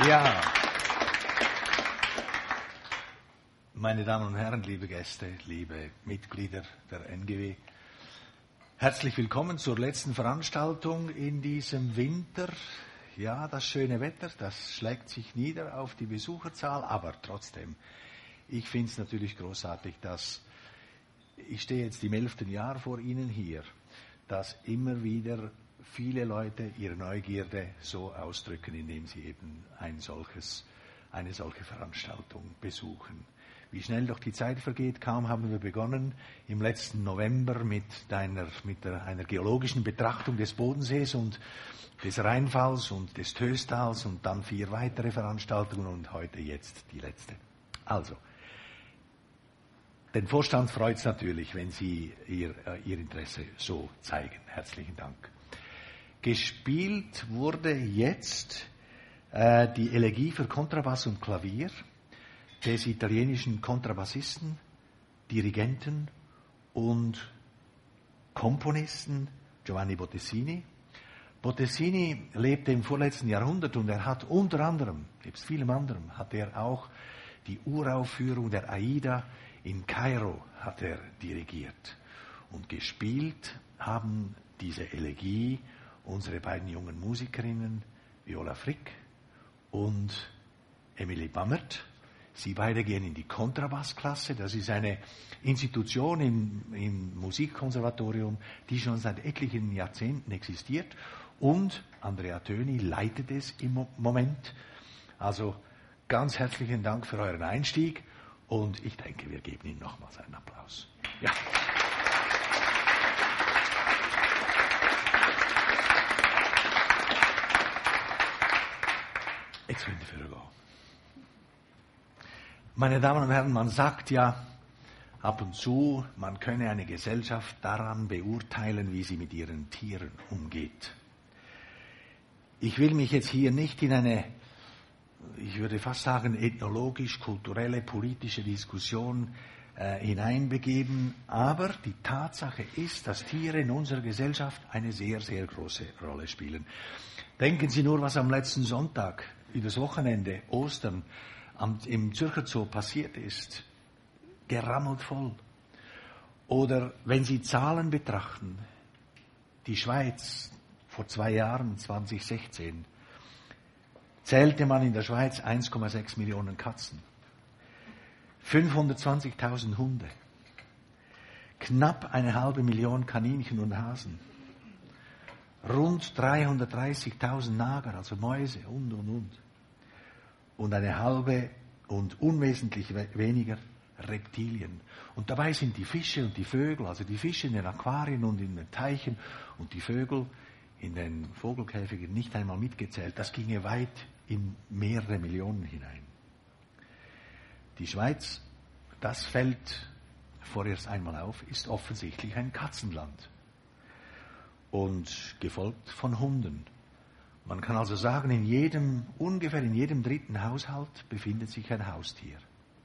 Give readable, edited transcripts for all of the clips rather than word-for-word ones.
Ja, meine Damen und Herren, liebe Gäste, liebe Mitglieder der NGW, herzlich willkommen zur letzten Veranstaltung in diesem Winter. Ja, das schöne Wetter, das schlägt sich nieder auf die Besucherzahl, aber trotzdem, ich finde es natürlich großartig, dass ich stehe jetzt im 11. Jahr vor Ihnen hier, dass immer wieder viele Leute ihre Neugierde so ausdrücken, indem sie eben eine solche Veranstaltung besuchen. Wie schnell doch die Zeit vergeht, kaum haben wir begonnen im letzten November mit einer geologischen Betrachtung des Bodensees und des Rheinfalls und des Töstals und dann 4 weitere Veranstaltungen und heute jetzt die letzte. Also, den Vorstand freut es natürlich, wenn Sie Ihr Interesse so zeigen. Herzlichen Dank. Gespielt wurde jetzt die Elegie für Kontrabass und Klavier des italienischen Kontrabassisten, Dirigenten und Komponisten Giovanni Bottesini. Bottesini lebte im vorletzten Jahrhundert und er hat unter anderem, nebst vielem anderem, hat er auch die Uraufführung der Aida in Kairo hat er dirigiert. Und gespielt haben diese Elegie unsere beiden jungen Musikerinnen Viola Frick und Emily Bammert. Sie beide gehen in die Kontrabassklasse. Das ist eine Institution im Musikkonservatorium, die schon seit etlichen Jahrzehnten existiert. Und Andrea Töni leitet es im Moment. Also ganz herzlichen Dank für euren Einstieg. Und ich denke, wir geben Ihnen nochmals einen Applaus. Ja. Jetzt können die Führer gehen. Meine Damen und Herren, man sagt ja ab und zu, man könne eine Gesellschaft daran beurteilen, wie sie mit ihren Tieren umgeht. Ich will mich jetzt hier nicht in eine, ich würde fast sagen, ethnologisch-kulturelle, politische Diskussion hineinbegeben, aber die Tatsache ist, dass Tiere in unserer Gesellschaft eine sehr, sehr große Rolle spielen. Denken Sie nur, was am letzten Sonntag, übers Wochenende, Ostern, im Zürcher Zoo passiert ist. Gerammelt voll. Oder wenn Sie Zahlen betrachten, die Schweiz vor 2 Jahren, 2016, zählte man in der Schweiz 1,6 Millionen Katzen, 520.000 Hunde, knapp 1,5 Millionen Kaninchen und Hasen, rund 330.000 Nager, also Mäuse und. Und eine halbe und unwesentlich weniger Reptilien. Und dabei sind die Fische und die Vögel, also die Fische in den Aquarien und in den Teichen und die Vögel in den Vogelkäfigen nicht einmal mitgezählt. Das ginge weit in mehrere Millionen hinein. Die Schweiz, das fällt vorerst einmal auf, ist offensichtlich ein Katzenland. Und gefolgt von Hunden. Man kann also sagen, ungefähr in jedem 3. Haushalt befindet sich ein Haustier.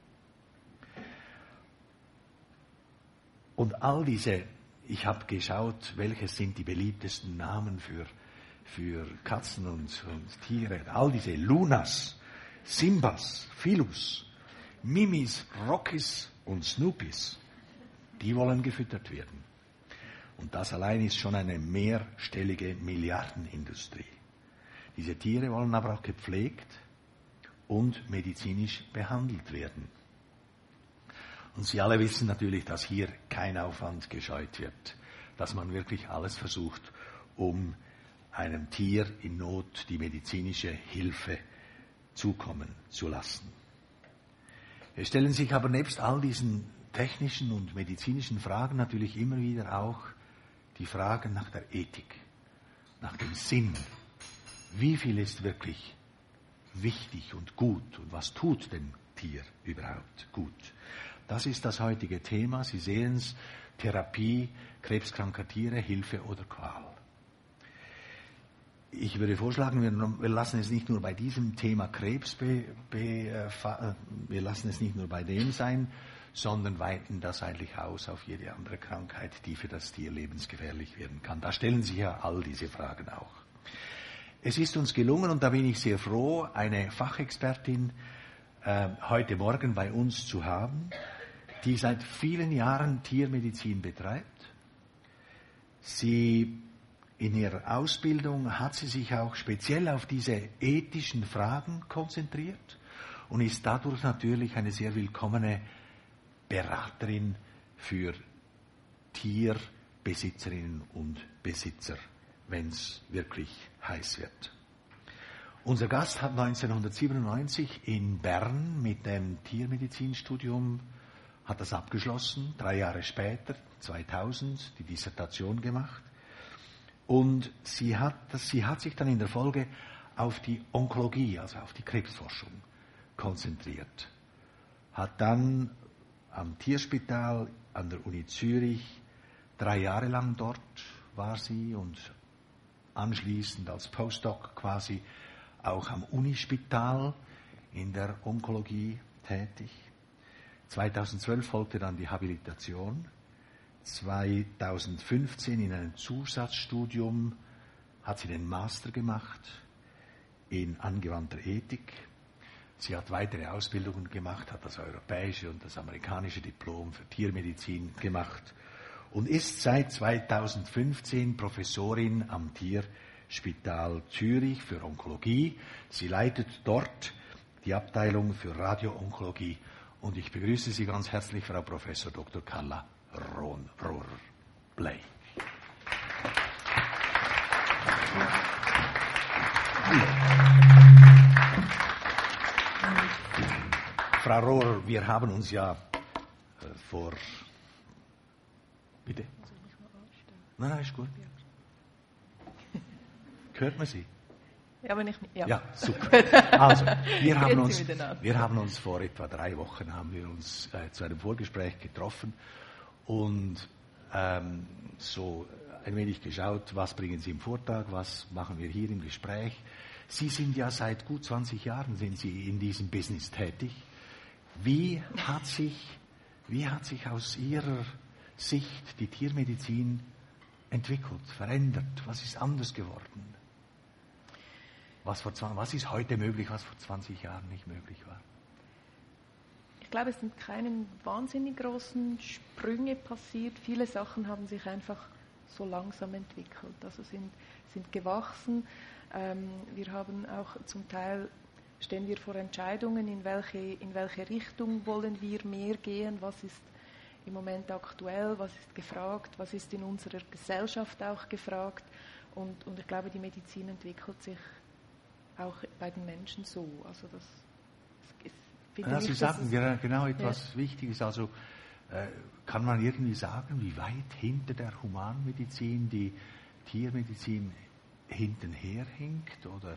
Und all diese, ich habe geschaut, welche sind die beliebtesten Namen für Katzen und Tiere. All diese Lunas, Simbas, Philus, Mimis, Rockys und Snoopys, die wollen gefüttert werden. Und das allein ist schon eine mehrstellige Milliardenindustrie. Diese Tiere wollen aber auch gepflegt und medizinisch behandelt werden. Und Sie alle wissen natürlich, dass hier kein Aufwand gescheut wird, dass man wirklich alles versucht, um einem Tier in Not die medizinische Hilfe zukommen zu lassen. Es stellen sich aber nebst all diesen technischen und medizinischen Fragen natürlich immer wieder auch die Fragen nach der Ethik, nach dem Sinn. Wie viel ist wirklich wichtig und gut und was tut dem Tier überhaupt gut? Das ist das heutige Thema. Sie sehen es, Therapie, krebskranker Tiere, Hilfe oder Qual. Ich würde vorschlagen, wir lassen es nicht nur bei diesem Thema Krebs wir lassen es nicht nur bei dem sein, sondern weiten das eigentlich aus auf jede andere Krankheit, die für das Tier lebensgefährlich werden kann. Da stellen sich ja all diese Fragen auch. Es ist uns gelungen, und da bin ich sehr froh, eine Fachexpertin heute Morgen bei uns zu haben, die seit vielen Jahren Tiermedizin betreibt. In ihrer Ausbildung hat sie sich auch speziell auf diese ethischen Fragen konzentriert und ist dadurch natürlich eine sehr willkommene Beraterin für Tierbesitzerinnen und Besitzer, wenn es wirklich heiß wird. Unser Gast hat 1997 in Bern mit dem Tiermedizinstudium hat das abgeschlossen, 3 Jahre später, 2000, die Dissertation gemacht. Und sie hat sich dann in der Folge auf die Onkologie, also auf die Krebsforschung, konzentriert. Hat dann am Tierspital an der Uni Zürich 3 Jahre lang dort war sie und anschließend als Postdoc quasi auch am Unispital in der Onkologie tätig. 2012 folgte dann die Habilitation. 2015 in einem Zusatzstudium hat sie den Master gemacht in angewandter Ethik. Sie hat weitere Ausbildungen gemacht, hat das europäische und das amerikanische Diplom für Tiermedizin gemacht und ist seit 2015 Professorin am Tierspital Zürich für Onkologie. Sie leitet dort die Abteilung für Radioonkologie und ich begrüße Sie ganz herzlich, Frau Professor Dr. Carla Rohr-Bley. Frau Rohr, wir haben uns ja vor... Bitte? Nein, ist gut. Hört man Sie? Ja, wenn ich... Ja, super. Also, wir haben uns vor etwa 3 Wochen zu einem Vorgespräch getroffen und so ein wenig geschaut, was bringen Sie im Vortrag, was machen wir hier im Gespräch. Sie sind ja seit gut 20 Jahren sind Sie in diesem Business tätig. Wie hat sich aus Ihrer Sicht die Tiermedizin entwickelt, verändert? Was ist anders geworden? Was ist heute möglich, was vor 20 Jahren nicht möglich war? Ich glaube, es sind keine wahnsinnig großen Sprünge passiert. Viele Sachen haben sich einfach so langsam entwickelt, also sind gewachsen. Wir haben auch zum Teil, stehen wir vor Entscheidungen, in welche Richtung wollen wir mehr gehen, was ist im Moment aktuell, was ist gefragt, was ist in unserer Gesellschaft auch gefragt. Und ich glaube, die Medizin entwickelt sich auch bei den Menschen so. Also das finde Sie sagten genau etwas Wichtiges. Also kann man irgendwie sagen, wie weit hinter der Humanmedizin die Tiermedizin hintenher hinkt? Oder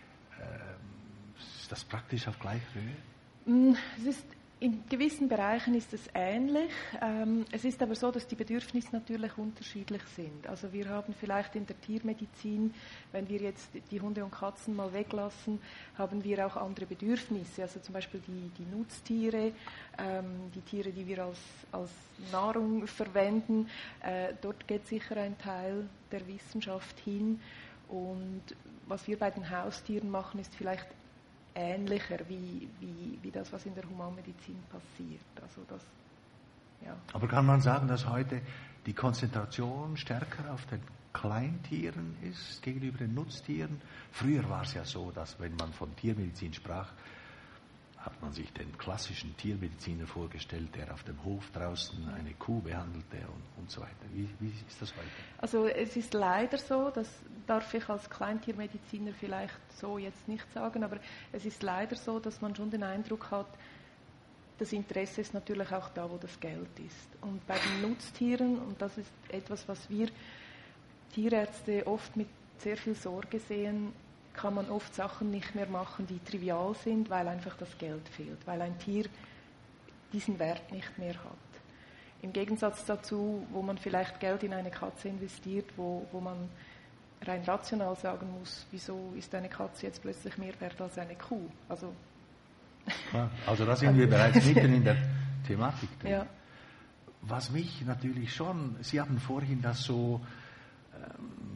ist das praktisch auf gleicher Höhe? In gewissen Bereichen ist es ähnlich. Es ist aber so, dass die Bedürfnisse natürlich unterschiedlich sind. Also wir haben vielleicht in der Tiermedizin, wenn wir jetzt die Hunde und Katzen mal weglassen, haben wir auch andere Bedürfnisse. Also zum Beispiel die Nutztiere, die Tiere, die wir als Nahrung verwenden. Dort geht sicher ein Teil der Wissenschaft hin. Und was wir bei den Haustieren machen, ist vielleicht ähnlicher wie das, was in der Humanmedizin passiert. Also das, ja. Aber kann man sagen, dass heute die Konzentration stärker auf den Kleintieren ist gegenüber den Nutztieren? Früher war es ja so, dass wenn man von Tiermedizin sprach, hat man sich den klassischen Tiermediziner vorgestellt, der auf dem Hof draußen eine Kuh behandelte und so weiter. Wie ist das heute? Also es ist leider so, das darf ich als Kleintiermediziner vielleicht so jetzt nicht sagen, aber es ist leider so, dass man schon den Eindruck hat, das Interesse ist natürlich auch da, wo das Geld ist. Und bei den Nutztieren, und das ist etwas, was wir Tierärzte oft mit sehr viel Sorge sehen, kann man oft Sachen nicht mehr machen, die trivial sind, weil einfach das Geld fehlt, weil ein Tier diesen Wert nicht mehr hat. Im Gegensatz dazu, wo man vielleicht Geld in eine Katze investiert, wo man rein rational sagen muss, wieso ist eine Katze jetzt plötzlich mehr wert als eine Kuh? Also da sind wir bereits mitten in der Thematik drin. Ja. Was mich natürlich schon, Sie haben vorhin das so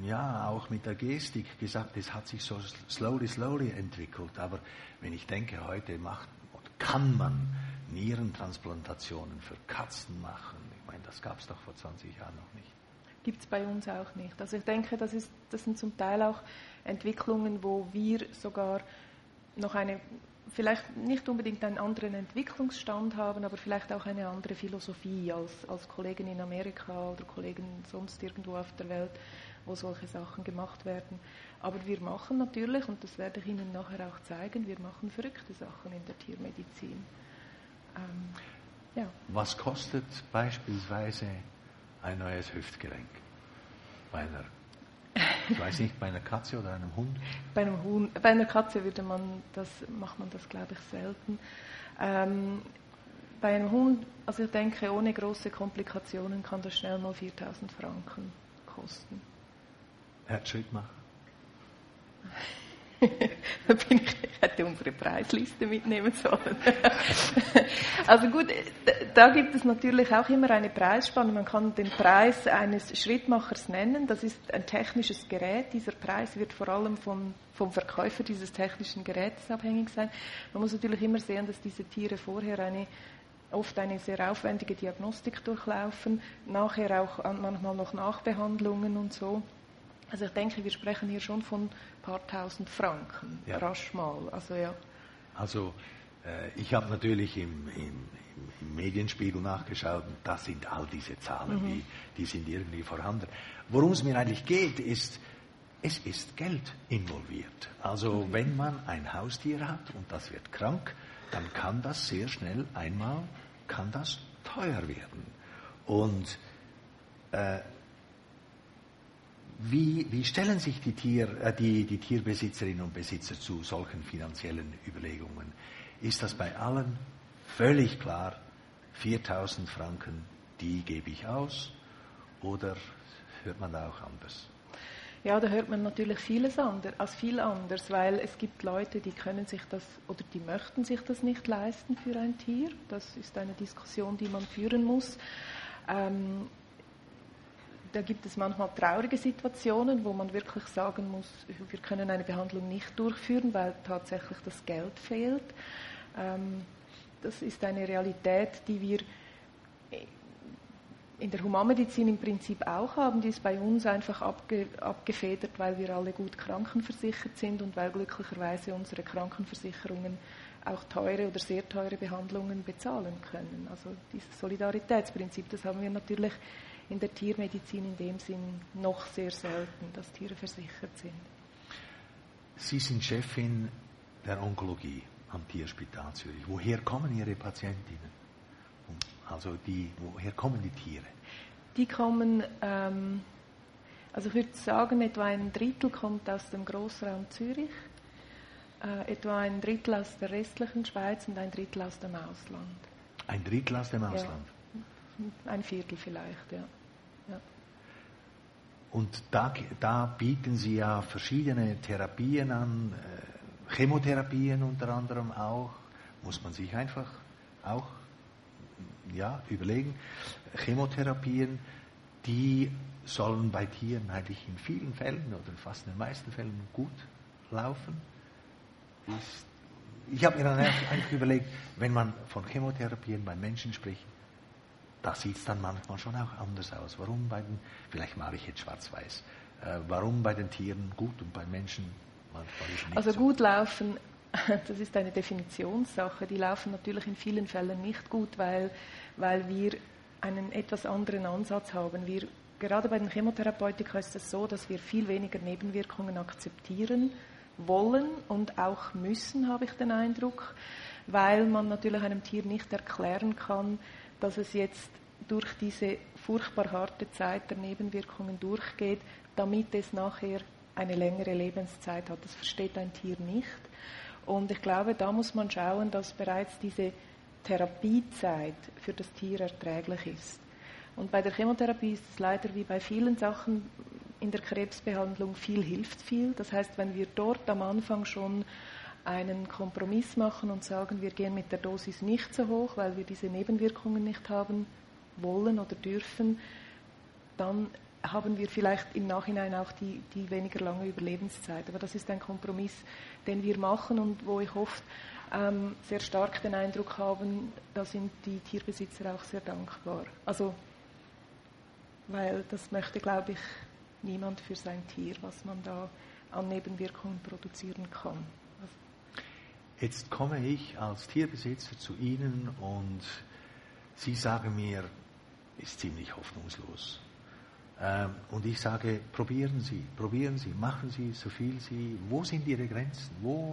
ja, auch mit der Gestik gesagt, es hat sich so slowly entwickelt. Aber wenn ich denke, heute kann man Nierentransplantationen für Katzen machen. Ich meine, das gab es doch vor 20 Jahren noch nicht. Gibt es bei uns auch nicht. Also ich denke, das sind zum Teil auch Entwicklungen, wo wir sogar noch vielleicht nicht unbedingt einen anderen Entwicklungsstand haben, aber vielleicht auch eine andere Philosophie als Kollegen in Amerika oder Kollegen sonst irgendwo auf der Welt, wo solche Sachen gemacht werden. Aber wir machen natürlich, und das werde ich Ihnen nachher auch zeigen, wir machen verrückte Sachen in der Tiermedizin. Ja. Was kostet beispielsweise ein neues Hüftgelenk? Bei einer Katze oder einem Hund? Bei einer Katze macht man das, glaube ich, selten. Bei einem Hund, also ich denke, ohne große Komplikationen kann das schnell mal 4.000 Franken kosten. Herzschrittmacher? Ich hätte unsere Preisliste mitnehmen sollen. Also gut, da gibt es natürlich auch immer eine Preisspanne. Man kann den Preis eines Schrittmachers nennen. Das ist ein technisches Gerät. Dieser Preis wird vor allem vom Verkäufer dieses technischen Gerätes abhängig sein. Man muss natürlich immer sehen, dass diese Tiere vorher oft eine sehr aufwendige Diagnostik durchlaufen, nachher auch manchmal noch Nachbehandlungen und so. Also ich denke, wir sprechen hier schon von ein paar tausend Franken, ja. Rasch mal. Also ich habe natürlich im Medienspiegel nachgeschaut und da sind all diese Zahlen, die sind irgendwie vorhanden. Worum es mir eigentlich geht, ist, es ist Geld involviert. Also wenn man ein Haustier hat und das wird krank, dann kann das sehr schnell teuer werden. Und wie stellen sich die Tierbesitzerinnen und Besitzer zu solchen finanziellen Überlegungen? Ist das bei allen völlig klar, 4.000 Franken, die gebe ich aus, oder hört man da auch anders? Ja, da hört man natürlich viel anders, weil es gibt Leute, die können sich das oder die möchten sich das nicht leisten für ein Tier. Das ist eine Diskussion, die man führen muss. Da gibt es manchmal traurige Situationen, wo man wirklich sagen muss, wir können eine Behandlung nicht durchführen, weil tatsächlich das Geld fehlt. Das ist eine Realität, die wir in der Humanmedizin im Prinzip auch haben. Die ist bei uns einfach abgefedert, weil wir alle gut krankenversichert sind und weil glücklicherweise unsere Krankenversicherungen auch teure oder sehr teure Behandlungen bezahlen können. Also dieses Solidaritätsprinzip, das haben wir natürlich in der Tiermedizin in dem Sinn noch sehr selten, dass Tiere versichert sind. Sie sind Chefin der Onkologie am Tierspital Zürich. Woher kommen Ihre Patientinnen? Also woher kommen die Tiere? Die kommen, also ich würde sagen, etwa ein Drittel kommt aus dem Grossraum Zürich, etwa ein Drittel aus der restlichen Schweiz und ein Drittel aus dem Ausland. Ein Drittel aus dem Ausland? Ja, ein Viertel vielleicht, ja. Und da bieten Sie ja verschiedene Therapien an, Chemotherapien unter anderem auch, muss man sich einfach auch überlegen. Chemotherapien, die sollen bei Tieren eigentlich in vielen Fällen oder fast in den meisten Fällen gut laufen. Ich habe mir dann einfach überlegt, wenn man von Chemotherapien bei Menschen spricht, da sieht es dann manchmal schon auch anders aus. Warum vielleicht male ich jetzt schwarz-weiß, warum bei den Tieren gut und bei Menschen manchmal nicht also so? Gut laufen, das ist eine Definitionssache. Die laufen natürlich in vielen Fällen nicht gut, weil wir einen etwas anderen Ansatz haben. Gerade bei den Chemotherapeutika ist es so, dass wir viel weniger Nebenwirkungen akzeptieren wollen und auch müssen, habe ich den Eindruck, weil man natürlich einem Tier nicht erklären kann, dass es jetzt durch diese furchtbar harte Zeit der Nebenwirkungen durchgeht, damit es nachher eine längere Lebenszeit hat. Das versteht ein Tier nicht. Und ich glaube, da muss man schauen, dass bereits diese Therapiezeit für das Tier erträglich ist. Und bei der Chemotherapie ist es leider wie bei vielen Sachen in der Krebsbehandlung, viel hilft viel. Das heißt, wenn wir dort am Anfang schon einen Kompromiss machen und sagen, wir gehen mit der Dosis nicht so hoch, weil wir diese Nebenwirkungen nicht haben wollen oder dürfen, dann haben wir vielleicht im Nachhinein auch die weniger lange Überlebenszeit. Aber das ist ein Kompromiss, den wir machen und wo ich oft sehr stark den Eindruck habe, da sind die Tierbesitzer auch sehr dankbar. Also, weil das möchte, glaube ich, niemand für sein Tier, was man da an Nebenwirkungen produzieren kann. Also, jetzt komme ich als Tierbesitzer zu Ihnen und Sie sagen mir, ist ziemlich hoffnungslos. Und ich sage, probieren Sie, machen Sie so viel Sie, wo sind Ihre Grenzen?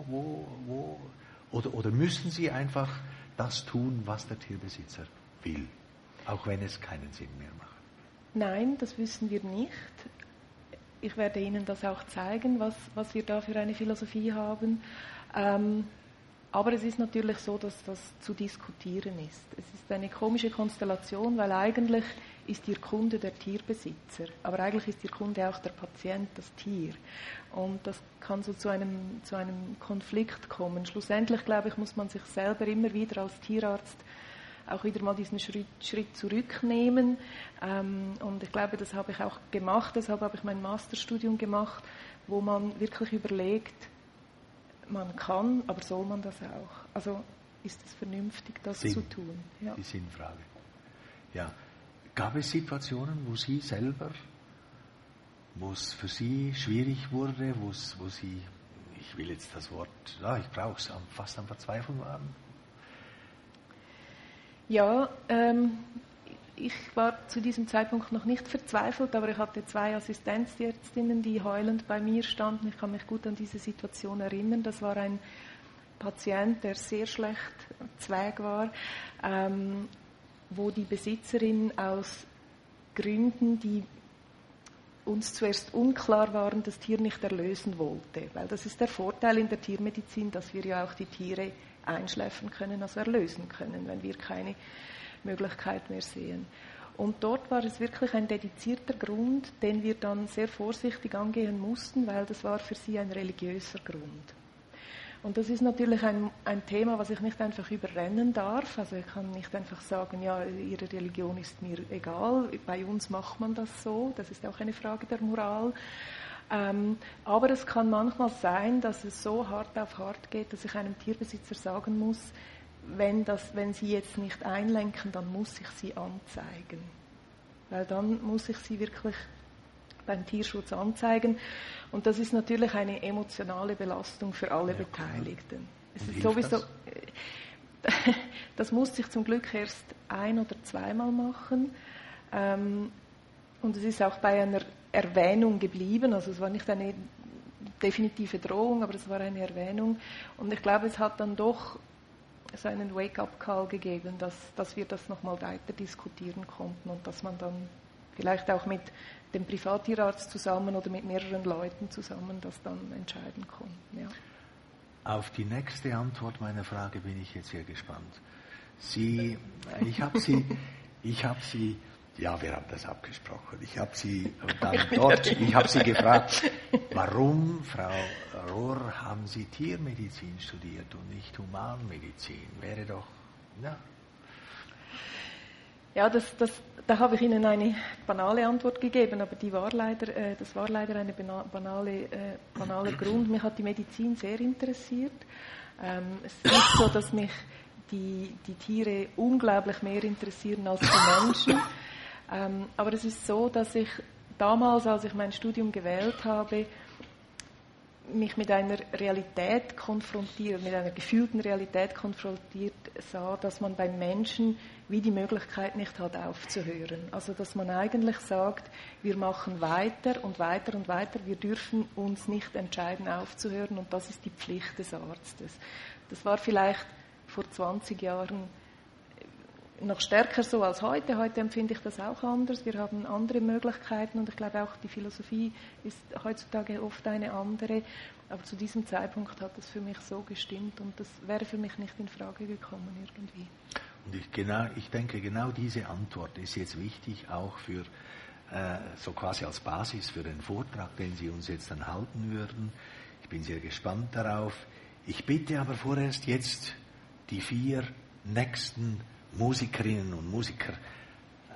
Oder müssen Sie einfach das tun, was der Tierbesitzer will, auch wenn es keinen Sinn mehr macht? Nein, das wissen wir nicht. Ich werde Ihnen das auch zeigen, was wir da für eine Philosophie haben. Aber es ist natürlich so, dass das zu diskutieren ist. Es ist eine komische Konstellation, weil eigentlich ist Ihr Kunde der Tierbesitzer, aber eigentlich ist Ihr Kunde auch der Patient, das Tier. Und das kann so zu einem Konflikt kommen. Schlussendlich, glaube ich, muss man sich selber immer wieder als Tierarzt auch wieder mal diesen Schritt zurücknehmen. Und ich glaube, das habe ich auch gemacht. Deshalb habe ich mein Masterstudium gemacht, wo man wirklich überlegt, man kann, aber soll man das auch? Also ist es vernünftig, das zu tun? Ja. Die Sinnfrage. Ja. Gab es Situationen, wo Sie selber, wo es für Sie schwierig wurde, wo Sie, ich will jetzt das Wort, ja, ich brauche es, fast am Verzweifeln waren? Ja, ich war zu diesem Zeitpunkt noch nicht verzweifelt, aber ich hatte 2 Assistenzärztinnen, die heulend bei mir standen. Ich kann mich gut an diese Situation erinnern. Das war ein Patient, der sehr schlecht Zweig war, wo die Besitzerin aus Gründen, die uns zuerst unklar waren, das Tier nicht erlösen wollte. Weil das ist der Vorteil in der Tiermedizin, dass wir ja auch die Tiere einschläfern können, also erlösen können, wenn wir keine Möglichkeit mehr sehen. Und dort war es wirklich ein dedizierter Grund, den wir dann sehr vorsichtig angehen mussten, weil das war für sie ein religiöser Grund. Und das ist natürlich ein Thema, was ich nicht einfach überrennen darf. Also ich kann nicht einfach sagen, ja, Ihre Religion ist mir egal, bei uns macht man das so, das ist auch eine Frage der Moral. Aber es kann manchmal sein, dass es so hart auf hart geht, dass ich einem Tierbesitzer sagen muss, wenn Sie jetzt nicht einlenken, dann muss ich Sie anzeigen. Weil dann muss ich Sie wirklich beim Tierschutz anzeigen. Und das ist natürlich eine emotionale Belastung für alle Beteiligten. Es ist sowieso, das musste ich zum Glück erst 1- oder 2-mal machen. Und es ist auch bei einer Erwähnung geblieben. Also es war nicht eine definitive Drohung, aber es war eine Erwähnung. Und ich glaube, es hat dann doch so einen Wake-up-Call gegeben, dass wir das nochmal weiter diskutieren konnten und dass man dann vielleicht auch mit dem Privattierarzt zusammen oder mit mehreren Leuten zusammen das dann entscheiden konnten. Ja. Auf die nächste Antwort meiner Frage bin ich jetzt sehr gespannt. Ich habe Sie, ja, wir haben das abgesprochen. Ich habe Sie gefragt, warum, Frau Rohr, haben Sie Tiermedizin studiert und nicht Humanmedizin? Wäre doch, ja. Ja, da habe ich Ihnen eine banale Antwort gegeben, aber das war leider ein banaler Grund. Mich hat die Medizin sehr interessiert. Es ist nicht so, dass mich die Tiere unglaublich mehr interessieren als die Menschen. Aber es ist so, dass ich damals, als ich mein Studium gewählt habe, mich mit einer Realität konfrontiert, mit einer gefühlten Realität konfrontiert sah, dass man beim Menschen wie die Möglichkeit nicht hat, aufzuhören. Also, dass man eigentlich sagt, wir machen weiter und weiter und weiter, wir dürfen uns nicht entscheiden, aufzuhören, und das ist die Pflicht des Arztes. Das war vielleicht vor 20 Jahren noch stärker so als heute. Heute empfinde ich das auch anders. Wir haben andere Möglichkeiten und ich glaube auch, die Philosophie ist heutzutage oft eine andere. Aber zu diesem Zeitpunkt hat das für mich so gestimmt und das wäre für mich nicht in Frage gekommen irgendwie. Und ich denke, genau diese Antwort ist jetzt wichtig, auch für so quasi als Basis für den Vortrag, den Sie uns jetzt dann halten würden. Ich bin sehr gespannt darauf. Ich bitte aber vorerst jetzt die 4 nächsten Musikerinnen und Musiker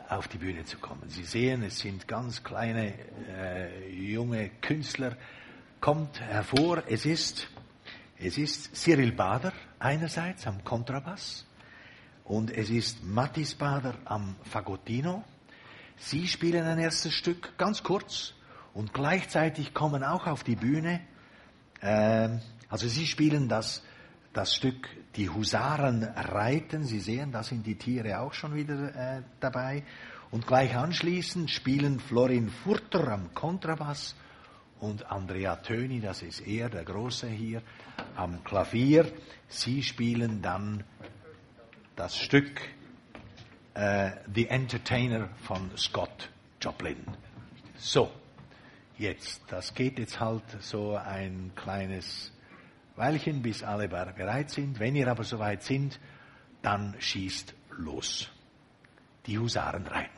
auf die Bühne zu kommen. Sie sehen, es sind ganz kleine, junge Künstler, kommt hervor. Es ist Cyril Bader einerseits am Kontrabass und es ist Matthis Bader am Fagottino. Sie spielen ein erstes Stück, ganz kurz, und gleichzeitig kommen auch auf die Bühne, also sie spielen das Stück Die Husaren reiten. Sie sehen, da sind die Tiere auch schon wieder dabei. Und gleich anschließend spielen Florin Furter am Kontrabass und Andrea Töni, das ist er, der Große hier, am Klavier. Sie spielen dann das Stück The Entertainer von Scott Joplin. So, jetzt, das geht jetzt halt so ein kleines Weilchen, bis alle bereit sind. Wenn ihr aber soweit sind, dann schießt los. Die Husaren reiten.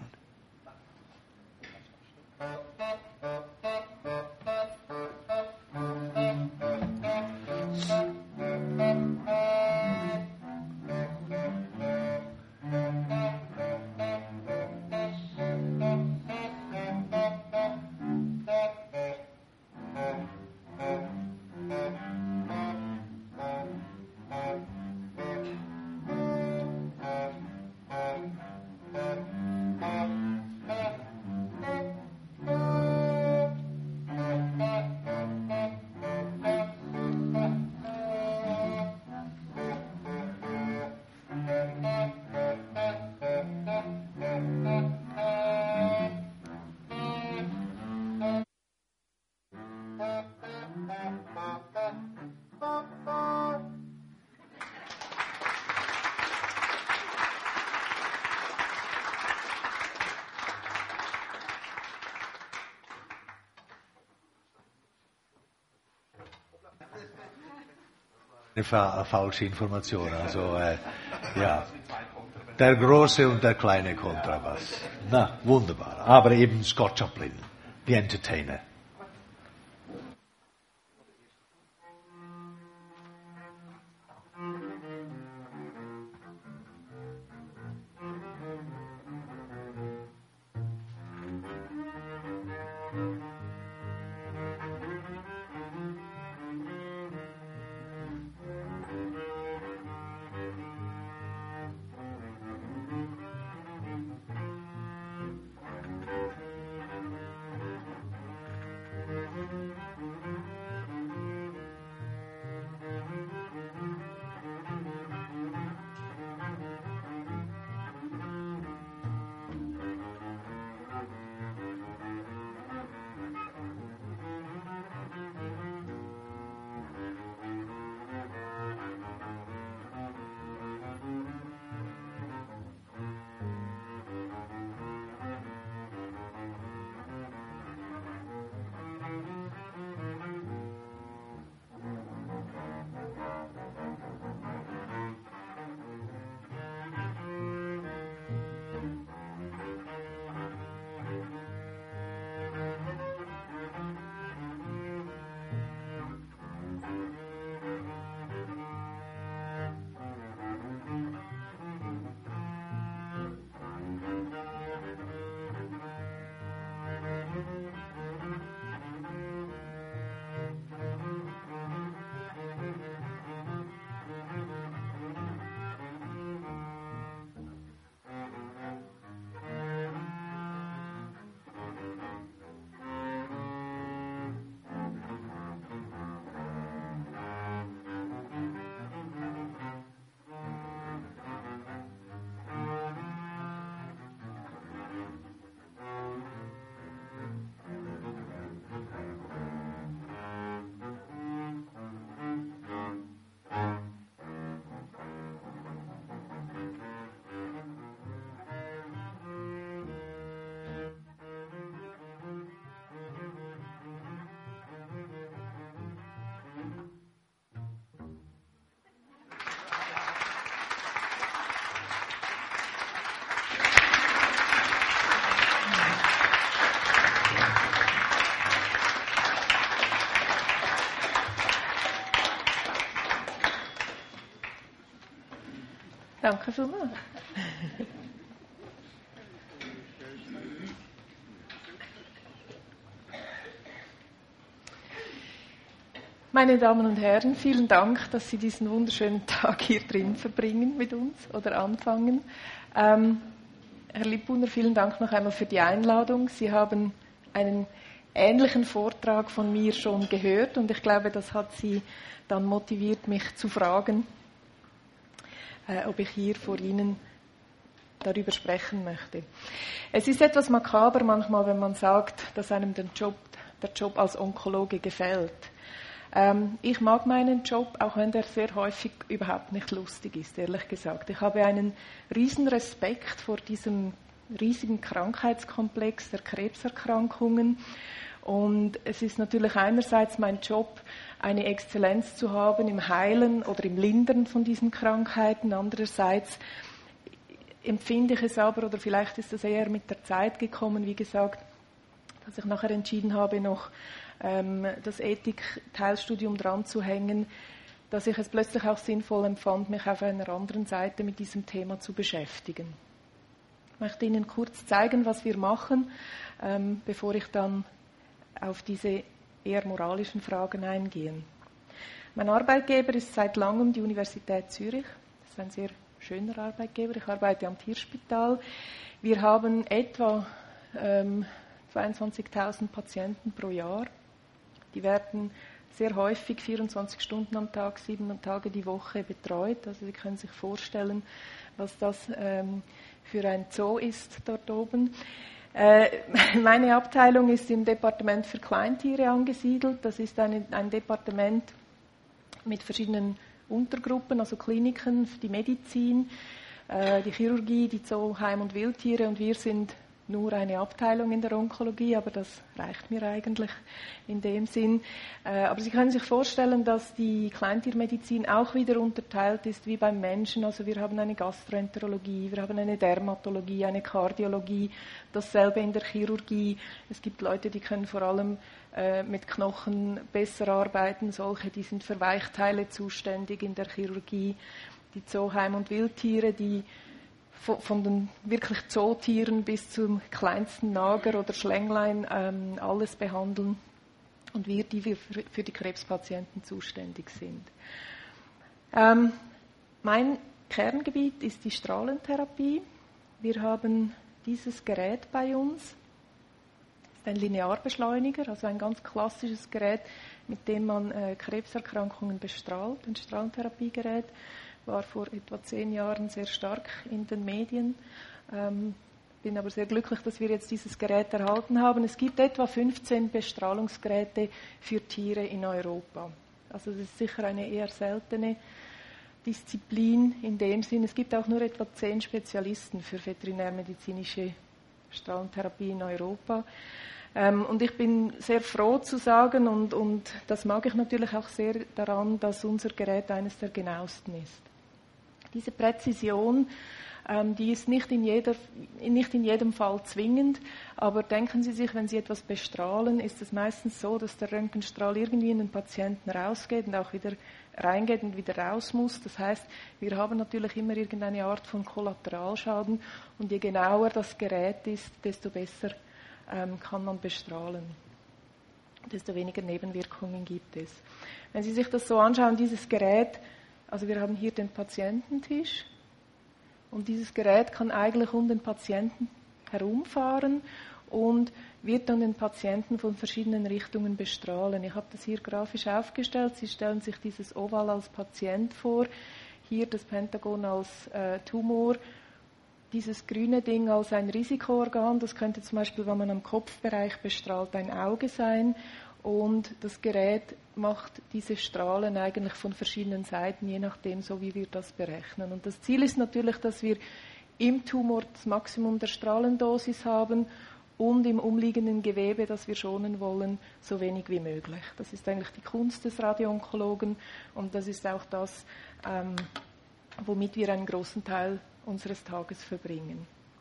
Eine falsche Information. Also, ja, der große und der kleine Kontrabass. Na, wunderbar. Aber eben Scott Joplin, The Entertainer. Danke vielmals. Meine Damen und Herren, vielen Dank, dass Sie diesen wunderschönen Tag hier drin verbringen mit uns oder anfangen. Herr Lippuner, vielen Dank noch einmal für die Einladung. Sie haben einen ähnlichen Vortrag von mir schon gehört und ich glaube, das hat Sie dann motiviert, mich zu fragen, ob ich hier vor Ihnen darüber sprechen möchte. Es ist etwas makaber manchmal, wenn man sagt, dass einem der Job als Onkologe gefällt. Ich mag meinen Job, auch wenn der sehr häufig überhaupt nicht lustig ist, ehrlich gesagt. Ich habe einen riesen Respekt vor diesem riesigen Krankheitskomplex der Krebserkrankungen. Und es ist natürlich einerseits mein Job, eine Exzellenz zu haben im Heilen oder im Lindern von diesen Krankheiten. Andererseits empfinde ich es aber, oder vielleicht ist das eher mit der Zeit gekommen, wie gesagt, dass ich nachher entschieden habe, noch das Ethik-Teilstudium dran zu hängen, dass ich es plötzlich auch sinnvoll empfand, mich auf einer anderen Seite mit diesem Thema zu beschäftigen. Ich möchte Ihnen kurz zeigen, was wir machen, bevor ich dann auf diese eher moralischen Fragen eingehe. Mein Arbeitgeber ist seit langem die Universität Zürich. Das ist ein sehr schöner Arbeitgeber. Ich arbeite am Tierspital. Wir haben etwa 22.000 Patienten pro Jahr. Die werden sehr häufig 24 Stunden am Tag, 7 Tage die Woche betreut. Also Sie können sich vorstellen, was das für ein Zoo ist dort oben. Meine Abteilung ist im Departement für Kleintiere angesiedelt. Das ist ein Departement mit verschiedenen Untergruppen, also Kliniken, die Medizin, die Chirurgie, die Zoo-, Heim- und Wildtiere. Und wir sind nur eine Abteilung in der Onkologie, aber das reicht mir eigentlich in dem Sinn. Aber Sie können sich vorstellen, dass die Kleintiermedizin auch wieder unterteilt ist wie beim Menschen. Also wir haben eine Gastroenterologie, wir haben eine Dermatologie, eine Kardiologie, dasselbe in der Chirurgie. Es gibt Leute, die können vor allem mit Knochen besser arbeiten, solche, die sind für Weichteile zuständig in der Chirurgie. Die Zoo-, Heim- und Wildtiere, die von den wirklich Zootieren bis zum kleinsten Nager oder Schlänglein alles behandeln und wir, die für die Krebspatienten zuständig sind. Mein Kerngebiet ist die Strahlentherapie. Wir haben dieses Gerät bei uns. Das ist ein Linearbeschleuniger, also ein ganz klassisches Gerät, mit dem man Krebserkrankungen bestrahlt, ein Strahlentherapiegerät. War vor etwa 10 Jahren sehr stark in den Medien. Bin aber sehr glücklich, dass wir jetzt dieses Gerät erhalten haben. Es gibt etwa 15 Bestrahlungsgeräte für Tiere in Europa. Also das ist sicher eine eher seltene Disziplin in dem Sinn. Es gibt auch nur etwa 10 Spezialisten für veterinärmedizinische Strahlentherapie in Europa. Und ich bin sehr froh zu sagen, und das mag ich natürlich auch sehr daran, dass unser Gerät eines der genauesten ist. Diese Präzision, die ist nicht in jedem Fall zwingend, aber denken Sie sich, wenn Sie etwas bestrahlen, ist es meistens so, dass der Röntgenstrahl irgendwie in den Patienten rausgeht und auch wieder reingeht und wieder raus muss. Das heißt, wir haben natürlich immer irgendeine Art von Kollateralschaden und je genauer das Gerät ist, desto besser kann man bestrahlen. Desto weniger Nebenwirkungen gibt es. Wenn Sie sich das so anschauen, dieses Gerät, also wir haben hier den Patiententisch und dieses Gerät kann eigentlich um den Patienten herumfahren und wird dann den Patienten von verschiedenen Richtungen bestrahlen. Ich habe das hier grafisch aufgestellt. Sie stellen sich dieses Oval als Patient vor, hier das Pentagon als Tumor, dieses grüne Ding als ein Risikoorgan. Das könnte zum Beispiel, wenn man am Kopfbereich bestrahlt, ein Auge sein. Und das Gerät macht diese Strahlen eigentlich von verschiedenen Seiten, je nachdem, so wie wir das berechnen. Und das Ziel ist natürlich, dass wir im Tumor das Maximum der Strahlendosis haben und im umliegenden Gewebe, das wir schonen wollen, so wenig wie möglich. Das ist eigentlich die Kunst des Radioonkologen und das ist auch das, womit wir einen großen Teil unseres Tages verbringen.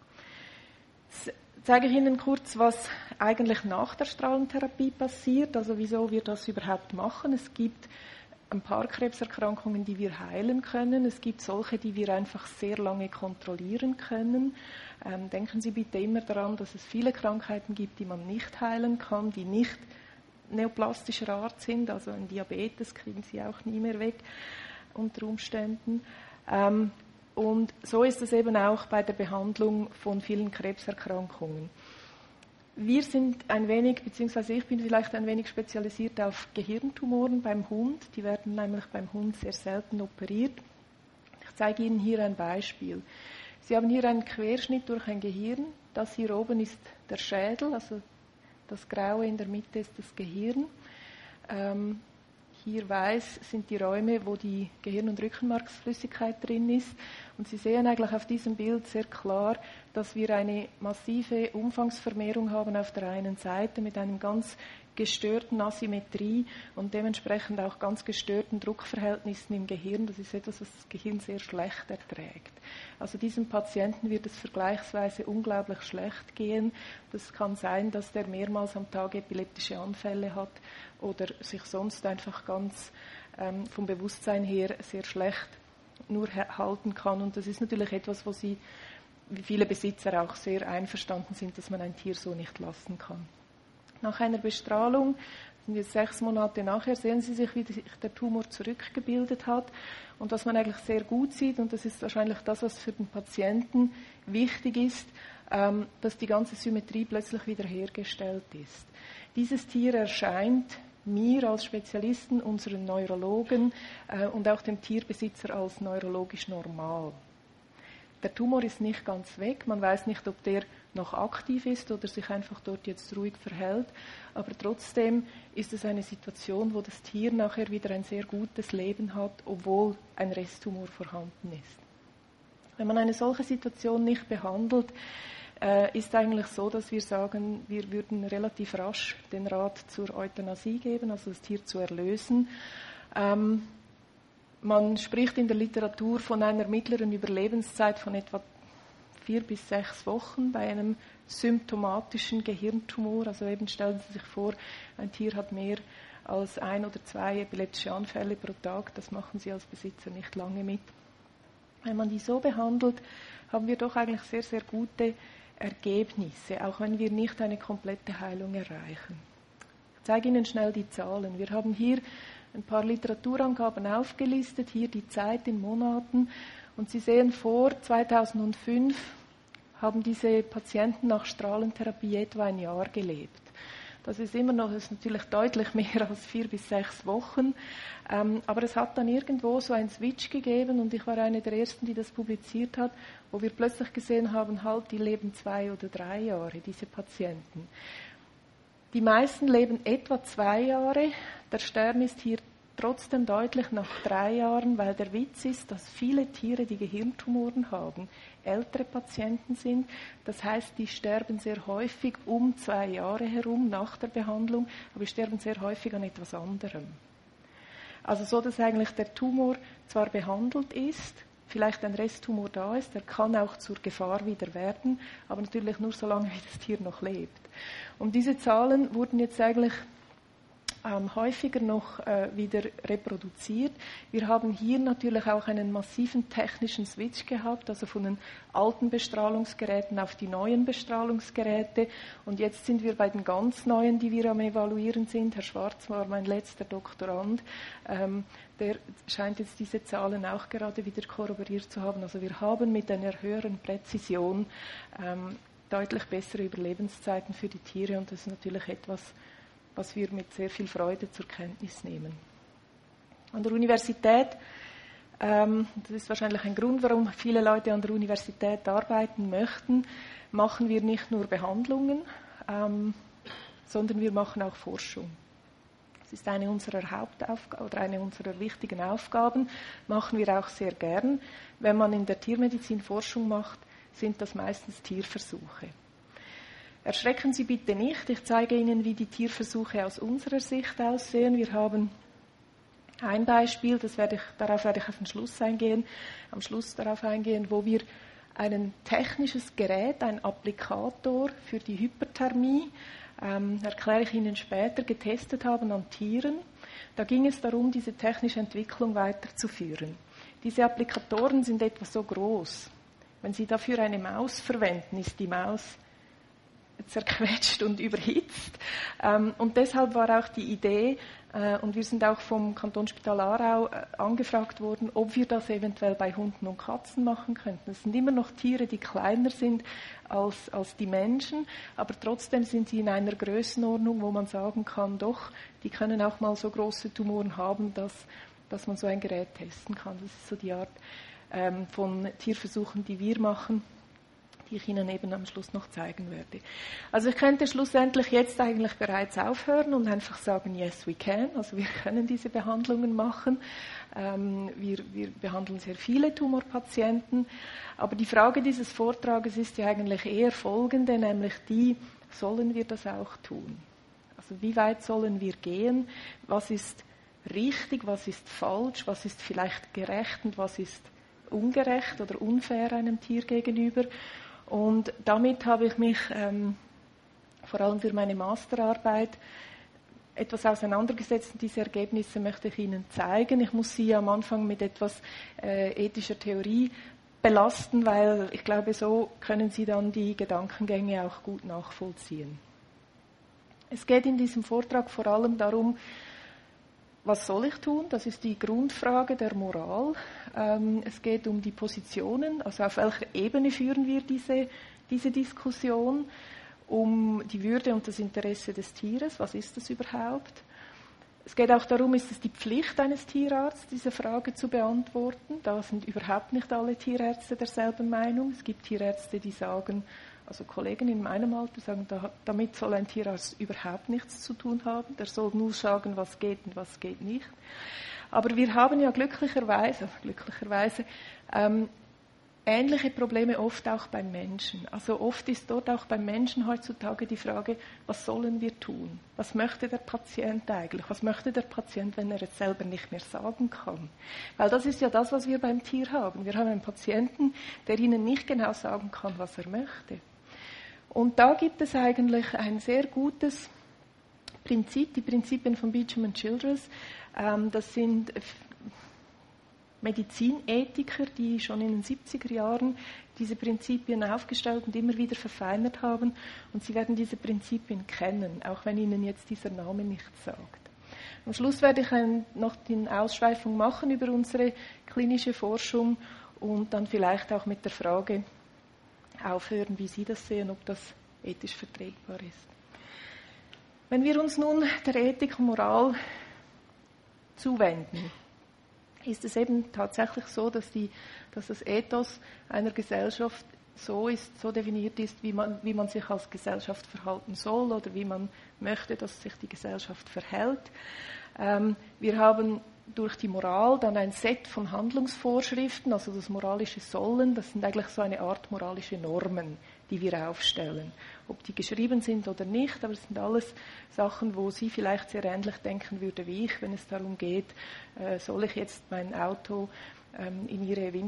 Jetzt zeige ich Ihnen kurz, was eigentlich nach der Strahlentherapie passiert, also wieso wir das überhaupt machen. Es gibt ein paar Krebserkrankungen, die wir heilen können. Es gibt solche, die wir einfach sehr lange kontrollieren können. Denken Sie bitte immer daran, dass es viele Krankheiten gibt, die man nicht heilen kann, die nicht neoplastischer Art sind, also ein Diabetes kriegen sie auch nie mehr weg unter Umständen. Und so ist es eben auch bei der Behandlung von vielen Krebserkrankungen. Wir sind ein wenig, beziehungsweise ich bin vielleicht ein wenig spezialisiert auf Gehirntumoren beim Hund. Die werden nämlich beim Hund sehr selten operiert. Ich zeige Ihnen hier ein Beispiel. Sie haben hier einen Querschnitt durch ein Gehirn. Das hier oben ist der Schädel, also das Graue in der Mitte ist das Gehirn. Hier weiß sind die Räume, wo die Gehirn- und Rückenmarksflüssigkeit drin ist. Und Sie sehen eigentlich auf diesem Bild sehr klar, dass wir eine massive Umfangsvermehrung haben auf der einen Seite mit einem ganz gestörten Asymmetrie und dementsprechend auch ganz gestörten Druckverhältnissen im Gehirn. Das ist etwas, was das Gehirn sehr schlecht erträgt. Also diesem Patienten wird es vergleichsweise unglaublich schlecht gehen. Das kann sein, dass der mehrmals am Tag epileptische Anfälle hat oder sich sonst einfach ganz vom Bewusstsein her sehr schlecht nur halten kann. Und das ist natürlich etwas, wo Sie, wie viele Besitzer auch sehr einverstanden sind, dass man ein Tier so nicht lassen kann. Nach einer Bestrahlung, sind jetzt 6 Monate nachher, sehen Sie sich, wie sich der Tumor zurückgebildet hat. Und was man eigentlich sehr gut sieht, und das ist wahrscheinlich das, was für den Patienten wichtig ist, dass die ganze Symmetrie plötzlich wiederhergestellt ist. Dieses Tier erscheint mir als Spezialisten, unseren Neurologen und auch dem Tierbesitzer als neurologisch normal. Der Tumor ist nicht ganz weg, man weiß nicht, ob der noch aktiv ist oder sich einfach dort jetzt ruhig verhält, aber trotzdem ist es eine Situation, wo das Tier nachher wieder ein sehr gutes Leben hat, obwohl ein Resttumor vorhanden ist. Wenn man eine solche Situation nicht behandelt, ist eigentlich so, dass wir sagen, wir würden relativ rasch den Rat zur Euthanasie geben, also das Tier zu erlösen. Man spricht in der Literatur von einer mittleren Überlebenszeit von etwa 4 bis 6 Wochen bei einem symptomatischen Gehirntumor. Also eben stellen Sie sich vor, ein Tier hat mehr als 1 oder 2 epileptische Anfälle pro Tag. Das machen Sie als Besitzer nicht lange mit. Wenn man die so behandelt, haben wir doch eigentlich sehr, sehr gute Ergebnisse, auch wenn wir nicht eine komplette Heilung erreichen. Ich zeige Ihnen schnell die Zahlen. Wir haben hier ein paar Literaturangaben aufgelistet, hier die Zeit in Monaten. Und Sie sehen, vor 2005 haben diese Patienten nach Strahlentherapie etwa ein Jahr gelebt. Das ist immer noch, das ist natürlich deutlich mehr als 4 bis 6 Wochen. Aber es hat dann irgendwo so einen Switch gegeben und ich war eine der ersten, die das publiziert hat, wo wir plötzlich gesehen haben, halt, die leben 2 oder 3 Jahre, diese Patienten. Die meisten leben etwa 2 Jahre. Der Stern ist hier trotzdem deutlich nach 3 Jahren, weil der Witz ist, dass viele Tiere, die Gehirntumoren haben, ältere Patienten sind. Das heißt, die sterben sehr häufig um 2 Jahre herum nach der Behandlung, aber die sterben sehr häufig an etwas anderem. Also so, dass eigentlich der Tumor zwar behandelt ist, vielleicht ein Resttumor da ist, der kann auch zur Gefahr wieder werden, aber natürlich nur so lange, wie das Tier noch lebt. Und diese Zahlen wurden jetzt eigentlich häufiger noch wieder reproduziert. Wir haben hier natürlich auch einen massiven technischen Switch gehabt, also von den alten Bestrahlungsgeräten auf die neuen Bestrahlungsgeräte. Und jetzt sind wir bei den ganz neuen, die wir am Evaluieren sind. Herr Schwarz war mein letzter Doktorand. Der scheint jetzt diese Zahlen auch gerade wieder korroboriert zu haben. Also wir haben mit einer höheren Präzision deutlich bessere Überlebenszeiten für die Tiere und das ist natürlich etwas, was wir mit sehr viel Freude zur Kenntnis nehmen. An der Universität, das ist wahrscheinlich ein Grund, warum viele Leute an der Universität arbeiten möchten, machen wir nicht nur Behandlungen, sondern wir machen auch Forschung. Das ist eine unserer Hauptaufgaben oder eine unserer wichtigen Aufgaben, machen wir auch sehr gern. Wenn man in der Tiermedizin Forschung macht, sind das meistens Tierversuche. Erschrecken Sie bitte nicht, ich zeige Ihnen, wie die Tierversuche aus unserer Sicht aussehen. Wir haben ein Beispiel, darauf werde ich am Schluss darauf eingehen, wo wir ein technisches Gerät, ein Applikator für die Hyperthermie, erkläre ich Ihnen später, getestet haben an Tieren. Da ging es darum, diese technische Entwicklung weiterzuführen. Diese Applikatoren sind etwa so groß. Wenn Sie dafür eine Maus verwenden, ist die Maus zerquetscht und überhitzt. Und deshalb war auch die Idee, und wir sind auch vom Kantonsspital Aarau angefragt worden, ob wir das eventuell bei Hunden und Katzen machen könnten. Es sind immer noch Tiere, die kleiner sind als die Menschen, aber trotzdem sind sie in einer Größenordnung, wo man sagen kann, doch, die können auch mal so große Tumoren haben, dass man so ein Gerät testen kann. Das ist so die Art von Tierversuchen, die wir machen, die ich Ihnen eben am Schluss noch zeigen werde. Also ich könnte schlussendlich jetzt eigentlich bereits aufhören und einfach sagen, yes, we can. Also wir können diese Behandlungen machen. Wir behandeln sehr viele Tumorpatienten. Aber die Frage dieses Vortrages ist ja eigentlich eher folgende, nämlich die, sollen wir das auch tun? Also wie weit sollen wir gehen? Was ist richtig, was ist falsch, was ist vielleicht gerecht und was ist ungerecht oder unfair einem Tier gegenüber? Und damit habe ich mich vor allem für meine Masterarbeit etwas auseinandergesetzt und diese Ergebnisse möchte ich Ihnen zeigen. Ich muss Sie am Anfang mit etwas ethischer Theorie belasten, weil ich glaube, so können Sie dann die Gedankengänge auch gut nachvollziehen. Es geht in diesem Vortrag vor allem darum, was soll ich tun? Das ist die Grundfrage der Moral. Es geht um die Positionen, also auf welcher Ebene führen wir diese Diskussion, um die Würde und das Interesse des Tieres, was ist das überhaupt? Es geht auch darum, ist es die Pflicht eines Tierarztes, diese Frage zu beantworten? Da sind überhaupt nicht alle Tierärzte derselben Meinung. Es gibt Tierärzte, die sagen, also Kollegen in meinem Alter sagen, damit soll ein Tierarzt überhaupt nichts zu tun haben. Der soll nur sagen, was geht und was geht nicht. Aber wir haben ja glücklicherweise ähnliche Probleme oft auch beim Menschen. Also oft ist dort auch beim Menschen heutzutage die Frage, was sollen wir tun? Was möchte der Patient eigentlich? Was möchte der Patient, wenn er es selber nicht mehr sagen kann? Weil das ist ja das, was wir beim Tier haben. Wir haben einen Patienten, der Ihnen nicht genau sagen kann, was er möchte. Und da gibt es eigentlich ein sehr gutes Prinzip, die Prinzipien von Beecham und Childress. Das sind Medizinethiker, die schon in den 70er Jahren diese Prinzipien aufgestellt und immer wieder verfeinert haben. Und Sie werden diese Prinzipien kennen, auch wenn Ihnen jetzt dieser Name nichts sagt. Am Schluss werde ich noch die Ausschweifung machen über unsere klinische Forschung und dann vielleicht auch mit der Frage aufhören, wie Sie das sehen, ob das ethisch vertretbar ist. Wenn wir uns nun der Ethik und Moral zuwenden, ist es eben tatsächlich so, dass das Ethos einer Gesellschaft so definiert ist, wie man sich als Gesellschaft verhalten soll oder wie man möchte, dass sich die Gesellschaft verhält. Wir haben durch die Moral dann ein Set von Handlungsvorschriften, also das moralische Sollen, das sind eigentlich so eine Art moralische Normen, die wir aufstellen. Ob die geschrieben sind oder nicht, aber es sind alles Sachen, wo Sie vielleicht sehr ähnlich denken würde wie ich, wenn es darum geht, soll ich jetzt mein Auto in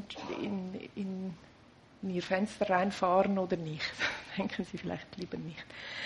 Ihr Fenster reinfahren oder nicht. Denken Sie vielleicht lieber nicht.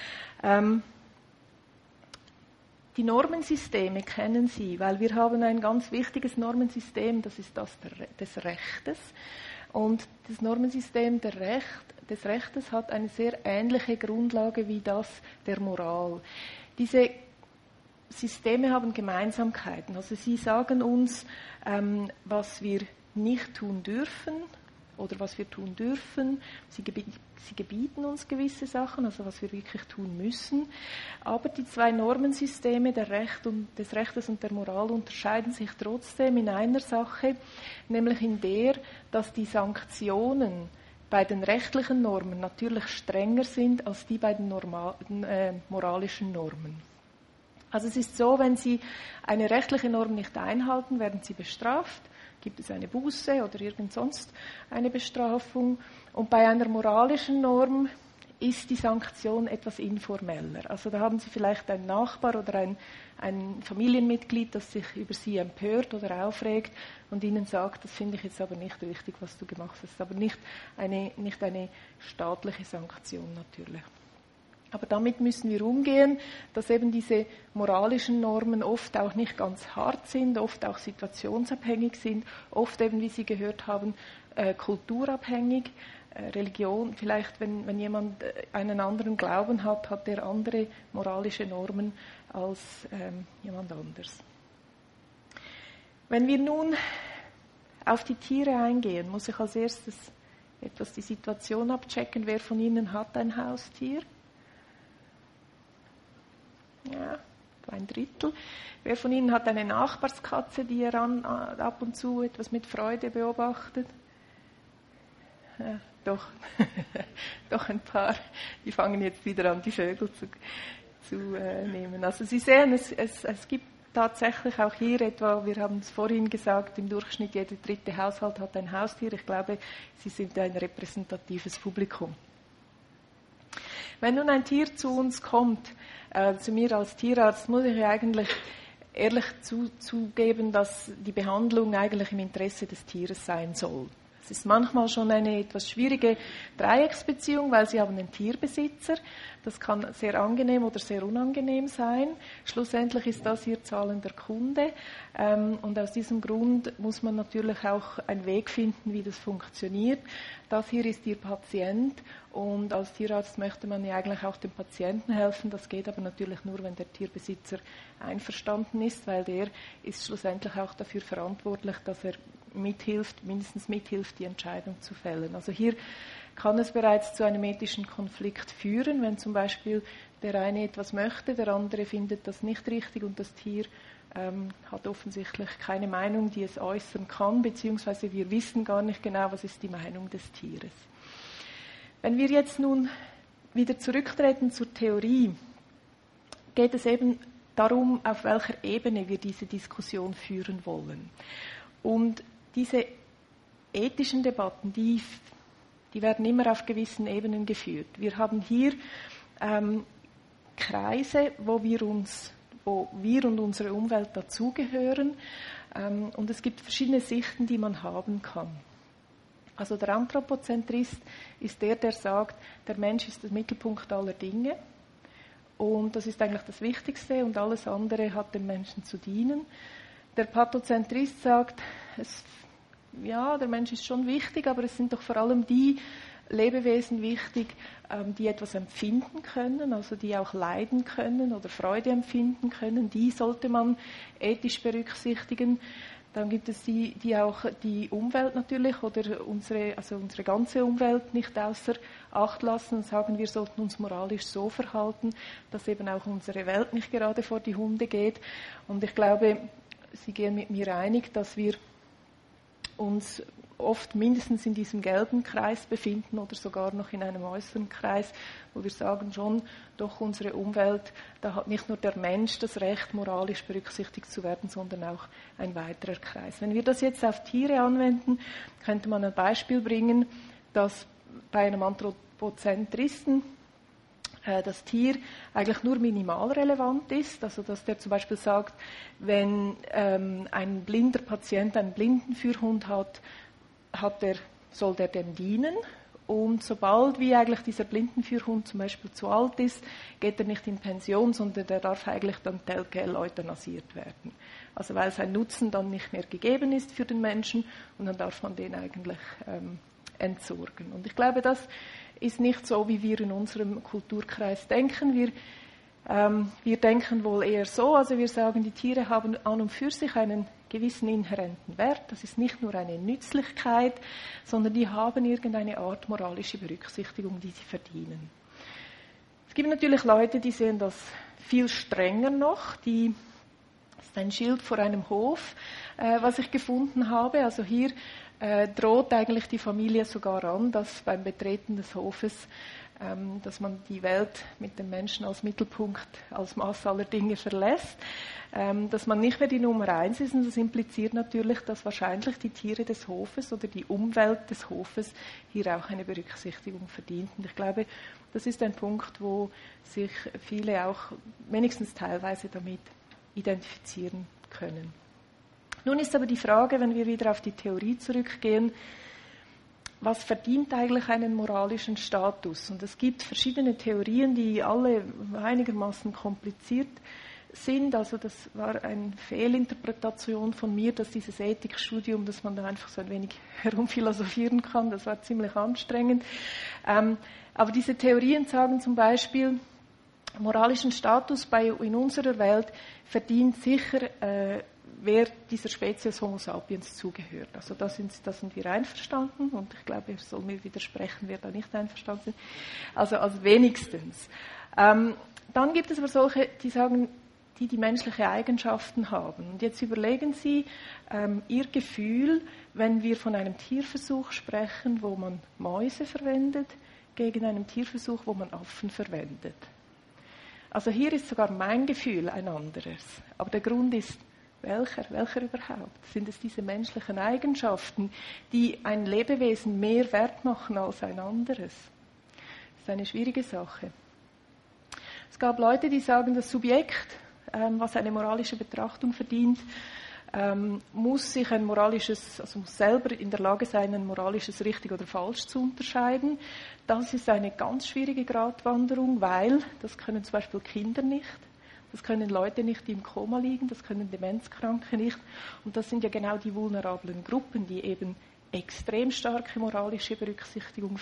Die Normensysteme kennen Sie, weil wir haben ein ganz wichtiges Normensystem, das ist das des Rechtes. Und das Normensystem des Rechtes hat eine sehr ähnliche Grundlage wie das der Moral. Diese Systeme haben Gemeinsamkeiten. Also sie sagen uns, was wir nicht tun dürfen oder was wir tun dürfen. Sie gebieten uns gewisse Sachen, also was wir wirklich tun müssen. Aber die zwei Normensysteme des Rechtes und der Moral unterscheiden sich trotzdem in einer Sache, nämlich in der, dass die Sanktionen bei den rechtlichen Normen natürlich strenger sind als die bei den moralischen Normen. Also es ist so, wenn Sie eine rechtliche Norm nicht einhalten, werden Sie bestraft. Gibt es eine Buße oder irgend sonst eine Bestrafung. Und bei einer moralischen Norm ist die Sanktion etwas informeller. Also da haben Sie vielleicht einen Nachbar oder ein Familienmitglied, das sich über Sie empört oder aufregt und Ihnen sagt, das finde ich jetzt aber nicht richtig, was du gemacht hast. Aber nicht eine staatliche Sanktion natürlich. Aber damit müssen wir umgehen, dass eben diese moralischen Normen oft auch nicht ganz hart sind, oft auch situationsabhängig sind, oft eben, wie Sie gehört haben, kulturabhängig. Religion, vielleicht wenn jemand einen anderen Glauben hat, hat er andere moralische Normen als jemand anders. Wenn wir nun auf die Tiere eingehen, muss ich als erstes etwas die Situation abchecken. Wer von Ihnen hat ein Haustier? Ja, 1/3. Wer von Ihnen hat eine Nachbarskatze, die er ab und zu etwas mit Freude beobachtet? Ja, doch. Doch ein paar. Die fangen jetzt wieder an, die Vögel zu nehmen. Also Sie sehen, es gibt tatsächlich auch hier etwa, wir haben es vorhin gesagt, im Durchschnitt jeder 3. Haushalt hat ein Haustier. Ich glaube, Sie sind ein repräsentatives Publikum. Wenn nun ein Tier zu uns kommt, zu mir als Tierarzt, muss ich eigentlich ehrlich zugeben, dass die Behandlung eigentlich im Interesse des Tieres sein soll. Es ist manchmal schon eine etwas schwierige Dreiecksbeziehung, weil Sie haben einen Tierbesitzer. Das kann sehr angenehm oder sehr unangenehm sein. Schlussendlich ist das Ihr zahlender Kunde. Und aus diesem Grund muss man natürlich auch einen Weg finden, wie das funktioniert. Das hier ist Ihr Patient. Und als Tierarzt möchte man ja eigentlich auch dem Patienten helfen. Das geht aber natürlich nur, wenn der Tierbesitzer einverstanden ist, weil der ist schlussendlich auch dafür verantwortlich, dass er mindestens mithilft, die Entscheidung zu fällen. Also hier kann es bereits zu einem ethischen Konflikt führen, wenn zum Beispiel der eine etwas möchte, der andere findet das nicht richtig und das Tier hat offensichtlich keine Meinung, die es äußern kann, beziehungsweise wir wissen gar nicht genau, was ist die Meinung des Tieres. Wenn wir jetzt nun wieder zurücktreten zur Theorie, geht es eben darum, auf welcher Ebene wir diese Diskussion führen wollen. Und diese ethischen Debatten, die werden immer auf gewissen Ebenen geführt. Wir haben hier Kreise, wo wir und unsere Umwelt dazugehören. Und es gibt verschiedene Sichten, die man haben kann. Also der Anthropozentrist ist der sagt, der Mensch ist der Mittelpunkt aller Dinge. Und das ist eigentlich das Wichtigste und alles andere hat dem Menschen zu dienen. Der Pathozentrist sagt, der Mensch ist schon wichtig, aber es sind doch vor allem die Lebewesen wichtig, die etwas empfinden können, also die auch leiden können oder Freude empfinden können. Die sollte man ethisch berücksichtigen. Dann gibt es die auch die Umwelt natürlich oder unsere ganze Umwelt nicht außer Acht lassen und sagen, wir sollten uns moralisch so verhalten, dass eben auch unsere Welt nicht gerade vor die Hunde geht. Und ich glaube, Sie gehen mit mir einig, dass wir uns oft mindestens in diesem gelben Kreis befinden oder sogar noch in einem äußeren Kreis, wo wir sagen schon, doch unsere Umwelt, da hat nicht nur der Mensch das Recht, moralisch berücksichtigt zu werden, sondern auch ein weiterer Kreis. Wenn wir das jetzt auf Tiere anwenden, könnte man ein Beispiel bringen, dass bei einem Anthropozentristen das Tier eigentlich nur minimal relevant ist, also dass der zum Beispiel sagt, wenn ein blinder Patient einen Blindenführhund hat, soll der dem dienen und sobald wie eigentlich dieser Blindenführhund zum Beispiel zu alt ist, geht er nicht in Pension, sondern der darf eigentlich dann telquel euthanasiert werden. Also weil sein Nutzen dann nicht mehr gegeben ist für den Menschen und dann darf man den eigentlich entsorgen. Und ich glaube, das ist nicht so, wie wir in unserem Kulturkreis denken. Wir denken wohl eher so, also wir sagen, die Tiere haben an und für sich einen gewissen inhärenten Wert. Das ist nicht nur eine Nützlichkeit, sondern die haben irgendeine Art moralische Berücksichtigung, die sie verdienen. Es gibt natürlich Leute, die sehen das viel strenger noch. Das ist ein Schild vor einem Hof, was ich gefunden habe. Also hier droht eigentlich die Familie sogar an, dass beim Betreten des Hofes, dass man die Welt mit dem Menschen als Mittelpunkt, als Maß aller Dinge verlässt, dass man nicht mehr die Nummer 1 ist. Und das impliziert natürlich, dass wahrscheinlich die Tiere des Hofes oder die Umwelt des Hofes hier auch eine Berücksichtigung verdient. Und ich glaube, das ist ein Punkt, wo sich viele auch wenigstens teilweise damit identifizieren können. Nun ist aber die Frage, wenn wir wieder auf die Theorie zurückgehen, was verdient eigentlich einen moralischen Status? Und es gibt verschiedene Theorien, die alle einigermaßen kompliziert sind, also das war eine Fehlinterpretation von mir, dass dieses Ethikstudium, dass man da einfach so ein wenig herumphilosophieren kann, das war ziemlich anstrengend. Aber diese Theorien sagen zum Beispiel, moralischen Status in unserer Welt verdient sicher, wer dieser Spezies Homo sapiens zugehört. Also da sind wir einverstanden und ich glaube, er soll mir widersprechen, wer da nicht einverstanden ist. Also wenigstens. Dann gibt es aber solche, die sagen, die menschliche Eigenschaften haben. Und jetzt überlegen Sie Ihr Gefühl, wenn wir von einem Tierversuch sprechen, wo man Mäuse verwendet, gegen einen Tierversuch, wo man Affen verwendet. Also hier ist sogar mein Gefühl ein anderes. Aber der Grund ist, welcher überhaupt? Sind es diese menschlichen Eigenschaften, die ein Lebewesen mehr wert machen als ein anderes? Das ist eine schwierige Sache. Es gab Leute, die sagen, das Subjekt, was eine moralische Betrachtung verdient, muss selber in der Lage sein, ein moralisches richtig oder falsch zu unterscheiden. Das ist eine ganz schwierige Gratwanderung, weil das können zum Beispiel Kinder nicht, das können Leute nicht, die im Koma liegen, das können Demenzkranke nicht. Und das sind ja genau die vulnerablen Gruppen, die eben extrem starke moralische Berücksichtigung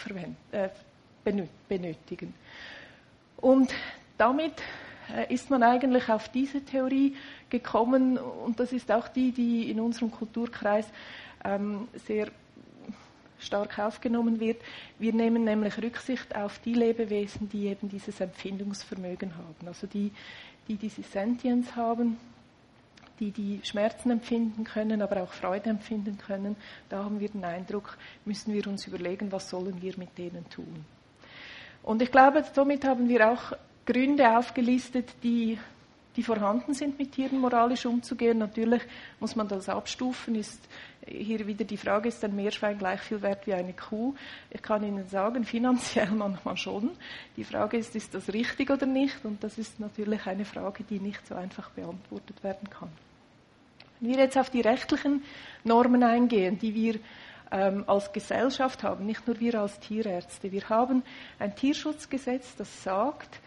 benötigen. Und damit ist man eigentlich auf diese Theorie gekommen und das ist auch die in unserem Kulturkreis sehr stark aufgenommen wird. Wir nehmen nämlich Rücksicht auf die Lebewesen, die eben dieses Empfindungsvermögen haben. Also die diese Sentience haben, die Schmerzen empfinden können, aber auch Freude empfinden können. Da haben wir den Eindruck, müssen wir uns überlegen, was sollen wir mit denen tun. Und ich glaube, somit haben wir auch Gründe aufgelistet, die vorhanden sind, mit Tieren moralisch umzugehen. Natürlich muss man das abstufen. Ist hier wieder die Frage, ist ein Meerschwein gleich viel wert wie eine Kuh? Ich kann Ihnen sagen, finanziell manchmal schon. Die Frage ist das richtig oder nicht? Und das ist natürlich eine Frage, die nicht so einfach beantwortet werden kann. Wenn wir jetzt auf die rechtlichen Normen eingehen, die wir als Gesellschaft haben, nicht nur wir als Tierärzte. Wir haben ein Tierschutzgesetz, das sagt,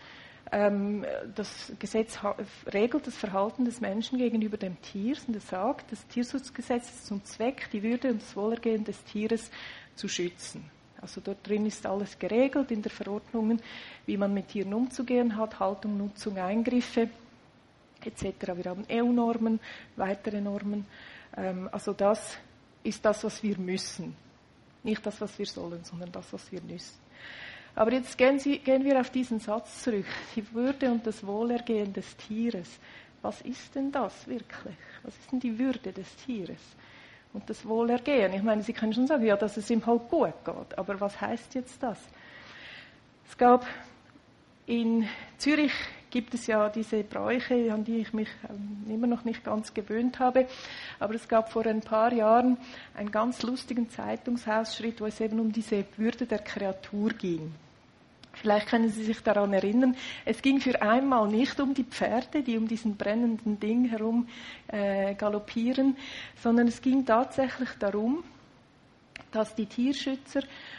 das Gesetz regelt das Verhalten des Menschen gegenüber dem Tier und es sagt, das Tierschutzgesetz ist zum Zweck, die Würde und das Wohlergehen des Tieres zu schützen. Also dort drin ist alles geregelt in der Verordnungen, wie man mit Tieren umzugehen hat, Haltung, Nutzung, Eingriffe etc. Wir haben EU-Normen, weitere Normen. Also das ist das, was wir müssen. Nicht das, was wir sollen, sondern das, was wir müssen. Aber jetzt gehen wir auf diesen Satz zurück. Die Würde und das Wohlergehen des Tieres. Was ist denn das wirklich? Was ist denn die Würde des Tieres? Und das Wohlergehen? Ich meine, Sie können schon sagen, ja, dass es ihm halt gut geht. Aber was heißt jetzt das? Es gab in Zürich gibt es ja diese Bräuche, an die ich mich immer noch nicht ganz gewöhnt habe. Aber es gab vor ein paar Jahren einen ganz lustigen Zeitungsausschnitt, wo es eben um diese Würde der Kreatur ging. Vielleicht können Sie sich daran erinnern, es ging für einmal nicht um die Pferde, die um diesen brennenden Ding herum galoppieren, sondern es ging tatsächlich darum, dass Tierschützer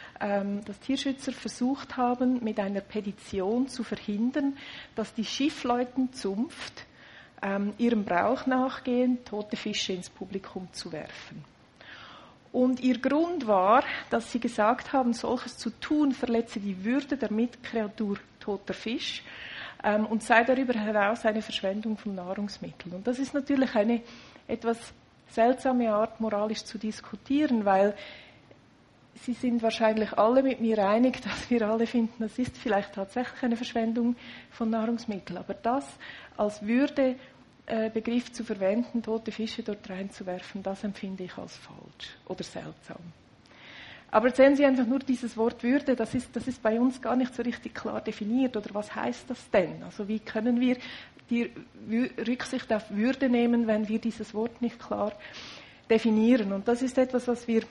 versucht haben, mit einer Petition zu verhindern, dass die Schiffleutenzunft ihrem Brauch nachgehen, tote Fische ins Publikum zu werfen. Und ihr Grund war, dass sie gesagt haben, solches zu tun verletze die Würde der Mitkreatur toter Fisch und sei darüber hinaus eine Verschwendung von Nahrungsmitteln. Und das ist natürlich eine etwas seltsame Art, moralisch zu diskutieren, weil Sie sind wahrscheinlich alle mit mir einig, dass wir alle finden, das ist vielleicht tatsächlich eine Verschwendung von Nahrungsmitteln. Aber das als Würdebegriff zu verwenden, tote Fische dort reinzuwerfen, das empfinde ich als falsch oder seltsam. Aber sehen Sie einfach nur dieses Wort Würde, das ist bei uns gar nicht so richtig klar definiert. Oder was heißt das denn? Also wie können wir die Rücksicht auf Würde nehmen, wenn wir dieses Wort nicht klar definieren? Und das ist etwas, was wir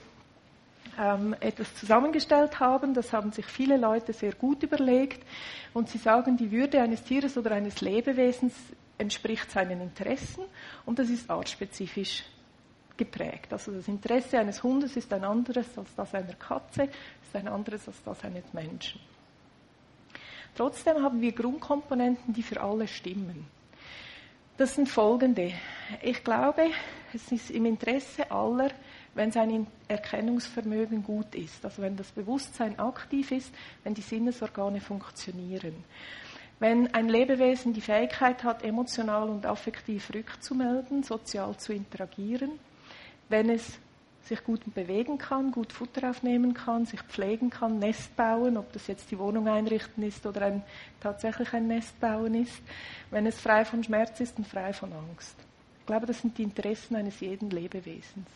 etwas zusammengestellt haben. Das haben sich viele Leute sehr gut überlegt. Und sie sagen, die Würde eines Tieres oder eines Lebewesens entspricht seinen Interessen und das ist artspezifisch geprägt. Also das Interesse eines Hundes ist ein anderes als das einer Katze, ist ein anderes als das eines Menschen. Trotzdem haben wir Grundkomponenten, die für alle stimmen. Das sind folgende. Ich glaube, es ist im Interesse aller, wenn sein Erkennungsvermögen gut ist, also wenn das Bewusstsein aktiv ist, wenn die Sinnesorgane funktionieren. Wenn ein Lebewesen die Fähigkeit hat, emotional und affektiv rückzumelden, sozial zu interagieren, wenn es sich gut bewegen kann, gut Futter aufnehmen kann, sich pflegen kann, Nest bauen, ob das jetzt die Wohnung einrichten ist oder tatsächlich ein Nest bauen ist, wenn es frei von Schmerz ist und frei von Angst. Ich glaube, das sind die Interessen eines jeden Lebewesens.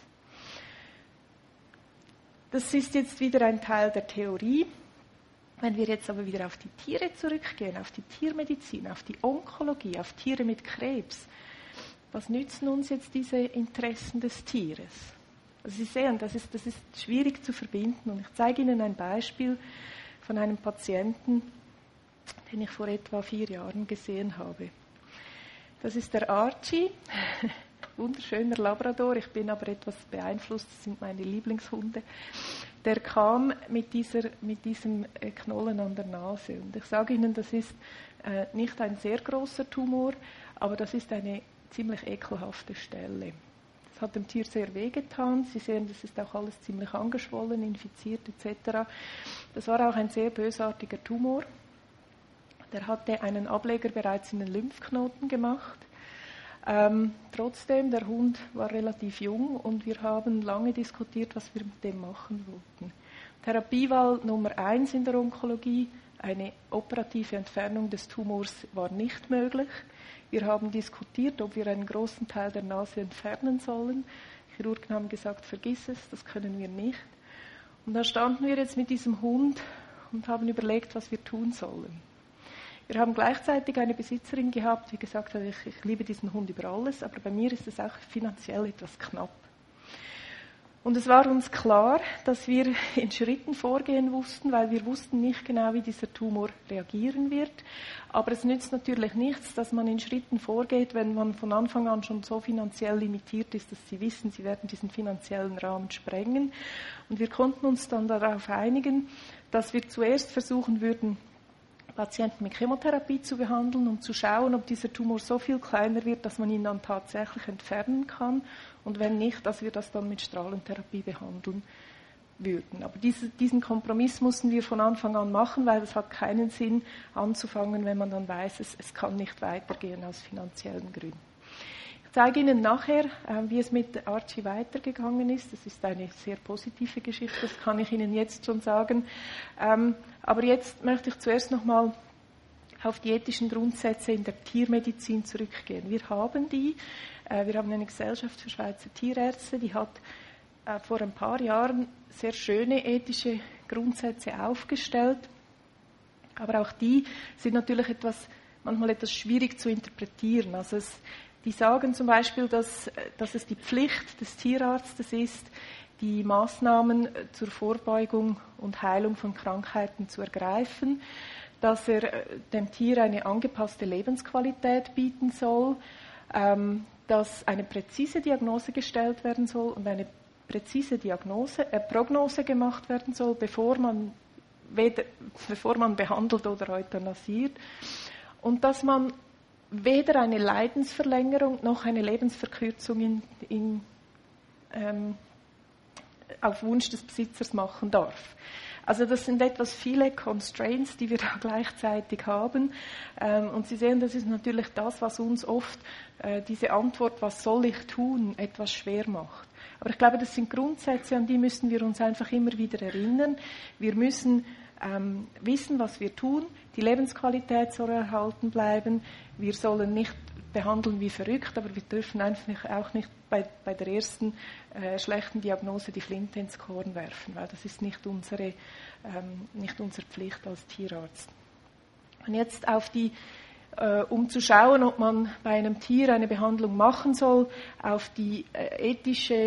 Das ist jetzt wieder ein Teil der Theorie. Wenn wir jetzt aber wieder auf die Tiere zurückgehen, auf die Tiermedizin, auf die Onkologie, auf Tiere mit Krebs, was nützen uns jetzt diese Interessen des Tieres? Also Sie sehen, das ist schwierig zu verbinden. Und ich zeige Ihnen ein Beispiel von einem Patienten, den ich vor etwa 4 Jahren gesehen habe. Das ist der Archie, wunderschöner Labrador. Ich bin aber etwas beeinflusst, das sind meine Lieblingshunde. Der kam mit diesem Knollen an der Nase. Und ich sage Ihnen, das ist nicht ein sehr großer Tumor, aber das ist eine ziemlich ekelhafte Stelle. Das hat dem Tier sehr wehgetan. Sie sehen, das ist auch alles ziemlich angeschwollen, infiziert etc. Das war auch ein sehr bösartiger Tumor. Der hatte einen Ableger bereits in den Lymphknoten gemacht. Trotzdem, der Hund war relativ jung und wir haben lange diskutiert, was wir mit dem machen wollten. Therapiewahl Nummer 1 in der Onkologie, eine operative Entfernung des Tumors war nicht möglich. Wir haben diskutiert, ob wir einen großen Teil der Nase entfernen sollen. Die Chirurgen haben gesagt, vergiss es, das können wir nicht. Und da standen wir jetzt mit diesem Hund und haben überlegt, was wir tun sollen. Wir haben gleichzeitig eine Besitzerin gehabt, die gesagt hat, ich liebe diesen Hund über alles, aber bei mir ist es auch finanziell etwas knapp. Und es war uns klar, dass wir in Schritten vorgehen mussten, weil wir wussten nicht genau, wie dieser Tumor reagieren wird. Aber es nützt natürlich nichts, dass man in Schritten vorgeht, wenn man von Anfang an schon so finanziell limitiert ist, dass Sie wissen, Sie werden diesen finanziellen Rahmen sprengen. Und wir konnten uns dann darauf einigen, dass wir zuerst versuchen würden, Patienten mit Chemotherapie zu behandeln, um zu schauen, ob dieser Tumor so viel kleiner wird, dass man ihn dann tatsächlich entfernen kann. Und wenn nicht, dass wir das dann mit Strahlentherapie behandeln würden. Aber diesen Kompromiss mussten wir von Anfang an machen, weil es hat keinen Sinn anzufangen, wenn man dann weiß, es kann nicht weitergehen aus finanziellen Gründen. Ich zeige Ihnen nachher, wie es mit Archie weitergegangen ist. Das ist eine sehr positive Geschichte, das kann ich Ihnen jetzt schon sagen. Aber jetzt möchte ich zuerst nochmal auf die ethischen Grundsätze in der Tiermedizin zurückgehen. Wir haben eine Gesellschaft für Schweizer Tierärzte, die hat vor ein paar Jahren sehr schöne ethische Grundsätze aufgestellt. Aber auch die sind natürlich manchmal etwas schwierig zu interpretieren. Also die sagen zum Beispiel, dass es die Pflicht des Tierarztes ist, die Maßnahmen zur Vorbeugung und Heilung von Krankheiten zu ergreifen, dass er dem Tier eine angepasste Lebensqualität bieten soll, dass eine präzise Diagnose gestellt werden soll und eine präzise Prognose gemacht werden soll, bevor man behandelt oder euthanassiert, und dass man weder eine Leidensverlängerung noch eine Lebensverkürzung auf Wunsch des Besitzers machen darf. Also das sind etwas viele Constraints, die wir da gleichzeitig haben. Und Sie sehen, das ist natürlich das, was uns oft diese Antwort, was soll ich tun, etwas schwer macht. Aber ich glaube, das sind Grundsätze, an die müssen wir uns einfach immer wieder erinnern. Wir müssen wissen, was wir tun. Die Lebensqualität soll erhalten bleiben. Wir sollen nicht behandeln wie verrückt, aber wir dürfen einfach auch nicht bei der ersten schlechten Diagnose die Flinte ins Korn werfen, weil das ist nicht unsere Pflicht als Tierarzt. Und jetzt um zu schauen, ob man bei einem Tier eine Behandlung machen soll, auf die ethische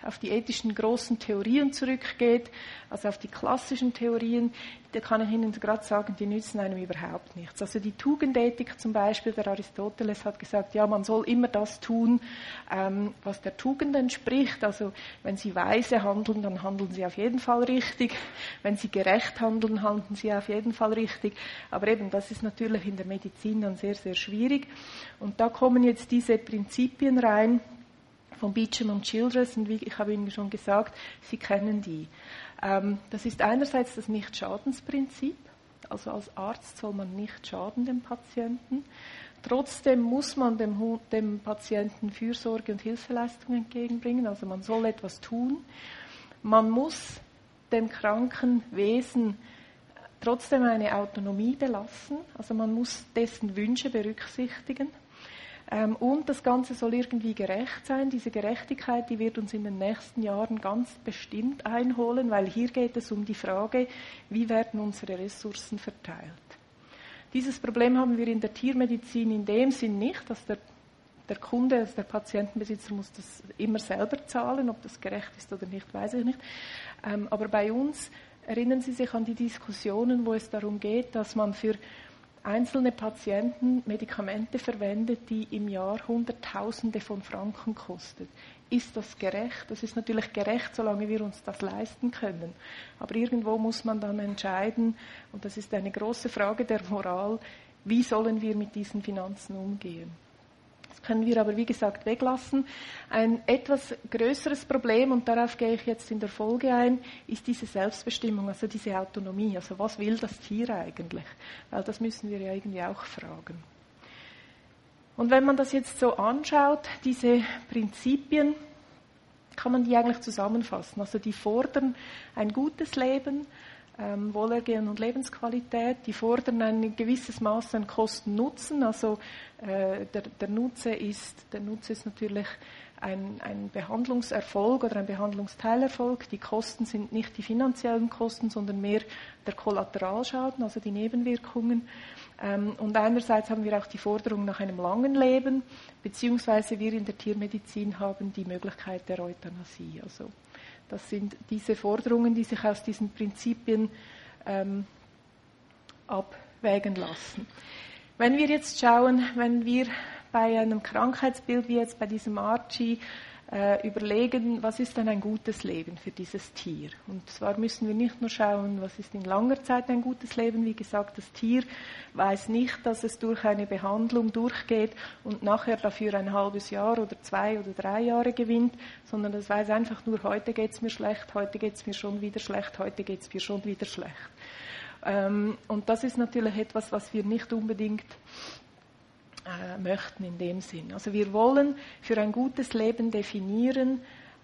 auf die ethischen großen Theorien zurückgeht, also auf die klassischen Theorien, da kann ich Ihnen gerade sagen, die nützen einem überhaupt nichts. Also die Tugendethik zum Beispiel, der Aristoteles hat gesagt, ja, man soll immer das tun, was der Tugend entspricht. Also wenn Sie weise handeln, dann handeln Sie auf jeden Fall richtig. Wenn Sie gerecht handeln, handeln Sie auf jeden Fall richtig. Aber eben, das ist natürlich in der Medizin dann sehr, sehr schwierig. Und da kommen jetzt diese Prinzipien rein von Beecham und Childress. Und wie ich habe Ihnen schon gesagt, Sie kennen die. Das ist einerseits das Nicht-Schadensprinzip. Also als Arzt soll man nicht schaden dem Patienten. Trotzdem muss man dem Patienten Fürsorge und Hilfeleistung entgegenbringen. Also man soll etwas tun. Man muss dem kranken Wesen trotzdem eine Autonomie belassen. Also man muss dessen Wünsche berücksichtigen. Und das Ganze soll irgendwie gerecht sein. Diese Gerechtigkeit, die wird uns in den nächsten Jahren ganz bestimmt einholen, weil hier geht es um die Frage, wie werden unsere Ressourcen verteilt. Dieses Problem haben wir in der Tiermedizin in dem Sinn nicht, dass der Kunde, also der Patientenbesitzer, muss das immer selber zahlen. Ob das gerecht ist oder nicht, weiß ich nicht. Aber bei uns erinnern Sie sich an die Diskussionen, wo es darum geht, dass man für einzelne Patienten Medikamente verwendet, die im Jahr Hunderttausende von Franken kosten. Ist das gerecht? Das ist natürlich gerecht, solange wir uns das leisten können. Aber irgendwo muss man dann entscheiden, und das ist eine große Frage der Moral, wie sollen wir mit diesen Finanzen umgehen? Das können wir aber, wie gesagt, weglassen. Ein etwas größeres Problem, und darauf gehe ich jetzt in der Folge ein, ist diese Selbstbestimmung, also diese Autonomie. Also was will das Tier eigentlich? Weil das müssen wir ja irgendwie auch fragen. Und wenn man das jetzt so anschaut, diese Prinzipien, kann man die eigentlich zusammenfassen. Also die fordern ein gutes Leben, Wohlergehen und Lebensqualität, die fordern ein gewisses Maß an Kosten-Nutzen. Also der Nutze ist natürlich ein Behandlungserfolg oder ein Behandlungsteilerfolg. Die Kosten sind nicht die finanziellen Kosten, sondern mehr der Kollateralschaden, also die Nebenwirkungen. Und einerseits haben wir auch die Forderung nach einem langen Leben, beziehungsweise wir in der Tiermedizin haben die Möglichkeit der Euthanasie. Also das sind diese Forderungen, die sich aus diesen Prinzipien abwägen lassen. Wenn wir jetzt schauen, wenn wir bei einem Krankheitsbild wie jetzt bei diesem Archie überlegen, was ist denn ein gutes Leben für dieses Tier? Und zwar müssen wir nicht nur schauen, was ist in langer Zeit ein gutes Leben. Wie gesagt, das Tier weiß nicht, dass es durch eine Behandlung durchgeht und nachher dafür ein halbes Jahr oder 2 oder 3 Jahre gewinnt, sondern es weiß einfach nur, heute geht es mir schlecht, heute geht es mir schon wieder schlecht, heute geht es mir schon wieder schlecht. Und das ist natürlich etwas, was wir nicht unbedingt möchten in dem Sinn. Also wir wollen für ein gutes Leben definieren,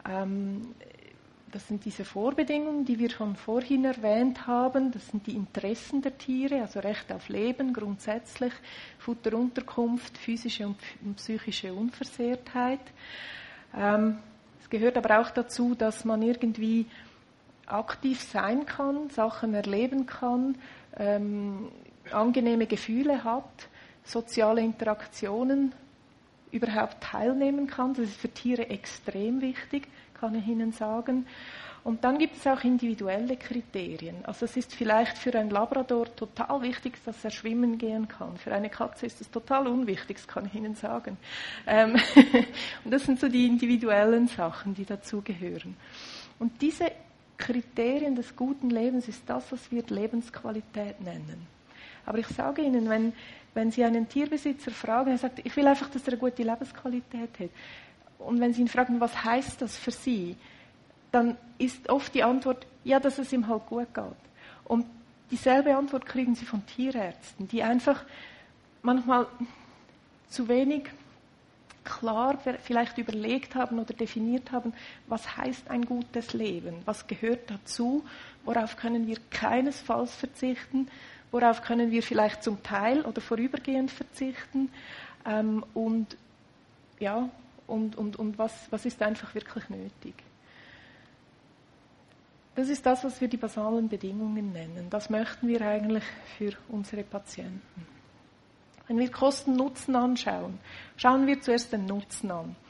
das sind diese Vorbedingungen, die wir schon vorhin erwähnt haben, das sind die Interessen der Tiere, also Recht auf Leben grundsätzlich, Futterunterkunft, physische und psychische Unversehrtheit. Es gehört aber auch dazu, dass man irgendwie aktiv sein kann, Sachen erleben kann, angenehme Gefühle hat, soziale Interaktionen überhaupt teilnehmen kann. Das ist für Tiere extrem wichtig, kann ich Ihnen sagen. Und dann gibt es auch individuelle Kriterien. Also es ist vielleicht für einen Labrador total wichtig, dass er schwimmen gehen kann. Für eine Katze ist es total unwichtig, das kann ich Ihnen sagen. Und das sind so die individuellen Sachen, die dazugehören. Und diese Kriterien des guten Lebens ist das, was wir Lebensqualität nennen. Aber ich sage Ihnen, wenn Sie einen Tierbesitzer fragen, er sagt, ich will einfach, dass er eine gute Lebensqualität hat. Und wenn Sie ihn fragen, was heißt das für Sie, dann ist oft die Antwort, ja, dass es ihm halt gut geht. Und dieselbe Antwort kriegen Sie von Tierärzten, die einfach manchmal zu wenig klar vielleicht überlegt haben oder definiert haben, was heißt ein gutes Leben, was gehört dazu, worauf können wir keinesfalls verzichten, worauf können wir vielleicht zum Teil oder vorübergehend verzichten und was ist einfach wirklich nötig. Das ist das, was wir die basalen Bedingungen nennen. Das möchten wir eigentlich für unsere Patienten. Wenn wir Kosten-Nutzen anschauen, schauen wir zuerst den Nutzen an.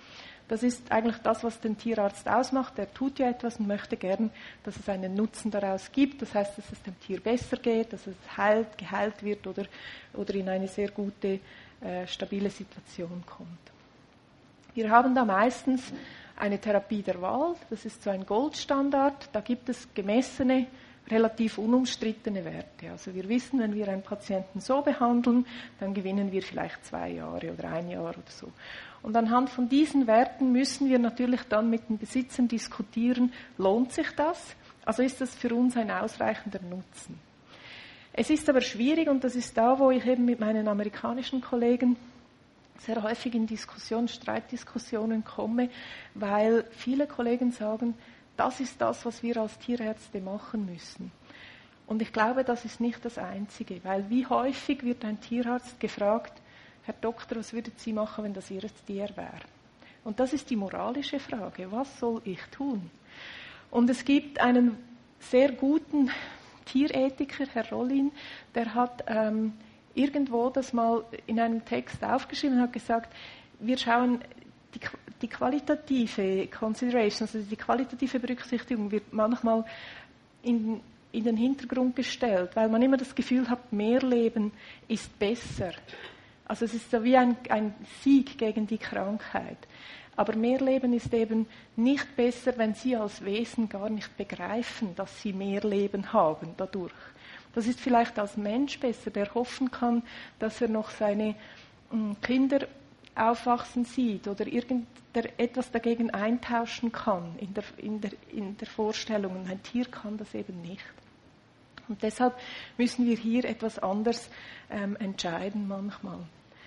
Das ist eigentlich das, was den Tierarzt ausmacht. Er tut ja etwas und möchte gern, dass es einen Nutzen daraus gibt. Das heißt, dass es dem Tier besser geht, dass es geheilt wird oder in eine sehr gute, stabile Situation kommt. Wir haben da meistens eine Therapie der Wahl. Das ist so ein Goldstandard. Da gibt es gemessene, relativ unumstrittene Werte. Also wir wissen, wenn wir einen Patienten so behandeln, dann gewinnen wir vielleicht 2 Jahre oder 1 Jahr oder so. Und anhand von diesen Werten müssen wir natürlich dann mit den Besitzern diskutieren, lohnt sich das? Also ist das für uns ein ausreichender Nutzen? Es ist aber schwierig, und das ist da, wo ich eben mit meinen amerikanischen Kollegen sehr häufig in Streitdiskussionen komme, weil viele Kollegen sagen, das ist das, was wir als Tierärzte machen müssen. Und ich glaube, das ist nicht das Einzige, weil wie häufig wird ein Tierarzt gefragt, Herr Doktor, was würden Sie machen, wenn das Ihr Tier wäre? Und das ist die moralische Frage, was soll ich tun? Und es gibt einen sehr guten Tierethiker, Herr Rollin, der hat irgendwo das mal in einem Text aufgeschrieben und hat gesagt, wir schauen, die qualitative Consideration, also die qualitative Berücksichtigung wird manchmal in den Hintergrund gestellt, weil man immer das Gefühl hat, mehr Leben ist besser. Also es ist so wie ein Sieg gegen die Krankheit. Aber mehr Leben ist eben nicht besser, wenn Sie als Wesen gar nicht begreifen, dass Sie mehr Leben haben dadurch. Das ist vielleicht als Mensch besser, der hoffen kann, dass er noch seine Kinder aufwachsen sieht oder etwas dagegen eintauschen kann in der Vorstellung. Und ein Tier kann das eben nicht. Und deshalb müssen wir hier etwas anders entscheiden manchmal.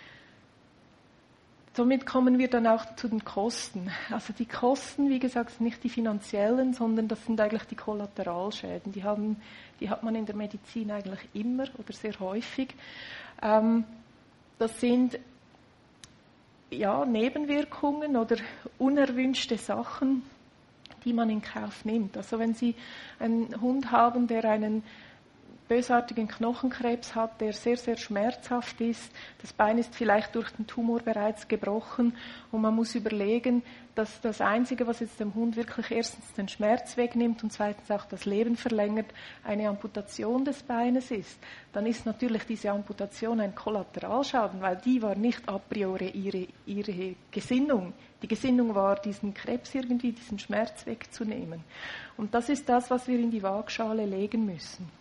Somit kommen wir dann auch zu den Kosten. Also die Kosten, wie gesagt, sind nicht die finanziellen, sondern das sind eigentlich die Kollateralschäden. Die hat man in der Medizin eigentlich immer oder sehr häufig. Das sind Nebenwirkungen oder unerwünschte Sachen, die man in Kauf nimmt. Also wenn Sie einen Hund haben, der einen bösartigen Knochenkrebs hat, der sehr, sehr schmerzhaft ist. Das Bein ist vielleicht durch den Tumor bereits gebrochen und man muss überlegen, dass das Einzige, was jetzt dem Hund wirklich erstens den Schmerz wegnimmt und zweitens auch das Leben verlängert, eine Amputation des Beines ist. Dann ist natürlich diese Amputation ein Kollateralschaden, weil die war nicht a priori ihre Gesinnung. Die Gesinnung war, diesen Krebs irgendwie, diesen Schmerz wegzunehmen. Und das ist das, was wir in die Waagschale legen müssen.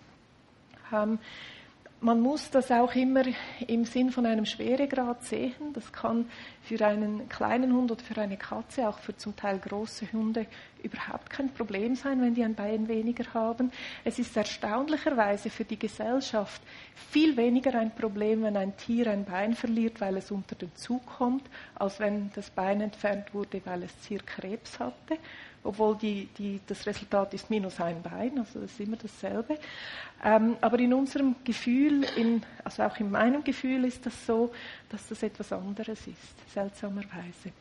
Man muss das auch immer im Sinn von einem Schweregrad sehen. Das kann für einen kleinen Hund oder für eine Katze, auch für zum Teil große Hunde, überhaupt kein Problem sein, wenn die ein Bein weniger haben. Es ist erstaunlicherweise für die Gesellschaft viel weniger ein Problem, wenn ein Tier ein Bein verliert, weil es unter den Zug kommt, als wenn das Bein entfernt wurde, weil es Tier Krebs hatte. Obwohl das Resultat ist -1 Bein, also das ist immer dasselbe. Aber in unserem Gefühl, also auch in meinem Gefühl ist das so, dass das etwas anderes ist, seltsamerweise.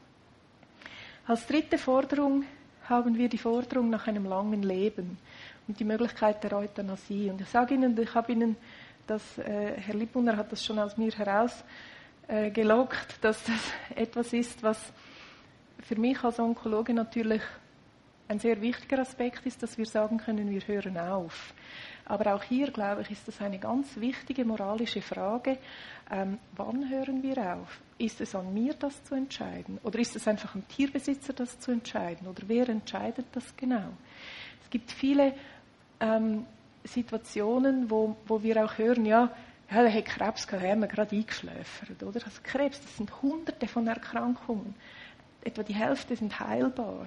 Als dritte Forderung haben wir die Forderung nach einem langen Leben und die Möglichkeit der Euthanasie. Und ich sage Ihnen, Herr Lippuner hat das schon aus mir herausgelockt, dass das etwas ist, was für mich als Onkologe natürlich ein sehr wichtiger Aspekt ist, dass wir sagen können, wir hören auf. Aber auch hier, glaube ich, ist das eine ganz wichtige moralische Frage. Wann hören wir auf? Ist es an mir, das zu entscheiden? Oder ist es einfach am Tierbesitzer, das zu entscheiden? Oder wer entscheidet das genau? Es gibt viele Situationen, wo wir auch hören, der hat Krebs gehabt, haben wir gerade eingeschläfert. Oder? Also Krebs, das sind Hunderte von Erkrankungen. Etwa die Hälfte sind heilbar.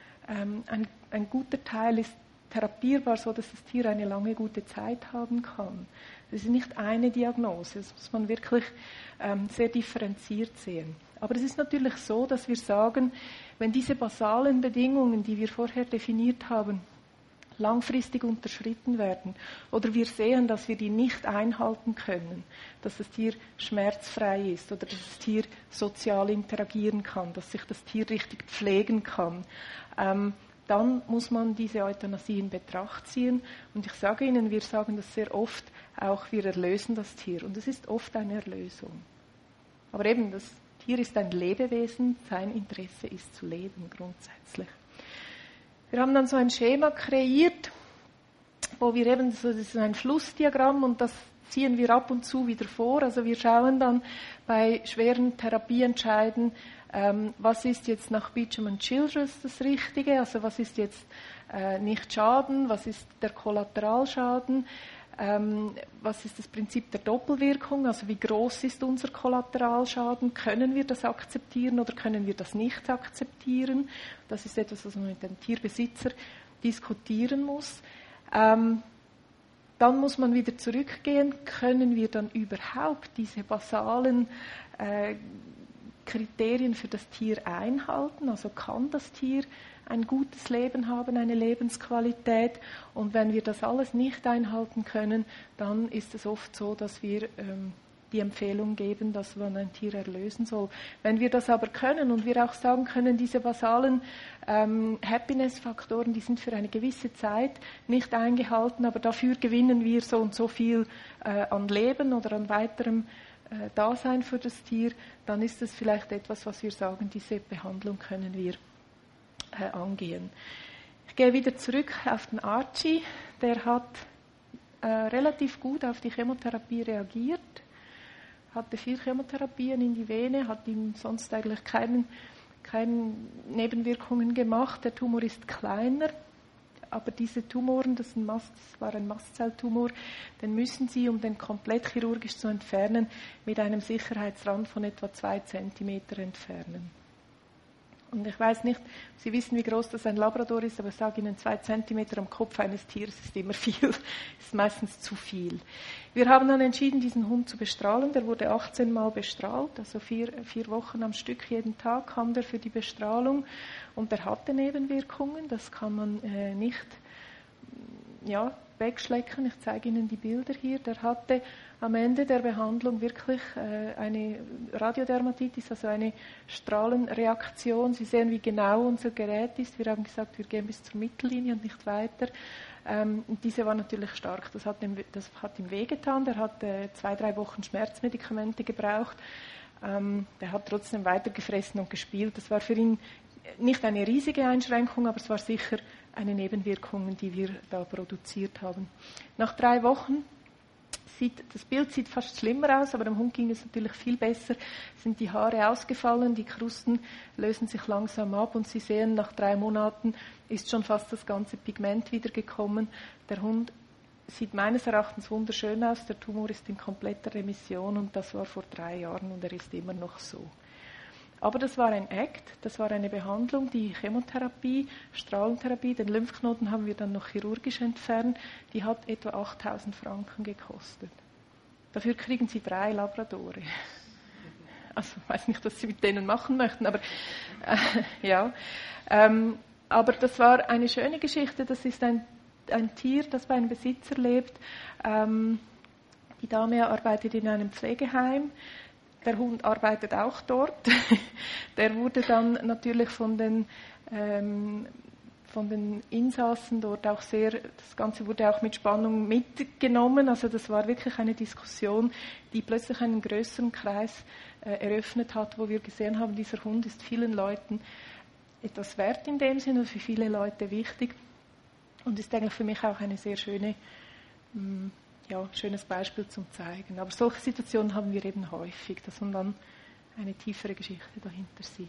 Ein guter Teil ist therapierbar, so dass das Tier eine lange gute Zeit haben kann. Das ist nicht eine Diagnose, das muss man wirklich sehr differenziert sehen. Aber es ist natürlich so, dass wir sagen, wenn diese basalen Bedingungen, die wir vorher definiert haben, langfristig unterschritten werden oder wir sehen, dass wir die nicht einhalten können, dass das Tier schmerzfrei ist oder dass das Tier sozial interagieren kann, dass sich das Tier richtig pflegen kann, dann muss man diese Euthanasie in Betracht ziehen. Und ich sage Ihnen, wir sagen das sehr oft auch, wir erlösen das Tier. Und es ist oft eine Erlösung. Aber eben, das Tier ist ein Lebewesen, sein Interesse ist zu leben, grundsätzlich. Wir haben dann so ein Schema kreiert, wo wir eben, das ist ein Flussdiagramm und das ziehen wir ab und zu wieder vor. Also wir schauen dann bei schweren Therapieentscheiden, was ist jetzt nach Beecham und Childress das Richtige, also was ist jetzt nicht Schaden, was ist der Kollateralschaden, was ist das Prinzip der Doppelwirkung, also wie groß ist unser Kollateralschaden, können wir das akzeptieren oder können wir das nicht akzeptieren. Das ist etwas, was man mit dem Tierbesitzer diskutieren muss. Dann muss man wieder zurückgehen, können wir dann überhaupt diese basalen Kriterien für das Tier einhalten, also kann das Tier ein gutes Leben haben, eine Lebensqualität, und wenn wir das alles nicht einhalten können, dann ist es oft so, dass wir die Empfehlung geben, dass man ein Tier erlösen soll. Wenn wir das aber können und wir auch sagen können, diese basalen Happiness-Faktoren, die sind für eine gewisse Zeit nicht eingehalten, aber dafür gewinnen wir so und so viel an Leben oder an weiterem Dasein für das Tier, dann ist das vielleicht etwas, was wir sagen, diese Behandlung können wir angehen. Ich gehe wieder zurück auf den Archie, der hat relativ gut auf die Chemotherapie reagiert, hatte 4 Chemotherapien in die Vene, hat ihm sonst eigentlich keine Nebenwirkungen gemacht. Der Tumor ist kleiner, aber diese Tumoren, das war ein Mastzelltumor, den müssen Sie, um den komplett chirurgisch zu entfernen, mit einem Sicherheitsrand von etwa 2 cm entfernen. Und ich weiß nicht, Sie wissen, wie groß das ein Labrador ist, aber ich sage Ihnen, 2 cm am Kopf eines Tieres ist immer viel, ist meistens zu viel. Wir haben dann entschieden, diesen Hund zu bestrahlen. Der wurde 18 Mal bestrahlt, also 4 Wochen am Stück, jeden Tag kam der für die Bestrahlung. Und der hatte Nebenwirkungen, das kann man nicht wegschlecken. Ich zeige Ihnen die Bilder hier. Der hatte am Ende der Behandlung wirklich eine Radiodermatitis, also eine Strahlenreaktion. Sie sehen, wie genau unser Gerät ist. Wir haben gesagt, wir gehen bis zur Mittellinie und nicht weiter. Diese war natürlich stark. Das hat ihm wehgetan. Der hat 2-3 Wochen Schmerzmedikamente gebraucht. Der hat trotzdem weitergefressen und gespielt. Das war für ihn nicht eine riesige Einschränkung, aber es war sicher eine Nebenwirkung, die wir da produziert haben. Nach 3 Wochen das Bild sieht fast schlimmer aus, aber dem Hund ging es natürlich viel besser. Sind die Haare ausgefallen, die Krusten lösen sich langsam ab und Sie sehen, nach 3 Monaten ist schon fast das ganze Pigment wiedergekommen. Der Hund sieht meines Erachtens wunderschön aus, der Tumor ist in kompletter Remission und das war vor 3 Jahren und er ist immer noch so. Aber das war ein Act, das war eine Behandlung, die Chemotherapie, Strahlentherapie, den Lymphknoten haben wir dann noch chirurgisch entfernt, die hat etwa 8.000 Franken gekostet. Dafür kriegen Sie 3 Labradore. Also ich weiß nicht, was Sie mit denen machen möchten, aber ja. Aber das war eine schöne Geschichte, das ist ein Tier, das bei einem Besitzer lebt. Die Dame arbeitet in einem Pflegeheim. Der Hund arbeitet auch dort. Der wurde dann natürlich von den Insassen dort auch das Ganze wurde auch mit Spannung mitgenommen. Also das war wirklich eine Diskussion, die plötzlich einen größeren Kreis eröffnet hat, wo wir gesehen haben, dieser Hund ist vielen Leuten etwas wert in dem Sinne und für viele Leute wichtig und ist eigentlich für mich auch eine sehr schönes Beispiel zum Zeigen. Aber solche Situationen haben wir eben häufig, dass man dann eine tiefere Geschichte dahinter sieht.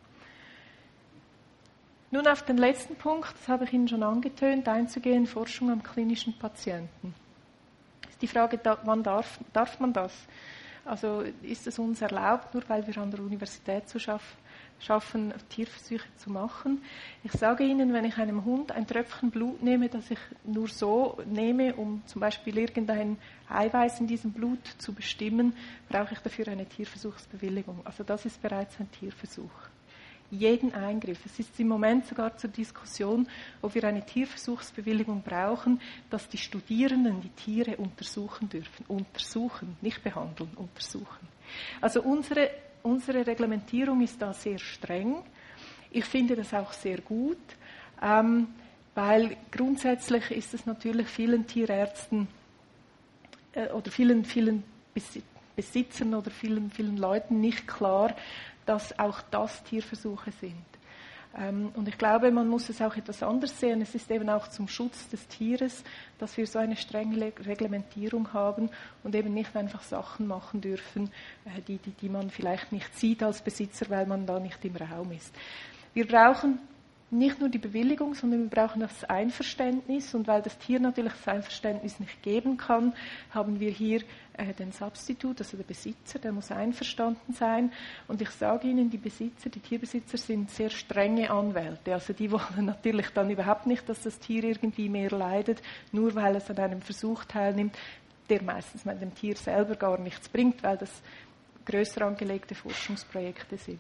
Nun auf den letzten Punkt, das habe ich Ihnen schon angetönt, einzugehen, Forschung am klinischen Patienten. Ist die Frage, wann darf man das? Also ist es uns erlaubt, nur weil wir an der Universität zu schaffen, Tierversuche zu machen. Ich sage Ihnen, wenn ich einem Hund ein Tröpfchen Blut nehme, das ich nur so nehme, um zum Beispiel irgendein Eiweiß in diesem Blut zu bestimmen, brauche ich dafür eine Tierversuchsbewilligung. Also das ist bereits ein Tierversuch. Jeden Eingriff. Es ist im Moment sogar zur Diskussion, ob wir eine Tierversuchsbewilligung brauchen, dass die Studierenden die Tiere untersuchen dürfen. Untersuchen, nicht behandeln, untersuchen. Also unsere Reglementierung ist da sehr streng. Ich finde das auch sehr gut, weil grundsätzlich ist es natürlich vielen Tierärzten oder vielen Besitzern oder vielen, vielen Leuten nicht klar, dass auch das Tierversuche sind. Und ich glaube, man muss es auch etwas anders sehen. Es ist eben auch zum Schutz des Tieres, dass wir so eine strenge Reglementierung haben und eben nicht einfach Sachen machen dürfen, die man vielleicht nicht sieht als Besitzer, weil man da nicht im Raum ist. Wir brauchen nicht nur die Bewilligung, sondern wir brauchen das Einverständnis. Und weil das Tier natürlich das Einverständnis nicht geben kann, haben wir hier den Substitut, also der Besitzer, der muss einverstanden sein. Und ich sage Ihnen, die Tierbesitzer sind sehr strenge Anwälte. Also die wollen natürlich dann überhaupt nicht, dass das Tier irgendwie mehr leidet, nur weil es an einem Versuch teilnimmt, der meistens dem Tier selber gar nichts bringt, weil das größer angelegte Forschungsprojekte sind.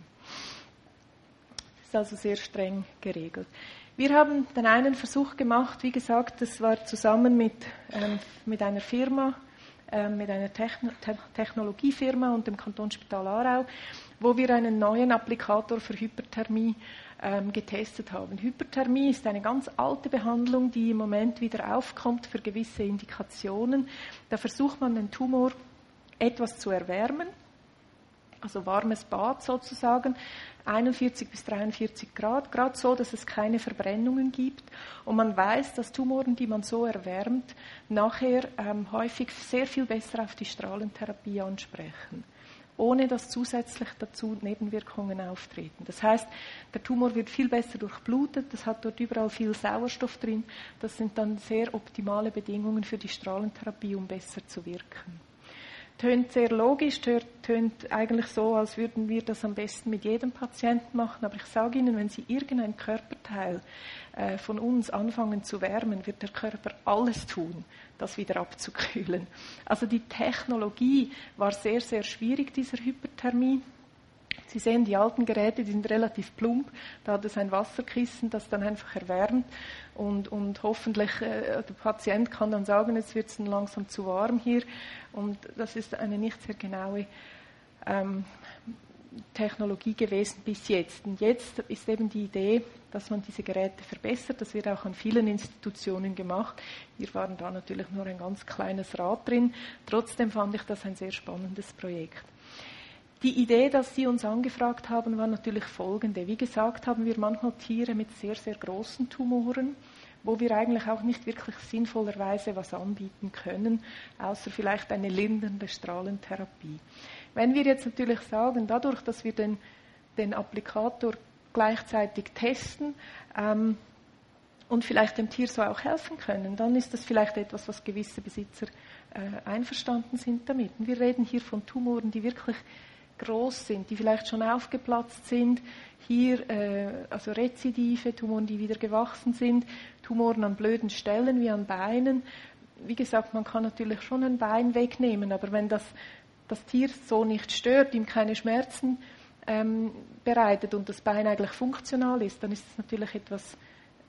Das ist also sehr streng geregelt. Wir haben den einen Versuch gemacht, wie gesagt, das war zusammen mit einer Firma, mit einer Technologiefirma und dem Kantonsspital Aarau, wo wir einen neuen Applikator für Hyperthermie getestet haben. Hyperthermie ist eine ganz alte Behandlung, die im Moment wieder aufkommt für gewisse Indikationen. Da versucht man den Tumor etwas zu erwärmen, also warmes Bad sozusagen, 41 bis 43 Grad, gerade so, dass es keine Verbrennungen gibt. Und man weiß, dass Tumoren, die man so erwärmt, nachher häufig sehr viel besser auf die Strahlentherapie ansprechen, ohne dass zusätzlich dazu Nebenwirkungen auftreten. Das heißt, der Tumor wird viel besser durchblutet, das hat dort überall viel Sauerstoff drin. Das sind dann sehr optimale Bedingungen für die Strahlentherapie, um besser zu wirken. Tönt sehr logisch, tönt eigentlich so, als würden wir das am besten mit jedem Patienten machen. Aber ich sage Ihnen, wenn Sie irgendein Körperteil von uns anfangen zu wärmen, wird der Körper alles tun, das wieder abzukühlen. Also die Technologie war sehr, sehr schwierig, dieser Hyperthermie. Sie sehen, die alten Geräte, die sind relativ plump. Da hat es ein Wasserkissen, das dann einfach erwärmt. Und hoffentlich, der Patient kann dann sagen, jetzt wird es langsam zu warm hier. Und das ist eine nicht sehr genaue Technologie gewesen bis jetzt. Und jetzt ist eben die Idee, dass man diese Geräte verbessert. Das wird auch an vielen Institutionen gemacht. Wir waren da natürlich nur ein ganz kleines Rad drin. Trotzdem fand ich das ein sehr spannendes Projekt. Die Idee, dass Sie uns angefragt haben, war natürlich folgende. Wie gesagt, haben wir manchmal Tiere mit sehr, sehr großen Tumoren, wo wir eigentlich auch nicht wirklich sinnvollerweise was anbieten können, außer vielleicht eine lindernde Strahlentherapie. Wenn wir jetzt natürlich sagen, dadurch, dass wir den Applikator gleichzeitig testen und vielleicht dem Tier so auch helfen können, dann ist das vielleicht etwas, was gewisse Besitzer einverstanden sind damit. Und wir reden hier von Tumoren, die wirklich groß sind, die vielleicht schon aufgeplatzt sind, hier also rezidive Tumoren, die wieder gewachsen sind, Tumoren an blöden Stellen wie an Beinen. Wie gesagt, man kann natürlich schon ein Bein wegnehmen, aber wenn das Tier so nicht stört, ihm keine Schmerzen bereitet und das Bein eigentlich funktional ist, dann ist es natürlich etwas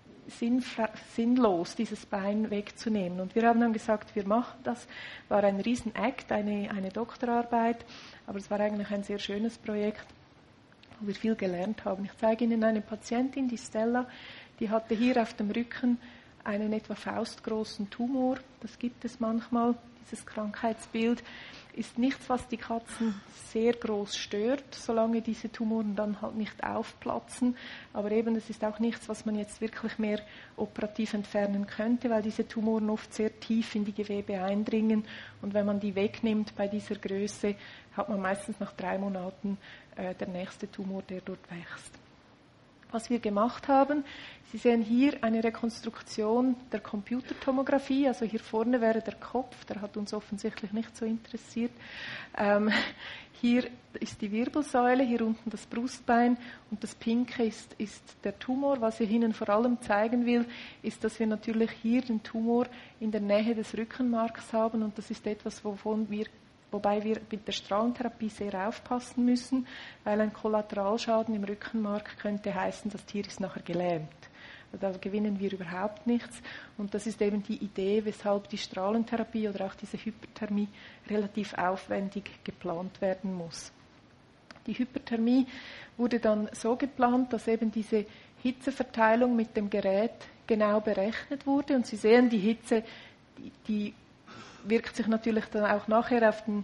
sinnlos, dieses Bein wegzunehmen. Und wir haben dann gesagt, wir machen das. War ein Riesen-Act, eine Doktorarbeit, aber es war eigentlich ein sehr schönes Projekt, wo wir viel gelernt haben. Ich zeige Ihnen eine Patientin, die Stella, die hatte hier auf dem Rücken einen etwa faustgroßen Tumor. Das gibt es manchmal, dieses Krankheitsbild. Ist nichts, was die Katzen sehr groß stört, solange diese Tumoren dann halt nicht aufplatzen. Aber eben, es ist auch nichts, was man jetzt wirklich mehr operativ entfernen könnte, weil diese Tumoren oft sehr tief in die Gewebe eindringen. Und wenn man die wegnimmt bei dieser Größe, hat man meistens nach 3 Monaten der nächste Tumor, der dort wächst. Was wir gemacht haben, Sie sehen hier eine Rekonstruktion der Computertomographie, also hier vorne wäre der Kopf, der hat uns offensichtlich nicht so interessiert. Hier ist die Wirbelsäule, hier unten das Brustbein und das Pinke ist der Tumor. Was ich Ihnen vor allem zeigen will, ist, dass wir natürlich hier den Tumor in der Nähe des Rückenmarks haben und das ist etwas, wobei wir mit der Strahlentherapie sehr aufpassen müssen, weil ein Kollateralschaden im Rückenmark könnte heißen, das Tier ist nachher gelähmt. Da gewinnen wir überhaupt nichts. Und das ist eben die Idee, weshalb die Strahlentherapie oder auch diese Hyperthermie relativ aufwendig geplant werden muss. Die Hyperthermie wurde dann so geplant, dass eben diese Hitzeverteilung mit dem Gerät genau berechnet wurde. Und Sie sehen, die Hitze, die wirkt sich natürlich dann auch nachher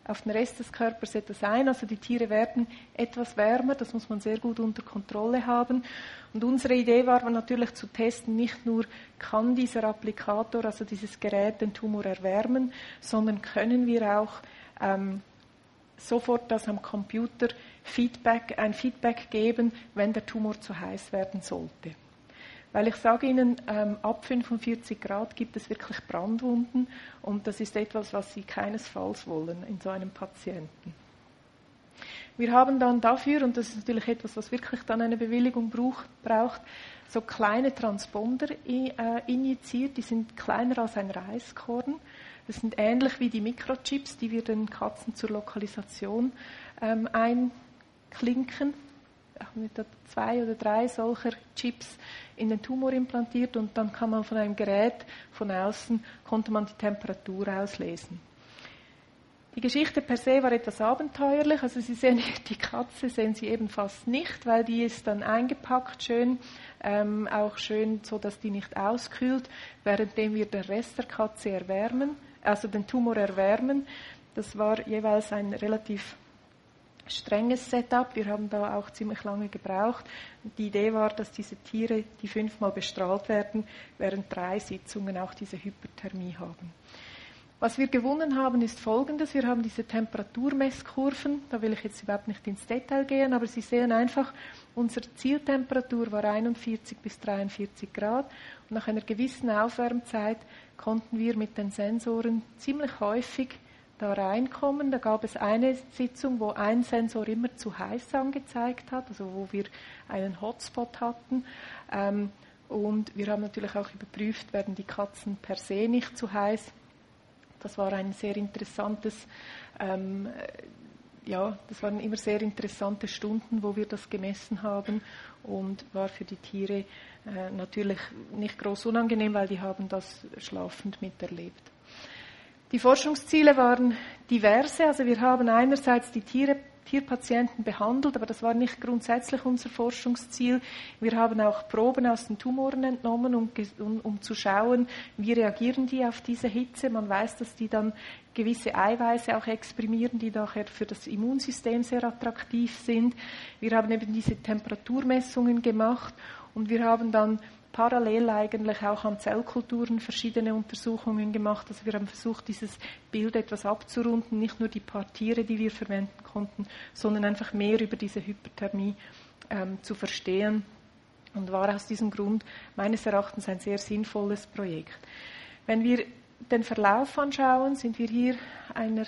auf den Rest des Körpers etwas ein. Also die Tiere werden etwas wärmer, das muss man sehr gut unter Kontrolle haben. Und unsere Idee war natürlich zu testen, nicht nur kann dieser Applikator, also dieses Gerät, den Tumor erwärmen, sondern können wir auch sofort das am Computer ein Feedback geben, wenn der Tumor zu heiß werden sollte. Weil ich sage Ihnen, ab 45 Grad gibt es wirklich Brandwunden und das ist etwas, was Sie keinesfalls wollen in so einem Patienten. Wir haben dann dafür, und das ist natürlich etwas, was wirklich dann eine Bewilligung braucht, so kleine Transponder injiziert, die sind kleiner als ein Reiskorn. Das sind ähnlich wie die Mikrochips, die wir den Katzen zur Lokalisation einklinken. Wir haben da 2 oder 3 solcher Chips in den Tumor implantiert und dann kann man von einem Gerät von außen, konnte man die Temperatur auslesen. Die Geschichte per se war etwas abenteuerlich, also Sie sehen die Katze, sehen Sie eben fast nicht, weil die ist dann eingepackt schön, auch schön, so dass die nicht auskühlt, währenddem wir den Rest der Katze erwärmen, also den Tumor erwärmen. Das war jeweils ein relativ strenges Setup. Wir haben da auch ziemlich lange gebraucht. Die Idee war, dass diese Tiere, die 5-mal bestrahlt werden, während 3 Sitzungen auch diese Hyperthermie haben. Was wir gewonnen haben, ist Folgendes. Wir haben diese Temperaturmesskurven. Da will ich jetzt überhaupt nicht ins Detail gehen, aber Sie sehen einfach, unsere Zieltemperatur war 41 bis 43 Grad. Und nach einer gewissen Aufwärmzeit konnten wir mit den Sensoren ziemlich häufig da reinkommen. Da gab es eine Sitzung, wo ein Sensor immer zu heiß angezeigt hat, also wo wir einen Hotspot hatten. Und wir haben natürlich auch überprüft, werden die Katzen per se nicht zu heiß. Das war ein sehr interessantes, das waren immer sehr interessante Stunden, wo wir das gemessen haben und war für die Tiere natürlich nicht groß unangenehm, weil die haben das schlafend miterlebt. Die Forschungsziele waren diverse, also wir haben einerseits die Tierpatienten behandelt, aber das war nicht grundsätzlich unser Forschungsziel. Wir haben auch Proben aus den Tumoren entnommen, um zu schauen, wie reagieren die auf diese Hitze. Man weiß, dass die dann gewisse Eiweiße auch exprimieren, die nachher für das Immunsystem sehr attraktiv sind. Wir haben eben diese Temperaturmessungen gemacht und wir haben dann parallel eigentlich auch an Zellkulturen verschiedene Untersuchungen gemacht. Also wir haben versucht, dieses Bild etwas abzurunden, nicht nur die paar Tiere, die wir verwenden konnten, sondern einfach mehr über diese Hyperthermie zu verstehen und war aus diesem Grund meines Erachtens ein sehr sinnvolles Projekt. Wenn wir den Verlauf anschauen, sind wir hier ein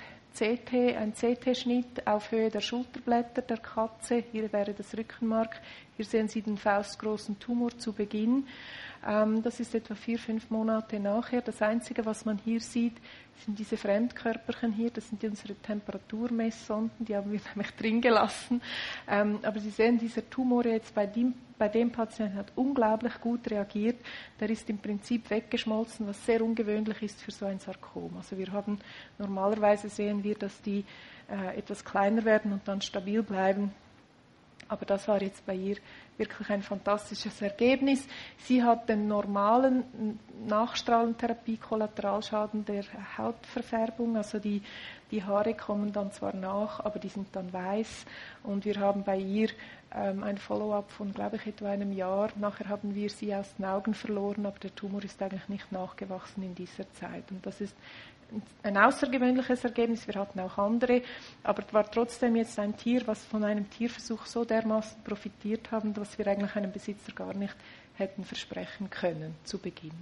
CT-Schnitt auf Höhe der Schulterblätter der Katze. Hier wäre das Rückenmark. Hier sehen Sie den faustgroßen Tumor zu Beginn. Das ist etwa 4-5 Monate nachher. Das Einzige, was man hier sieht, sind diese Fremdkörperchen hier. Das sind unsere Temperaturmesssonden. Die haben wir nämlich drin gelassen. Aber Sie sehen, dieser Tumor jetzt bei dem Patienten hat unglaublich gut reagiert. Der ist im Prinzip weggeschmolzen, was sehr ungewöhnlich ist für so ein Sarkom. Also normalerweise sehen wir, dass die etwas kleiner werden und dann stabil bleiben. Aber das war jetzt bei ihr wirklich ein fantastisches Ergebnis. Sie hat den normalen Nachstrahlentherapie, Kollateralschaden der Hautverfärbung, also die Haare kommen dann zwar nach, aber die sind dann weiß. Und wir haben bei ihr ein Follow-up von, glaube ich, etwa einem Jahr. Nachher haben wir sie aus den Augen verloren, aber der Tumor ist eigentlich nicht nachgewachsen in dieser Zeit. Und das ist ein außergewöhnliches Ergebnis. Wir hatten auch andere, aber es war trotzdem jetzt ein Tier, was von einem Tierversuch so dermaßen profitiert haben, dass wir eigentlich einem Besitzer gar nicht hätten versprechen können zu Beginn.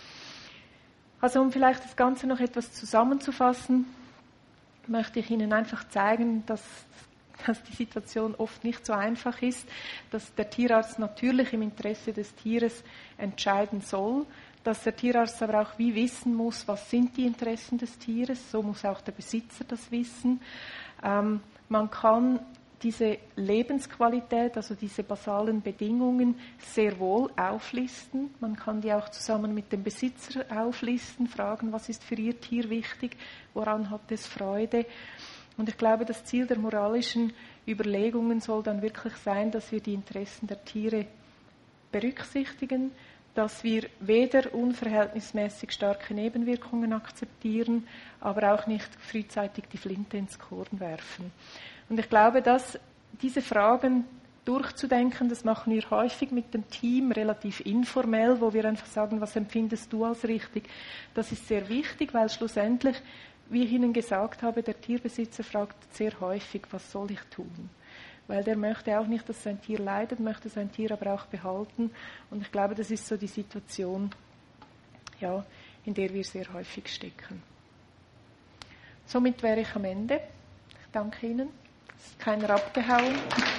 Also um vielleicht das Ganze noch etwas zusammenzufassen, möchte ich Ihnen einfach zeigen, dass die Situation oft nicht so einfach ist, dass der Tierarzt natürlich im Interesse des Tieres entscheiden soll, dass der Tierarzt aber auch wie wissen muss, was sind die Interessen des Tieres, so muss auch der Besitzer das wissen. Man kann diese Lebensqualität, also diese basalen Bedingungen sehr wohl auflisten. Man kann die auch zusammen mit dem Besitzer auflisten, fragen, was ist für Ihr Tier wichtig, woran hat es Freude. Und ich glaube, das Ziel der moralischen Überlegungen soll dann wirklich sein, dass wir die Interessen der Tiere berücksichtigen, dass wir weder unverhältnismäßig starke Nebenwirkungen akzeptieren, aber auch nicht frühzeitig die Flinte ins Korn werfen. Und ich glaube, dass diese Fragen durchzudenken, das machen wir häufig mit dem Team, relativ informell, wo wir einfach sagen, was empfindest du als richtig? Das ist sehr wichtig, weil schlussendlich, wie ich Ihnen gesagt habe, der Tierbesitzer fragt sehr häufig, was soll ich tun? Weil der möchte auch nicht, dass sein Tier leidet, möchte sein Tier aber auch behalten. Und ich glaube, das ist so die Situation, ja, in der wir sehr häufig stecken. Somit wäre ich am Ende. Ich danke Ihnen. Es ist keiner abgehauen.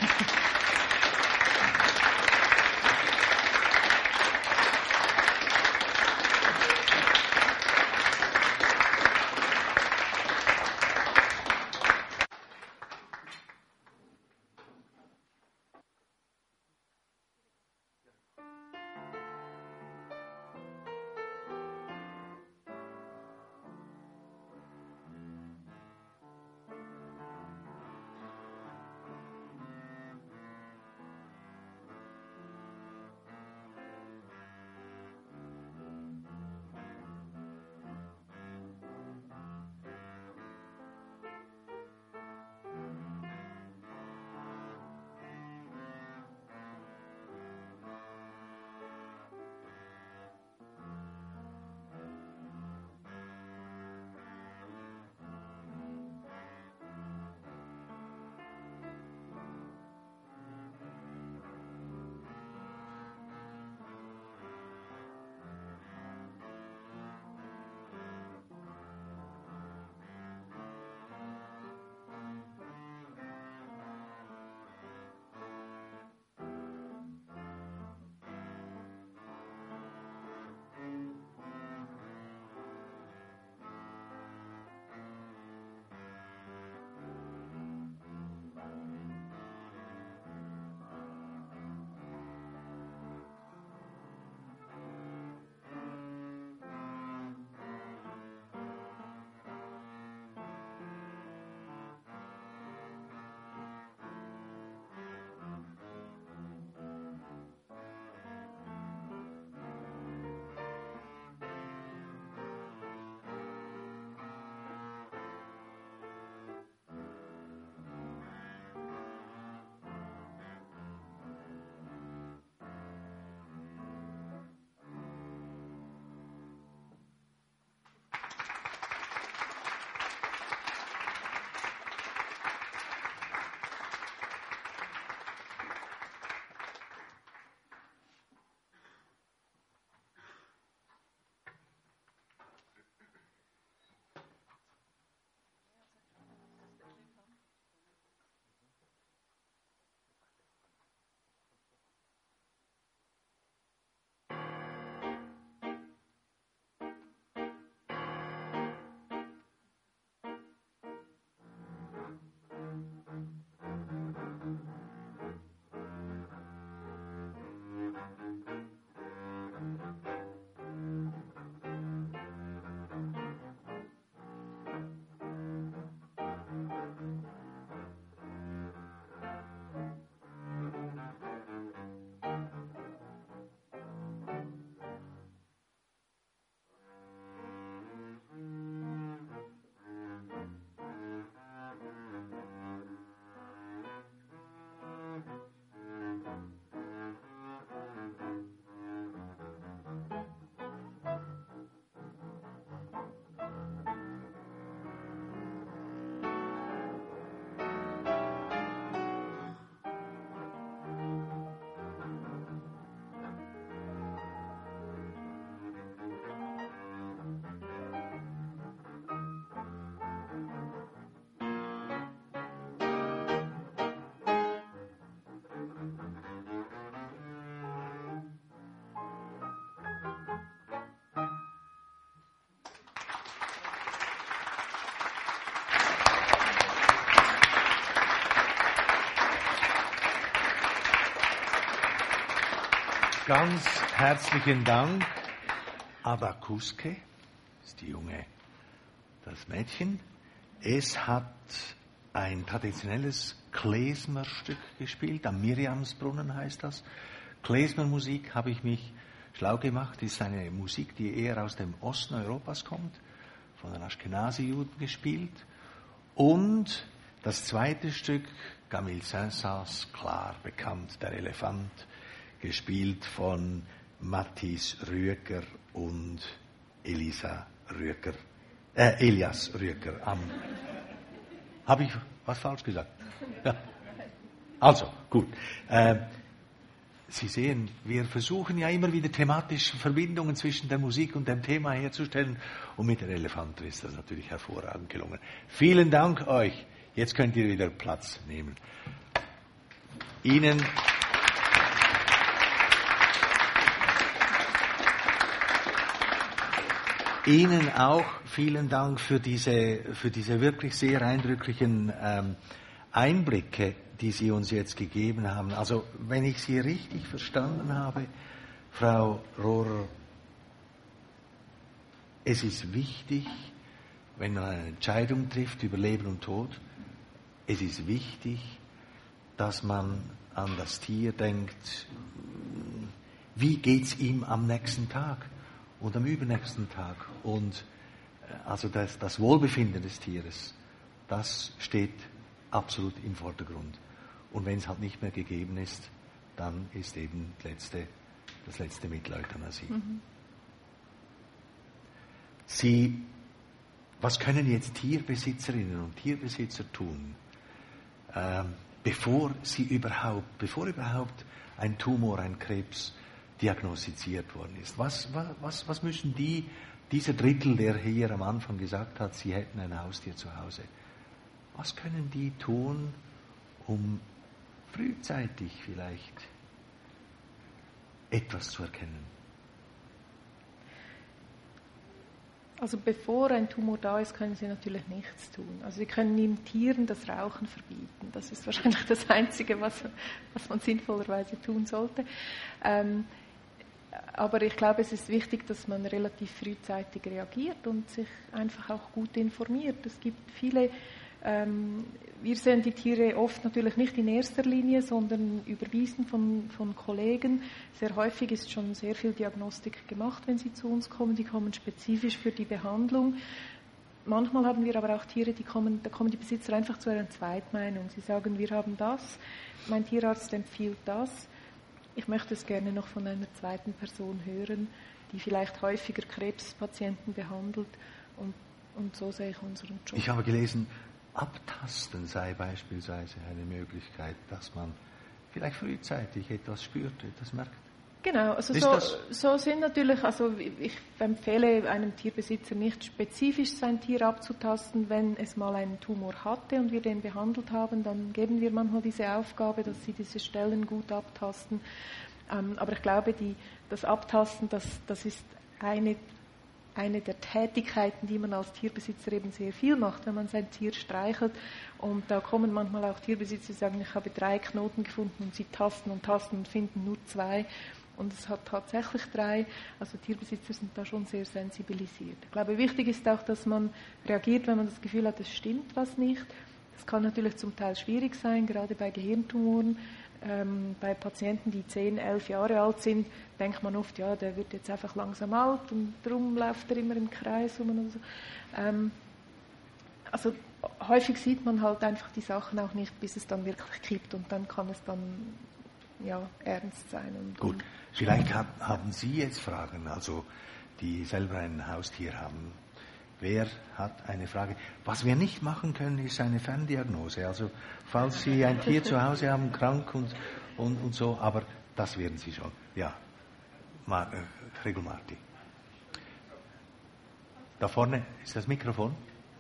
Ganz herzlichen Dank. Ada Kuske ist das Mädchen. Es hat ein traditionelles Klezmerstück gespielt, am Miriamsbrunnen heißt das. Klezmermusik habe ich mich schlau gemacht, ist eine Musik, die eher aus dem Osten Europas kommt, von den Aschkenazi-Juden gespielt. Und das zweite Stück, Camille Saint-Saëns, klar bekannt, der Elefant, gespielt von Mathis Rüegger und Elias Rüegger. Habe ich was falsch gesagt? Ja. Also, gut. Sie sehen, wir versuchen ja immer wieder thematische Verbindungen zwischen der Musik und dem Thema herzustellen. Und mit der Elefant ist das natürlich hervorragend gelungen. Vielen Dank euch. Jetzt könnt ihr wieder Platz nehmen. Ihnen auch vielen Dank für diese wirklich sehr eindrücklichen Einblicke, die Sie uns jetzt gegeben haben. Also, wenn ich Sie richtig verstanden habe, Frau Rohrer, es ist wichtig, wenn man eine Entscheidung trifft über Leben und Tod, es ist wichtig, dass man an das Tier denkt, wie geht's ihm am nächsten Tag und am übernächsten Tag. Und also das Wohlbefinden des Tieres, das steht absolut im Vordergrund. Und wenn es halt nicht mehr gegeben ist, dann ist eben das letzte Mittel Euthanasie. Mhm. Was können jetzt Tierbesitzerinnen und Tierbesitzer tun, bevor überhaupt ein Tumor, ein Krebs diagnostiziert worden ist? Was müssen dieser Drittel, der hier am Anfang gesagt hat, sie hätten ein Haustier zu Hause, was können die tun, um frühzeitig vielleicht etwas zu erkennen? Also bevor ein Tumor da ist, können Sie natürlich nichts tun. Also Sie können den Tieren das Rauchen verbieten. Das ist wahrscheinlich das Einzige, was man sinnvollerweise tun sollte. Aber ich glaube, es ist wichtig, dass man relativ frühzeitig reagiert und sich einfach auch gut informiert. Es gibt viele, wir sehen die Tiere oft natürlich nicht in erster Linie, sondern überwiesen von Kollegen. Sehr häufig ist schon sehr viel Diagnostik gemacht, wenn sie zu uns kommen. Die kommen spezifisch für die Behandlung. Manchmal haben wir aber auch Tiere, da kommen die Besitzer einfach zu einer Zweitmeinung. Sie sagen, wir haben das, mein Tierarzt empfiehlt das. Ich möchte es gerne noch von einer zweiten Person hören, die vielleicht häufiger Krebspatienten behandelt. Und so sehe ich unseren Job. Ich habe gelesen, Abtasten sei beispielsweise eine Möglichkeit, dass man vielleicht frühzeitig etwas spürt, etwas merkt. Genau, also so sind natürlich, also ich empfehle einem Tierbesitzer nicht spezifisch sein Tier abzutasten, wenn es mal einen Tumor hatte und wir den behandelt haben, dann geben wir manchmal diese Aufgabe, dass sie diese Stellen gut abtasten. Aber ich glaube, das Abtasten, das ist eine der Tätigkeiten, die man als Tierbesitzer eben sehr viel macht, wenn man sein Tier streichelt. Und da kommen manchmal auch Tierbesitzer, die sagen, ich habe 3 Knoten gefunden und sie tasten und finden nur 2. Und es hat tatsächlich 3. Also Tierbesitzer sind da schon sehr sensibilisiert. Ich glaube, wichtig ist auch, dass man reagiert, wenn man das Gefühl hat, es stimmt was nicht. Das kann natürlich zum Teil schwierig sein, gerade bei Gehirntumoren. Bei Patienten, die 10, 11 Jahre alt sind, denkt man oft, ja, der wird jetzt einfach langsam alt und darum läuft er immer im Kreis rum. Und so. Also häufig sieht man halt einfach die Sachen auch nicht, bis es dann wirklich kippt und dann kann es dann ernst sein. Gut, vielleicht haben Sie jetzt Fragen, also die selber ein Haustier haben. Wer hat eine Frage? Was wir nicht machen können, ist eine Ferndiagnose. Also falls Sie ein Tier zu Hause haben, krank und so, aber das werden Sie schon. Ja, Gregor Marti. Da vorne ist das Mikrofon.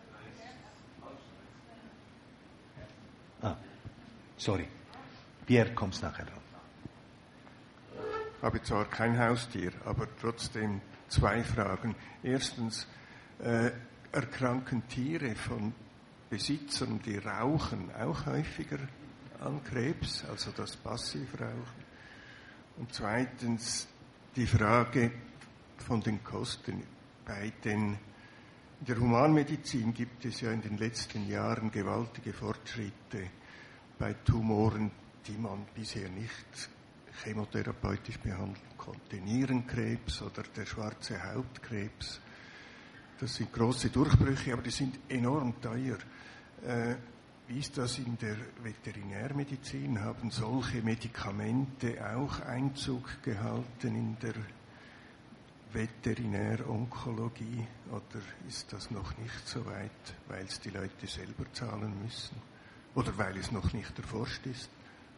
Sorry. Pierre, kommst nachher dran. Ich habe zwar kein Haustier, aber trotzdem 2 Fragen. Erstens, erkranken Tiere von Besitzern, die rauchen, auch häufiger an Krebs, also das Passivrauchen? Und zweitens die Frage von den Kosten. In der Humanmedizin gibt es ja in den letzten Jahren gewaltige Fortschritte bei Tumoren, die man bisher nicht chemotherapeutisch behandeln konnte. Nierenkrebs oder der schwarze Hautkrebs. Das sind große Durchbrüche, aber die sind enorm teuer. Wie ist das in der Veterinärmedizin? Haben solche Medikamente auch Einzug gehalten in der Veterinäronkologie? Oder ist das noch nicht so weit, weil es die Leute selber zahlen müssen? Oder weil es noch nicht erforscht ist?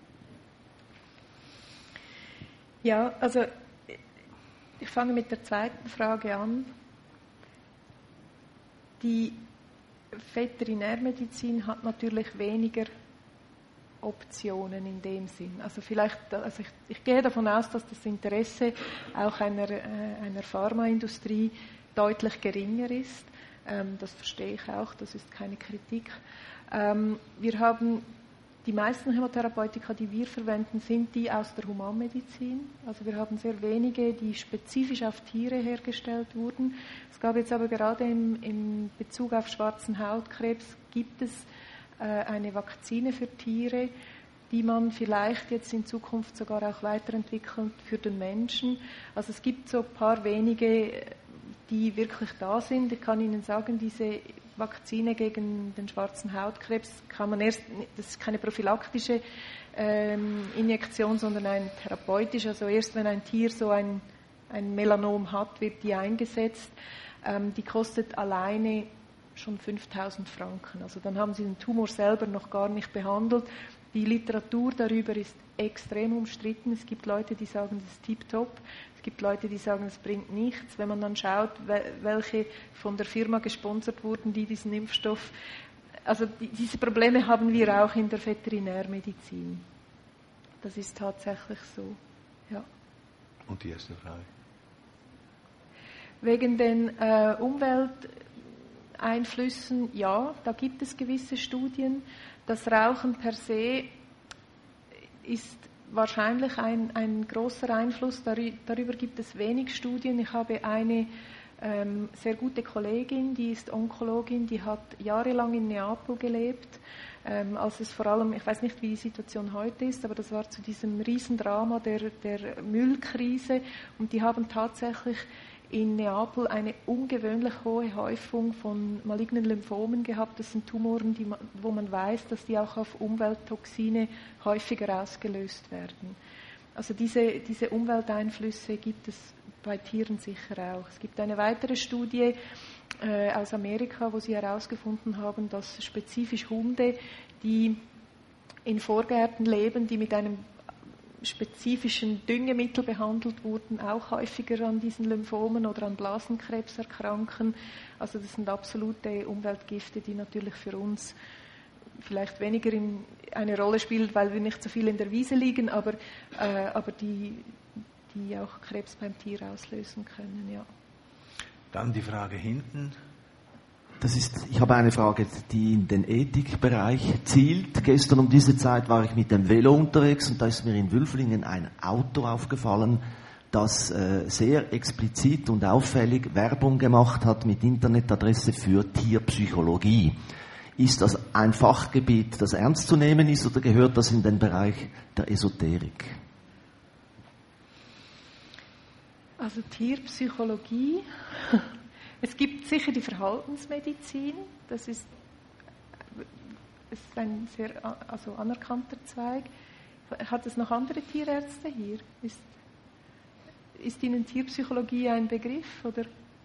Ja, also ich fange mit der zweiten Frage an. Die Veterinärmedizin hat natürlich weniger Optionen in dem Sinn. Also ich gehe davon aus, dass das Interesse auch einer Pharmaindustrie deutlich geringer ist. Das verstehe ich auch, das ist keine Kritik. Wir haben die meisten Hämotherapeutika, die wir verwenden, sind die aus der Humanmedizin. Also wir haben sehr wenige, die spezifisch auf Tiere hergestellt wurden. Es gab jetzt aber gerade in Bezug auf schwarzen Hautkrebs gibt es eine Vakzine für Tiere, die man vielleicht jetzt in Zukunft sogar auch weiterentwickelt für den Menschen. Also es gibt so ein paar wenige, die wirklich da sind. Ich kann Ihnen sagen, diese Vakzine gegen den schwarzen Hautkrebs kann man das ist keine prophylaktische Injektion, sondern ein therapeutisch. Also erst wenn ein Tier so ein Melanom hat, wird die eingesetzt. Die kostet alleine schon 5.000 Franken. Also dann haben Sie den Tumor selber noch gar nicht behandelt. Die Literatur darüber ist extrem umstritten. Es gibt Leute, die sagen, das ist tipptopp. Es gibt Leute, die sagen, es bringt nichts. Wenn man dann schaut, welche von der Firma gesponsert wurden, die diesen Impfstoff. Also diese Probleme haben wir auch in der Veterinärmedizin. Das ist tatsächlich so. Ja. Und die erste Frage? Wegen den Umwelteinflüssen, ja, da gibt es gewisse Studien. Das Rauchen per se ist wahrscheinlich ein großer Einfluss. Darüber gibt es wenig Studien. Ich habe eine sehr gute Kollegin, die ist Onkologin, die hat jahrelang in Neapel gelebt. Als es vor allem, ich weiß nicht, wie die Situation heute ist, aber das war zu diesem Riesendrama der Müllkrise. Und die haben tatsächlich in Neapel eine ungewöhnlich hohe Häufung von malignen Lymphomen gehabt. Das sind Tumoren, wo man weiß, dass die auch auf Umwelttoxine häufiger ausgelöst werden. Also diese Umwelteinflüsse gibt es bei Tieren sicher auch. Es gibt eine weitere Studie aus Amerika, wo sie herausgefunden haben, dass spezifisch Hunde, die in Vorgärten leben, die mit einem spezifischen Düngemittel behandelt wurden, auch häufiger an diesen Lymphomen oder an Blasenkrebs erkranken. Also das sind absolute Umweltgifte, die natürlich für uns vielleicht weniger eine Rolle spielen, weil wir nicht so viel in der Wiese liegen, aber die auch Krebs beim Tier auslösen können. Ja. Dann die Frage hinten. Ich habe eine Frage, die in den Ethikbereich zielt. Gestern um diese Zeit war ich mit dem Velo unterwegs und da ist mir in Wülflingen ein Auto aufgefallen, das sehr explizit und auffällig Werbung gemacht hat mit Internetadresse für Tierpsychologie. Ist das ein Fachgebiet, das ernst zu nehmen ist, oder gehört das in den Bereich der Esoterik? Also Tierpsychologie... Es gibt sicher die Verhaltensmedizin, das ist ein sehr anerkannter Zweig. Hat es noch andere Tierärzte hier? Ist Ihnen Tierpsychologie ein Begriff? Oder?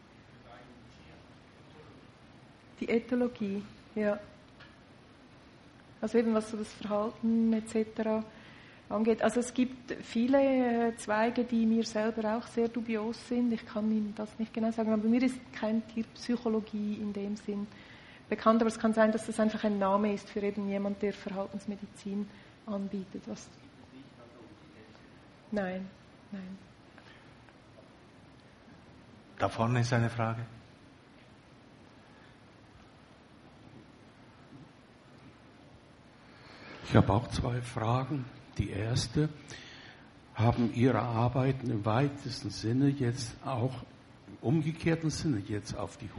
Die Ethologie, ja. Also eben was so das Verhalten etc. angeht. Also es gibt viele Zweige, die mir selber auch sehr dubios sind. Ich kann Ihnen das nicht genau sagen, aber mir ist keine Tierpsychologie in dem Sinn bekannt. Aber es kann sein, dass das einfach ein Name ist für eben jemand, der Verhaltensmedizin anbietet. Nein. Da vorne ist eine Frage. Ich habe auch zwei Fragen. Die erste, haben Ihre Arbeiten im weitesten Sinne jetzt auch im umgekehrten Sinne jetzt auf die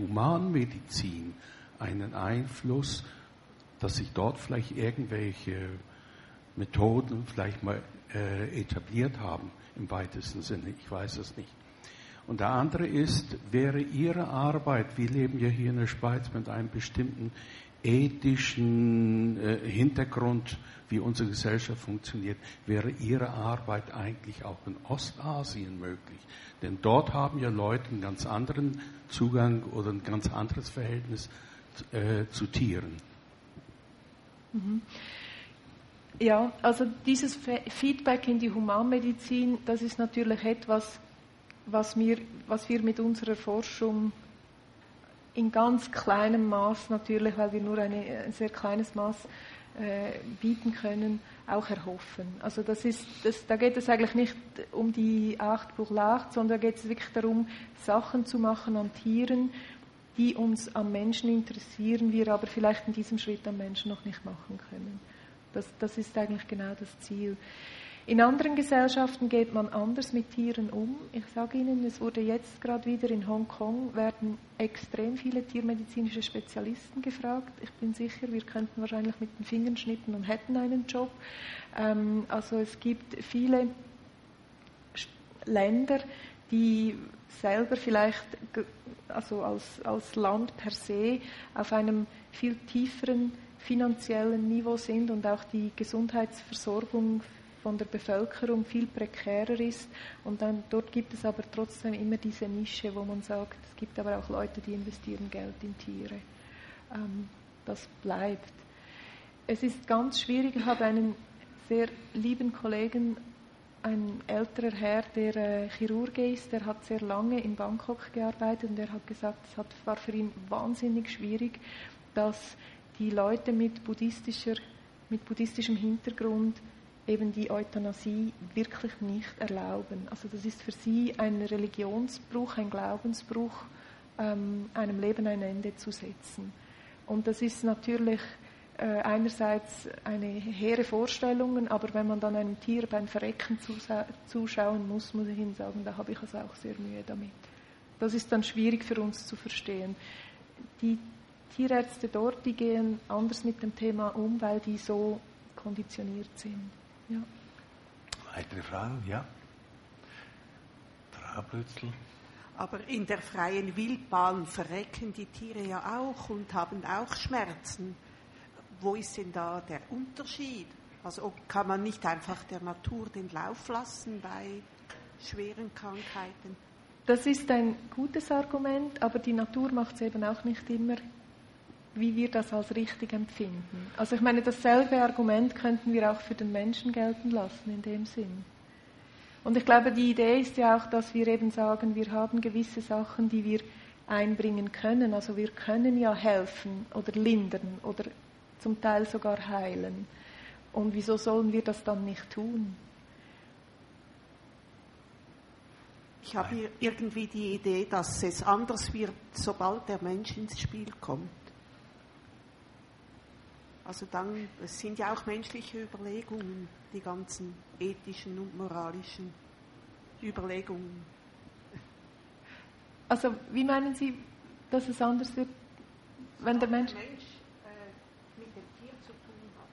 Humanmedizin einen Einfluss, dass sich dort vielleicht irgendwelche Methoden vielleicht mal etabliert haben, im weitesten Sinne. Ich weiß es nicht. Und der andere ist, wäre Ihre Arbeit, wir leben ja hier in der Schweiz mit einem bestimmten ethischen Hintergrund, wie unsere Gesellschaft funktioniert, wäre Ihre Arbeit eigentlich auch in Ostasien möglich? Denn dort haben ja Leute einen ganz anderen Zugang oder ein ganz anderes Verhältnis zu Tieren. Mhm. Ja, also dieses Feedback in die Humanmedizin, das ist natürlich etwas, was wir mit unserer Forschung in ganz kleinem Maß natürlich, weil wir nur ein sehr kleines Maß bieten können, auch erhoffen. Also da geht es eigentlich nicht um die Art pour l'art, sondern da geht es wirklich darum, Sachen zu machen an Tieren, die uns am Menschen interessieren, wir aber vielleicht in diesem Schritt am Menschen noch nicht machen können. Das ist eigentlich genau das Ziel. In anderen Gesellschaften geht man anders mit Tieren um. Ich sage Ihnen, es wurde jetzt gerade wieder in Hongkong, werden extrem viele tiermedizinische Spezialisten gefragt. Ich bin sicher, wir könnten wahrscheinlich mit den Fingern schnippen und hätten einen Job. Also es gibt viele Länder, die selber vielleicht also als Land per se auf einem viel tieferen finanziellen Niveau sind und auch die Gesundheitsversorgung von der Bevölkerung viel prekärer ist. Und dann dort gibt es aber trotzdem immer diese Nische, wo man sagt, es gibt aber auch Leute, die investieren Geld in Tiere. Das bleibt. Es ist ganz schwierig. Ich habe einen sehr lieben Kollegen, ein älterer Herr, der Chirurg ist, der hat sehr lange in Bangkok gearbeitet und er hat gesagt, es war für ihn wahnsinnig schwierig, dass die Leute mit buddhistischem Hintergrund eben die Euthanasie wirklich nicht erlauben. Also das ist für sie ein Religionsbruch, ein Glaubensbruch, einem Leben ein Ende zu setzen. Und das ist natürlich einerseits eine hehre Vorstellung, aber wenn man dann einem Tier beim Verrecken zuschauen muss ich Ihnen sagen, da habe ich also auch sehr Mühe damit. Das ist dann schwierig für uns zu verstehen. Die Tierärzte dort, die gehen anders mit dem Thema um, weil die so konditioniert sind. Ja. Weitere Fragen? Ja? Frau Blötzl. Aber in der freien Wildbahn verrecken die Tiere ja auch und haben auch Schmerzen. Wo ist denn da der Unterschied? Also kann man nicht einfach der Natur den Lauf lassen bei schweren Krankheiten? Das ist ein gutes Argument, aber die Natur macht es eben auch nicht immer, wie wir das als richtig empfinden. Also ich meine, dasselbe Argument könnten wir auch für den Menschen gelten lassen in dem Sinn. Und ich glaube, die Idee ist ja auch, dass wir eben sagen, wir haben gewisse Sachen, die wir einbringen können. Also wir können ja helfen oder lindern oder zum Teil sogar heilen. Und wieso sollen wir das dann nicht tun? Ich habe hier irgendwie die Idee, dass es anders wird, sobald der Mensch ins Spiel kommt. Also dann, es sind ja auch menschliche Überlegungen, die ganzen ethischen und moralischen Überlegungen. Also wie meinen Sie, dass es anders wird, wenn der Mensch mit dem Tier zu tun hat?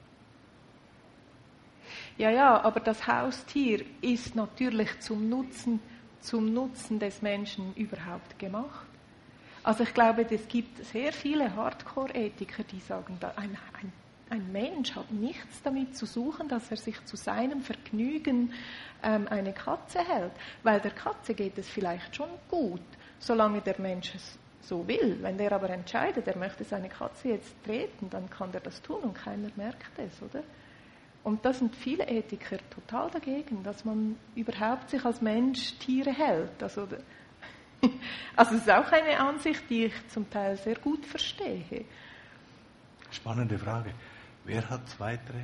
Ja, aber das Haustier ist natürlich zum Nutzen des Menschen überhaupt gemacht. Also ich glaube, es gibt sehr viele Hardcore-Ethiker, die sagen, ein Mensch hat nichts damit zu suchen, dass er sich zu seinem Vergnügen eine Katze hält. Weil der Katze geht es vielleicht schon gut, solange der Mensch es so will. Wenn der aber entscheidet, er möchte seine Katze jetzt treten, dann kann der das tun und keiner merkt es, oder? Und da sind viele Ethiker total dagegen, dass man überhaupt sich als Mensch Tiere hält. Also es ist auch eine Ansicht, die ich zum Teil sehr gut verstehe. Spannende Frage. Wer hat weitere?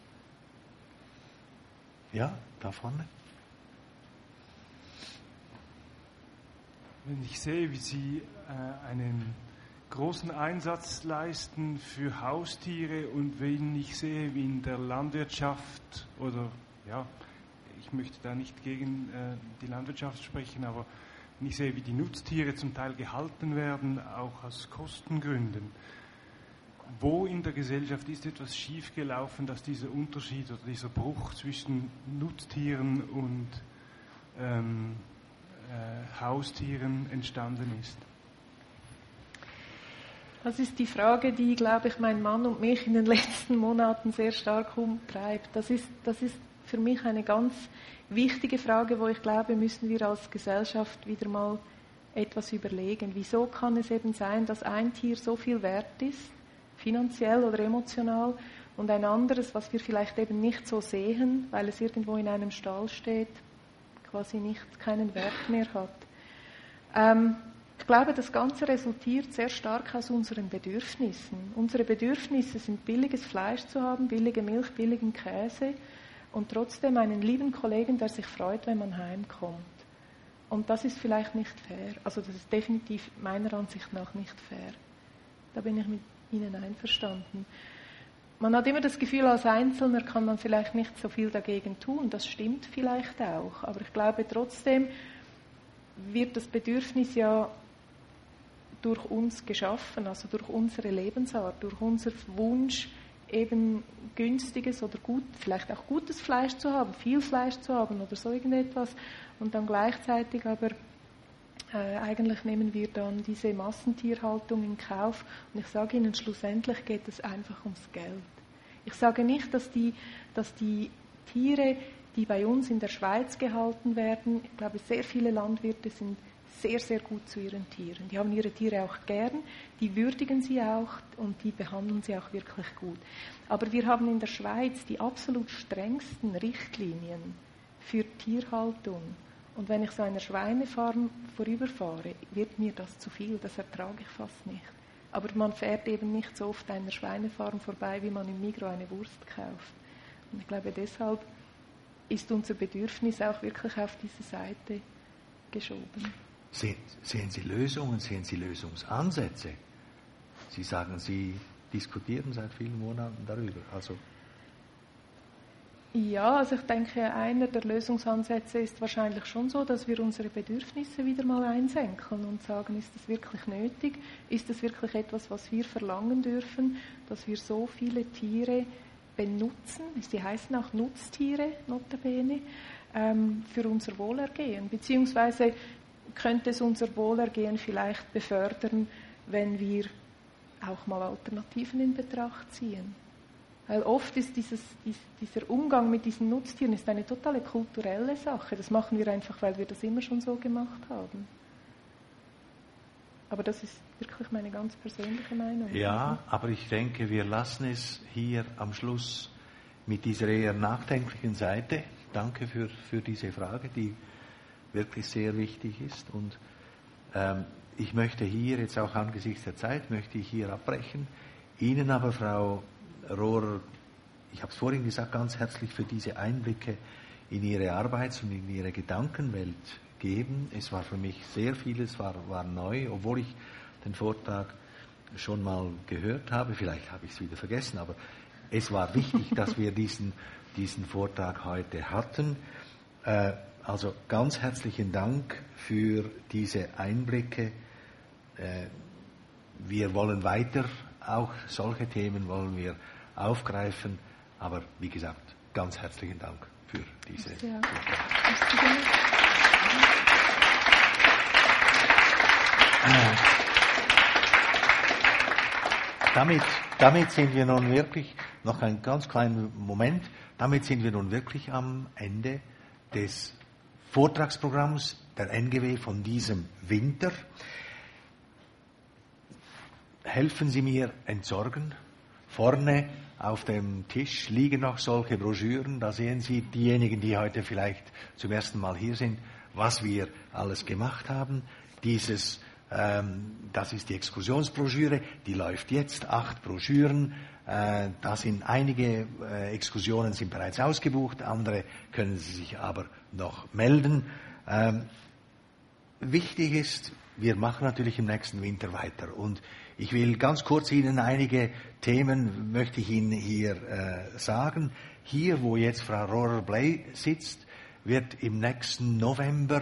Ja, da vorne. Wenn ich sehe, wie Sie einen großen Einsatz leisten für Haustiere und wenn ich sehe, wie in der Landwirtschaft oder, ja, ich möchte da nicht gegen die Landwirtschaft sprechen, aber wenn ich sehe, wie die Nutztiere zum Teil gehalten werden, auch aus Kostengründen, wo in der Gesellschaft ist etwas schiefgelaufen, dass dieser Unterschied oder dieser Bruch zwischen Nutztieren und Haustieren entstanden ist? Das ist die Frage, die, glaube ich, mein Mann und mich in den letzten Monaten sehr stark umtreibt. Das ist für mich eine ganz wichtige Frage, wo ich glaube, müssen wir als Gesellschaft wieder mal etwas überlegen. Wieso kann es eben sein, dass ein Tier so viel wert ist, finanziell oder emotional, und ein anderes, was wir vielleicht eben nicht so sehen, weil es irgendwo in einem Stall steht, quasi keinen Wert mehr hat. Ich glaube, das Ganze resultiert sehr stark aus unseren Bedürfnissen. Unsere Bedürfnisse sind, billiges Fleisch zu haben, billige Milch, billigen Käse und trotzdem einen lieben Kollegen, der sich freut, wenn man heimkommt. Und das ist vielleicht nicht fair. Also das ist definitiv meiner Ansicht nach nicht fair. Da bin ich mit Ihnen einverstanden. Man hat immer das Gefühl, als Einzelner kann man vielleicht nicht so viel dagegen tun. Das stimmt vielleicht auch. Aber ich glaube trotzdem wird das Bedürfnis ja durch uns geschaffen, also durch unsere Lebensart, durch unseren Wunsch, eben günstiges oder vielleicht auch gutes Fleisch zu haben, viel Fleisch zu haben oder so irgendetwas. Und dann gleichzeitig aber eigentlich nehmen wir dann diese Massentierhaltung in Kauf. Und ich sage Ihnen, schlussendlich geht es einfach ums Geld. Ich sage nicht, dass die Tiere, die bei uns in der Schweiz gehalten werden, ich glaube, sehr viele Landwirte sind sehr, sehr gut zu ihren Tieren. Die haben ihre Tiere auch gern, die würdigen sie auch und die behandeln sie auch wirklich gut. Aber wir haben in der Schweiz die absolut strengsten Richtlinien für Tierhaltung. Und wenn ich so einer Schweinefarm vorüberfahre, wird mir das zu viel, das ertrage ich fast nicht. Aber man fährt eben nicht so oft einer Schweinefarm vorbei, wie man im Migros eine Wurst kauft. Und ich glaube, deshalb ist unser Bedürfnis auch wirklich auf diese Seite geschoben. Sehen Sie Lösungen, sehen Sie Lösungsansätze? Sie sagen, Sie diskutieren seit vielen Monaten darüber. Ja, also ich denke, einer der Lösungsansätze ist wahrscheinlich schon so, dass wir unsere Bedürfnisse wieder mal einsenken und sagen, ist das wirklich nötig? Ist das wirklich etwas, was wir verlangen dürfen, dass wir so viele Tiere benutzen? Sie heißen auch Nutztiere, notabene, für unser Wohlergehen. Beziehungsweise könnte es unser Wohlergehen vielleicht befördern, wenn wir auch mal Alternativen in Betracht ziehen. Weil oft ist dieser Umgang mit diesen Nutztieren ist eine totale kulturelle Sache. Das machen wir einfach, weil wir das immer schon so gemacht haben. Aber das ist wirklich meine ganz persönliche Meinung. Ja, aber ich denke, wir lassen es hier am Schluss mit dieser eher nachdenklichen Seite. Danke für diese Frage, die wirklich sehr wichtig ist. Und ich möchte hier jetzt auch angesichts der Zeit, möchte ich hier abbrechen. Ihnen aber, Frau Rohrer, ich habe es vorhin gesagt, ganz herzlich für diese Einblicke in Ihre Arbeits- und in Ihre Gedankenwelt geben. Es war für mich sehr vieles, war neu, obwohl ich den Vortrag schon mal gehört habe. Vielleicht habe ich es wieder vergessen, aber es war wichtig, dass wir diesen Vortrag heute hatten. Also ganz herzlichen Dank für diese Einblicke. Wir wollen weiter, auch solche Themen wollen wir aufgreifen, aber wie gesagt, ganz herzlichen Dank für diese Vortrag. Damit sind wir nun wirklich, noch einen ganz kleinen Moment, damit sind wir nun wirklich am Ende des Vortragsprogramms der NGW von diesem Winter. Helfen Sie mir entsorgen. Vorne auf dem Tisch liegen noch solche Broschüren. Da sehen Sie diejenigen, die heute vielleicht zum ersten Mal hier sind, was wir alles gemacht haben. Das ist die Exkursionsbroschüre, die läuft jetzt, 8 Broschüren. Da sind einige Exkursionen sind bereits ausgebucht, andere können Sie sich aber noch melden. Wichtig ist, wir machen natürlich im nächsten Winter weiter. Und ich will ganz kurz Ihnen einige Themen, möchte ich Ihnen hier sagen. Hier, wo jetzt Frau Rohrer-Bley sitzt, wird im nächsten November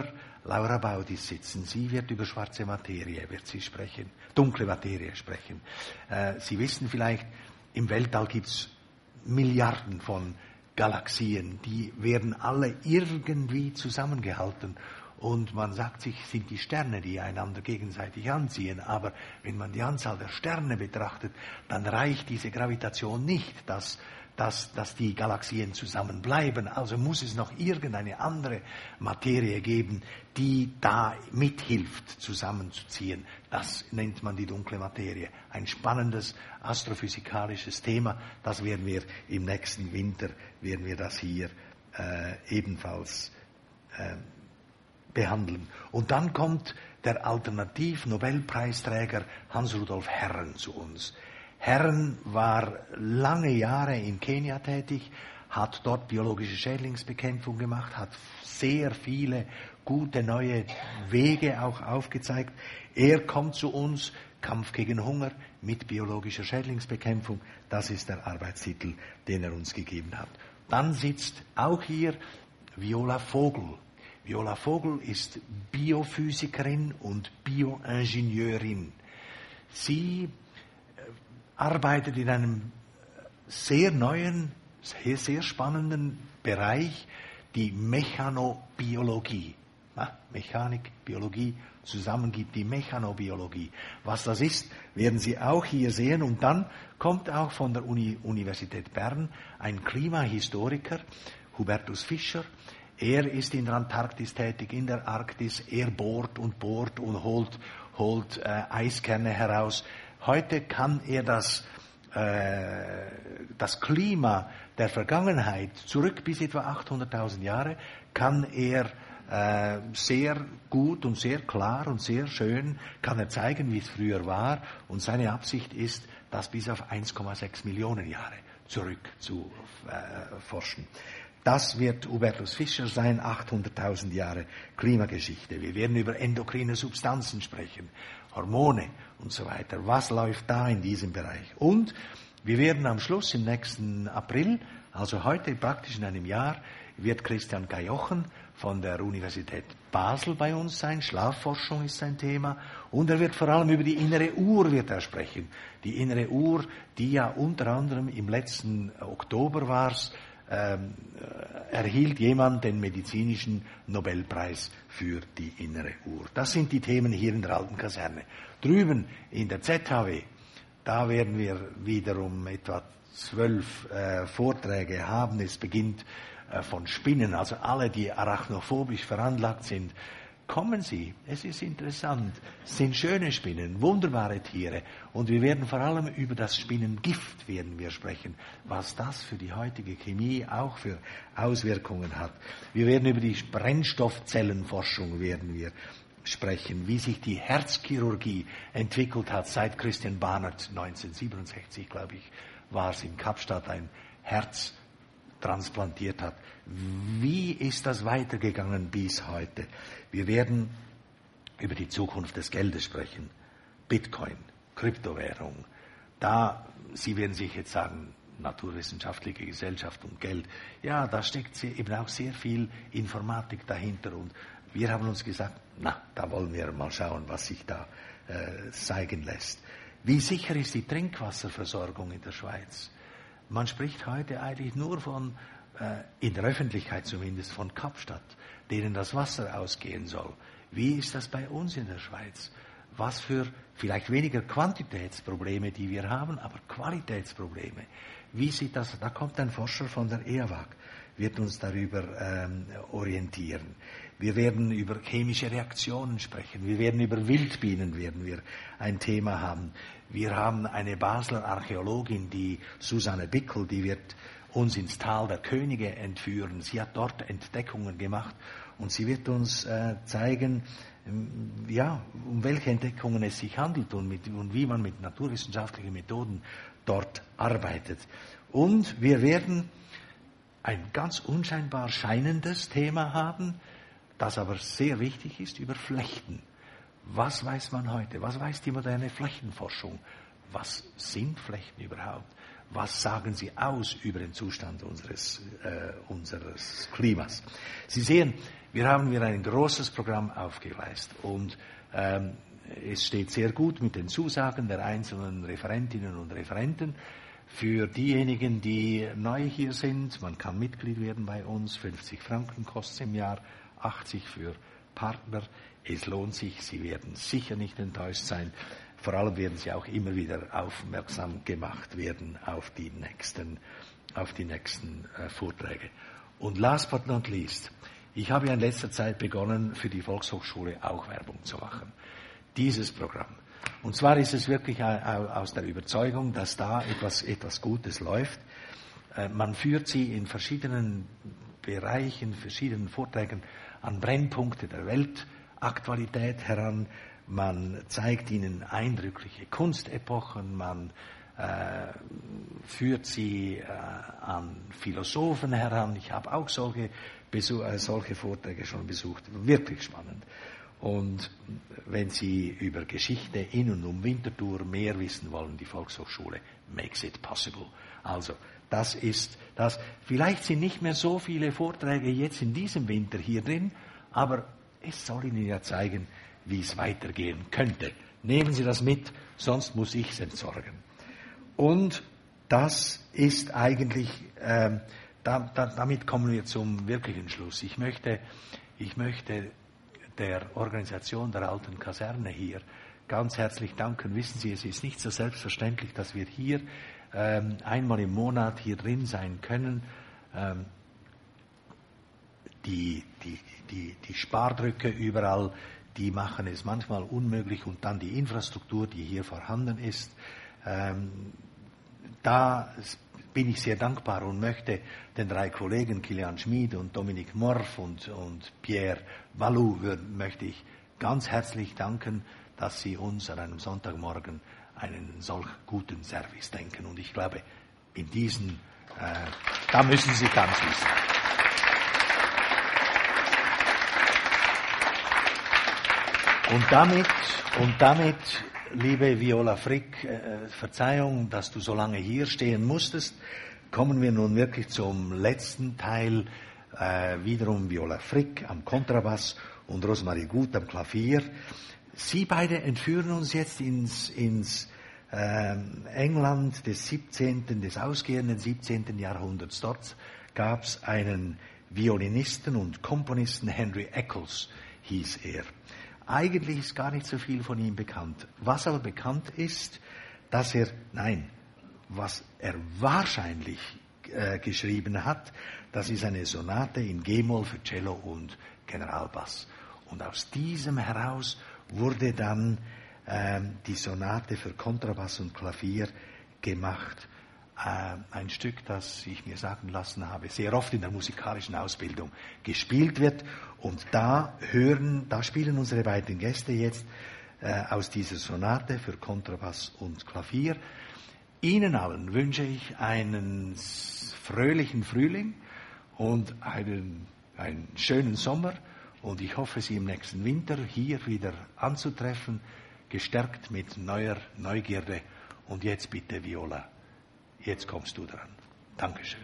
Laura Baudis sitzen. Sie wird über schwarze Materie, wird sie sprechen, dunkle Materie sprechen. Sie wissen vielleicht, im Weltall gibt es Milliarden von Galaxien, die werden alle irgendwie zusammengehalten. Und man sagt sich, sind die Sterne, die einander gegenseitig anziehen. Aber wenn man die Anzahl der Sterne betrachtet, dann reicht diese Gravitation nicht, dass die Galaxien zusammenbleiben. Also muss es noch irgendeine andere Materie geben, die da mithilft, zusammenzuziehen. Das nennt man die dunkle Materie. Ein spannendes astrophysikalisches Thema. Das werden wir im nächsten Winter, das hier ebenfalls behandeln. Und dann kommt der Alternativ-Nobelpreisträger Hans-Rudolf Herren zu uns. Herren war lange Jahre in Kenia tätig, hat dort biologische Schädlingsbekämpfung gemacht, hat sehr viele gute neue Wege auch aufgezeigt. Er kommt zu uns, Kampf gegen Hunger mit biologischer Schädlingsbekämpfung. Das ist der Arbeitstitel, den er uns gegeben hat. Dann sitzt auch hier Viola Vogel. Viola Vogel ist Biophysikerin und Bioingenieurin. Sie arbeitet in einem sehr neuen, sehr spannenden Bereich, die Mechanobiologie. Mechanik, Biologie, zusammen gibt die Mechanobiologie. Was das ist, werden Sie auch hier sehen. Und dann kommt auch von der Universität Bern ein Klimahistoriker, Hubertus Fischer. Er ist in der Antarktis tätig, in der Arktis. Er bohrt und holt Eiskerne heraus. Heute kann er das Klima der Vergangenheit, zurück bis etwa 800.000 Jahre, kann er sehr gut und sehr klar und sehr schön kann er zeigen, wie es früher war. Und seine Absicht ist, das bis auf 1,6 Millionen Jahre zurück zu forschen. Das wird Hubertus Fischer sein, 800.000 Jahre Klimageschichte. Wir werden über endokrine Substanzen sprechen, Hormone und so weiter. Was läuft da in diesem Bereich? Und wir werden am Schluss im nächsten April, also heute praktisch in einem Jahr, wird Christian Gajochen von der Universität Basel bei uns sein. Schlafforschung ist sein Thema. Und er wird vor allem über die innere Uhr wird er sprechen. Die innere Uhr, die ja unter anderem im letzten Oktober war's, erhielt jemand den medizinischen Nobelpreis für die innere Uhr. Das sind die Themen hier in der alten Kaserne. Drüben in der ZHW, da werden wir wiederum etwa 12 Vorträge haben. Es beginnt von Spinnen, also alle, die arachnophobisch veranlagt sind. Kommen Sie, es ist interessant, es sind schöne Spinnen, wunderbare Tiere und wir werden vor allem über das Spinnengift werden wir sprechen, was das für die heutige Chemie auch für Auswirkungen hat. Wir werden über die Brennstoffzellenforschung werden wir sprechen, wie sich die Herzchirurgie entwickelt hat seit Christian Barnard 1967, glaube ich, war es in Kapstadt ein Herz transplantiert hat. Wie ist das weitergegangen bis heute? Wir werden über die Zukunft des Geldes sprechen. Bitcoin, Kryptowährung. Da, Sie werden sich jetzt sagen, naturwissenschaftliche Gesellschaft und Geld. Ja, da steckt eben auch sehr viel Informatik dahinter. Und wir haben uns gesagt, da wollen wir mal schauen, was sich da zeigen lässt. Wie sicher ist die Trinkwasserversorgung in der Schweiz? Man spricht heute eigentlich nur von, in der Öffentlichkeit zumindest, von Kapstadt, denen das Wasser ausgehen soll. Wie ist das bei uns in der Schweiz? Was für vielleicht weniger Quantitätsprobleme, die wir haben, aber Qualitätsprobleme. Wie sieht das? Da kommt ein Forscher von der EAWAG, wird uns darüber orientieren. Wir werden über chemische Reaktionen sprechen. Wir werden über Wildbienen werden wir ein Thema haben. Wir haben eine Basler Archäologin, die Susanne Bickel, die wird uns ins Tal der Könige entführen. Sie hat dort Entdeckungen gemacht und sie wird uns zeigen, um welche Entdeckungen es sich handelt und wie man mit naturwissenschaftlichen Methoden dort arbeitet. Und wir werden ein ganz unscheinbar scheinendes Thema haben, das aber sehr wichtig ist, über Flechten. Was weiß man heute? Was weiß die moderne Flechtenforschung? Was sind Flechten überhaupt? Was sagen sie aus über den Zustand unseres Klimas? Sie sehen, wir haben hier ein großes Programm aufgegleist und es steht sehr gut mit den Zusagen der einzelnen Referentinnen und Referenten. Für diejenigen, die neu hier sind, man kann Mitglied werden bei uns, 50 Franken kostet es im Jahr, 80 für Partner. Es lohnt sich, Sie werden sicher nicht enttäuscht sein. Vor allem werden Sie auch immer wieder aufmerksam gemacht werden auf die nächsten Vorträge. Und last but not least, ich habe ja in letzter Zeit begonnen, für die Volkshochschule auch Werbung zu machen. Dieses Programm. Und zwar ist es wirklich aus der Überzeugung, dass da etwas Gutes läuft. Man führt sie in verschiedenen Bereichen, verschiedenen Vorträgen an Brennpunkte der Weltaktualität heran. Man zeigt ihnen eindrückliche Kunstepochen, man führt sie an Philosophen heran. Ich habe auch solche Vorträge schon besucht. Wirklich spannend. Und wenn Sie über Geschichte in und um Winterthur mehr wissen wollen, die Volkshochschule makes it possible. Also, das ist das. Vielleicht sind nicht mehr so viele Vorträge jetzt in diesem Winter hier drin, aber es soll Ihnen ja zeigen, wie es weitergehen könnte. Nehmen Sie das mit, sonst muss ich es entsorgen. Und das ist eigentlich, damit kommen wir zum wirklichen Schluss. Ich möchte der Organisation der alten Kaserne hier ganz herzlich danken. Wissen Sie, es ist nicht so selbstverständlich, dass wir hier einmal im Monat hier drin sein können. Die Spardrücke überall, die machen es manchmal unmöglich und dann die Infrastruktur, die hier vorhanden ist. Da bin ich sehr dankbar und möchte den 3 Kollegen Kilian Schmid und Dominique Morf und Pierre Vallou möchte ich ganz herzlich danken, dass sie uns an einem Sonntagmorgen einen solch guten Service denken. Und ich glaube, in diesen, da müssen Sie sich anschließen. Und damit, liebe Viola Frick, Verzeihung, dass du so lange hier stehen musstest, kommen wir nun wirklich zum letzten Teil. Wiederum Viola Frick am Kontrabass und Rosemarie Gut am Klavier. Sie beide entführen uns jetzt ins England des ausgehenden 17. Jahrhunderts. Dort gab es einen Violinisten und Komponisten, Henry Eccles hieß er. Eigentlich ist gar nicht so viel von ihm bekannt. Was aber bekannt ist, was er wahrscheinlich geschrieben hat, das ist eine Sonate in G-Moll für Cello und Generalbass. Und aus diesem heraus wurde dann die Sonate für Kontrabass und Klavier gemacht. Ein Stück, das ich mir sagen lassen habe, sehr oft in der musikalischen Ausbildung gespielt wird. Und da spielen unsere beiden Gäste jetzt aus dieser Sonate für Kontrabass und Klavier. Ihnen allen wünsche ich einen fröhlichen Frühling und einen schönen Sommer. Und ich hoffe, Sie im nächsten Winter hier wieder anzutreffen, gestärkt mit neuer Neugierde. Und jetzt bitte, Viola, jetzt kommst du dran. Dankeschön.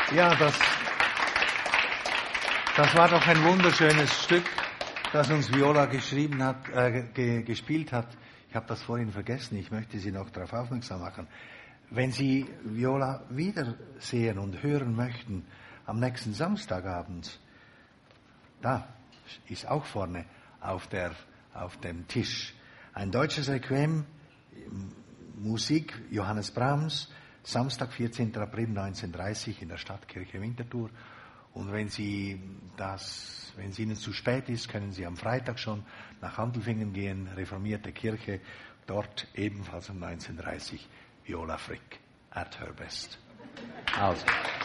Ja, das war doch ein wunderschönes Stück, das uns Viola gespielt hat. Ich habe das vorhin vergessen, ich möchte Sie noch darauf aufmerksam machen. Wenn Sie Viola wiedersehen und hören möchten, am nächsten Samstagabend, da ist auch vorne auf dem Tisch ein deutsches Requiem, Musik Johannes Brahms, Samstag, 14. April 1930 in der Stadtkirche Winterthur. Und wenn es Ihnen zu spät ist, können Sie am Freitag schon nach Handelfingen gehen, reformierte Kirche, dort ebenfalls um 1930 Viola Frick at her best. Also.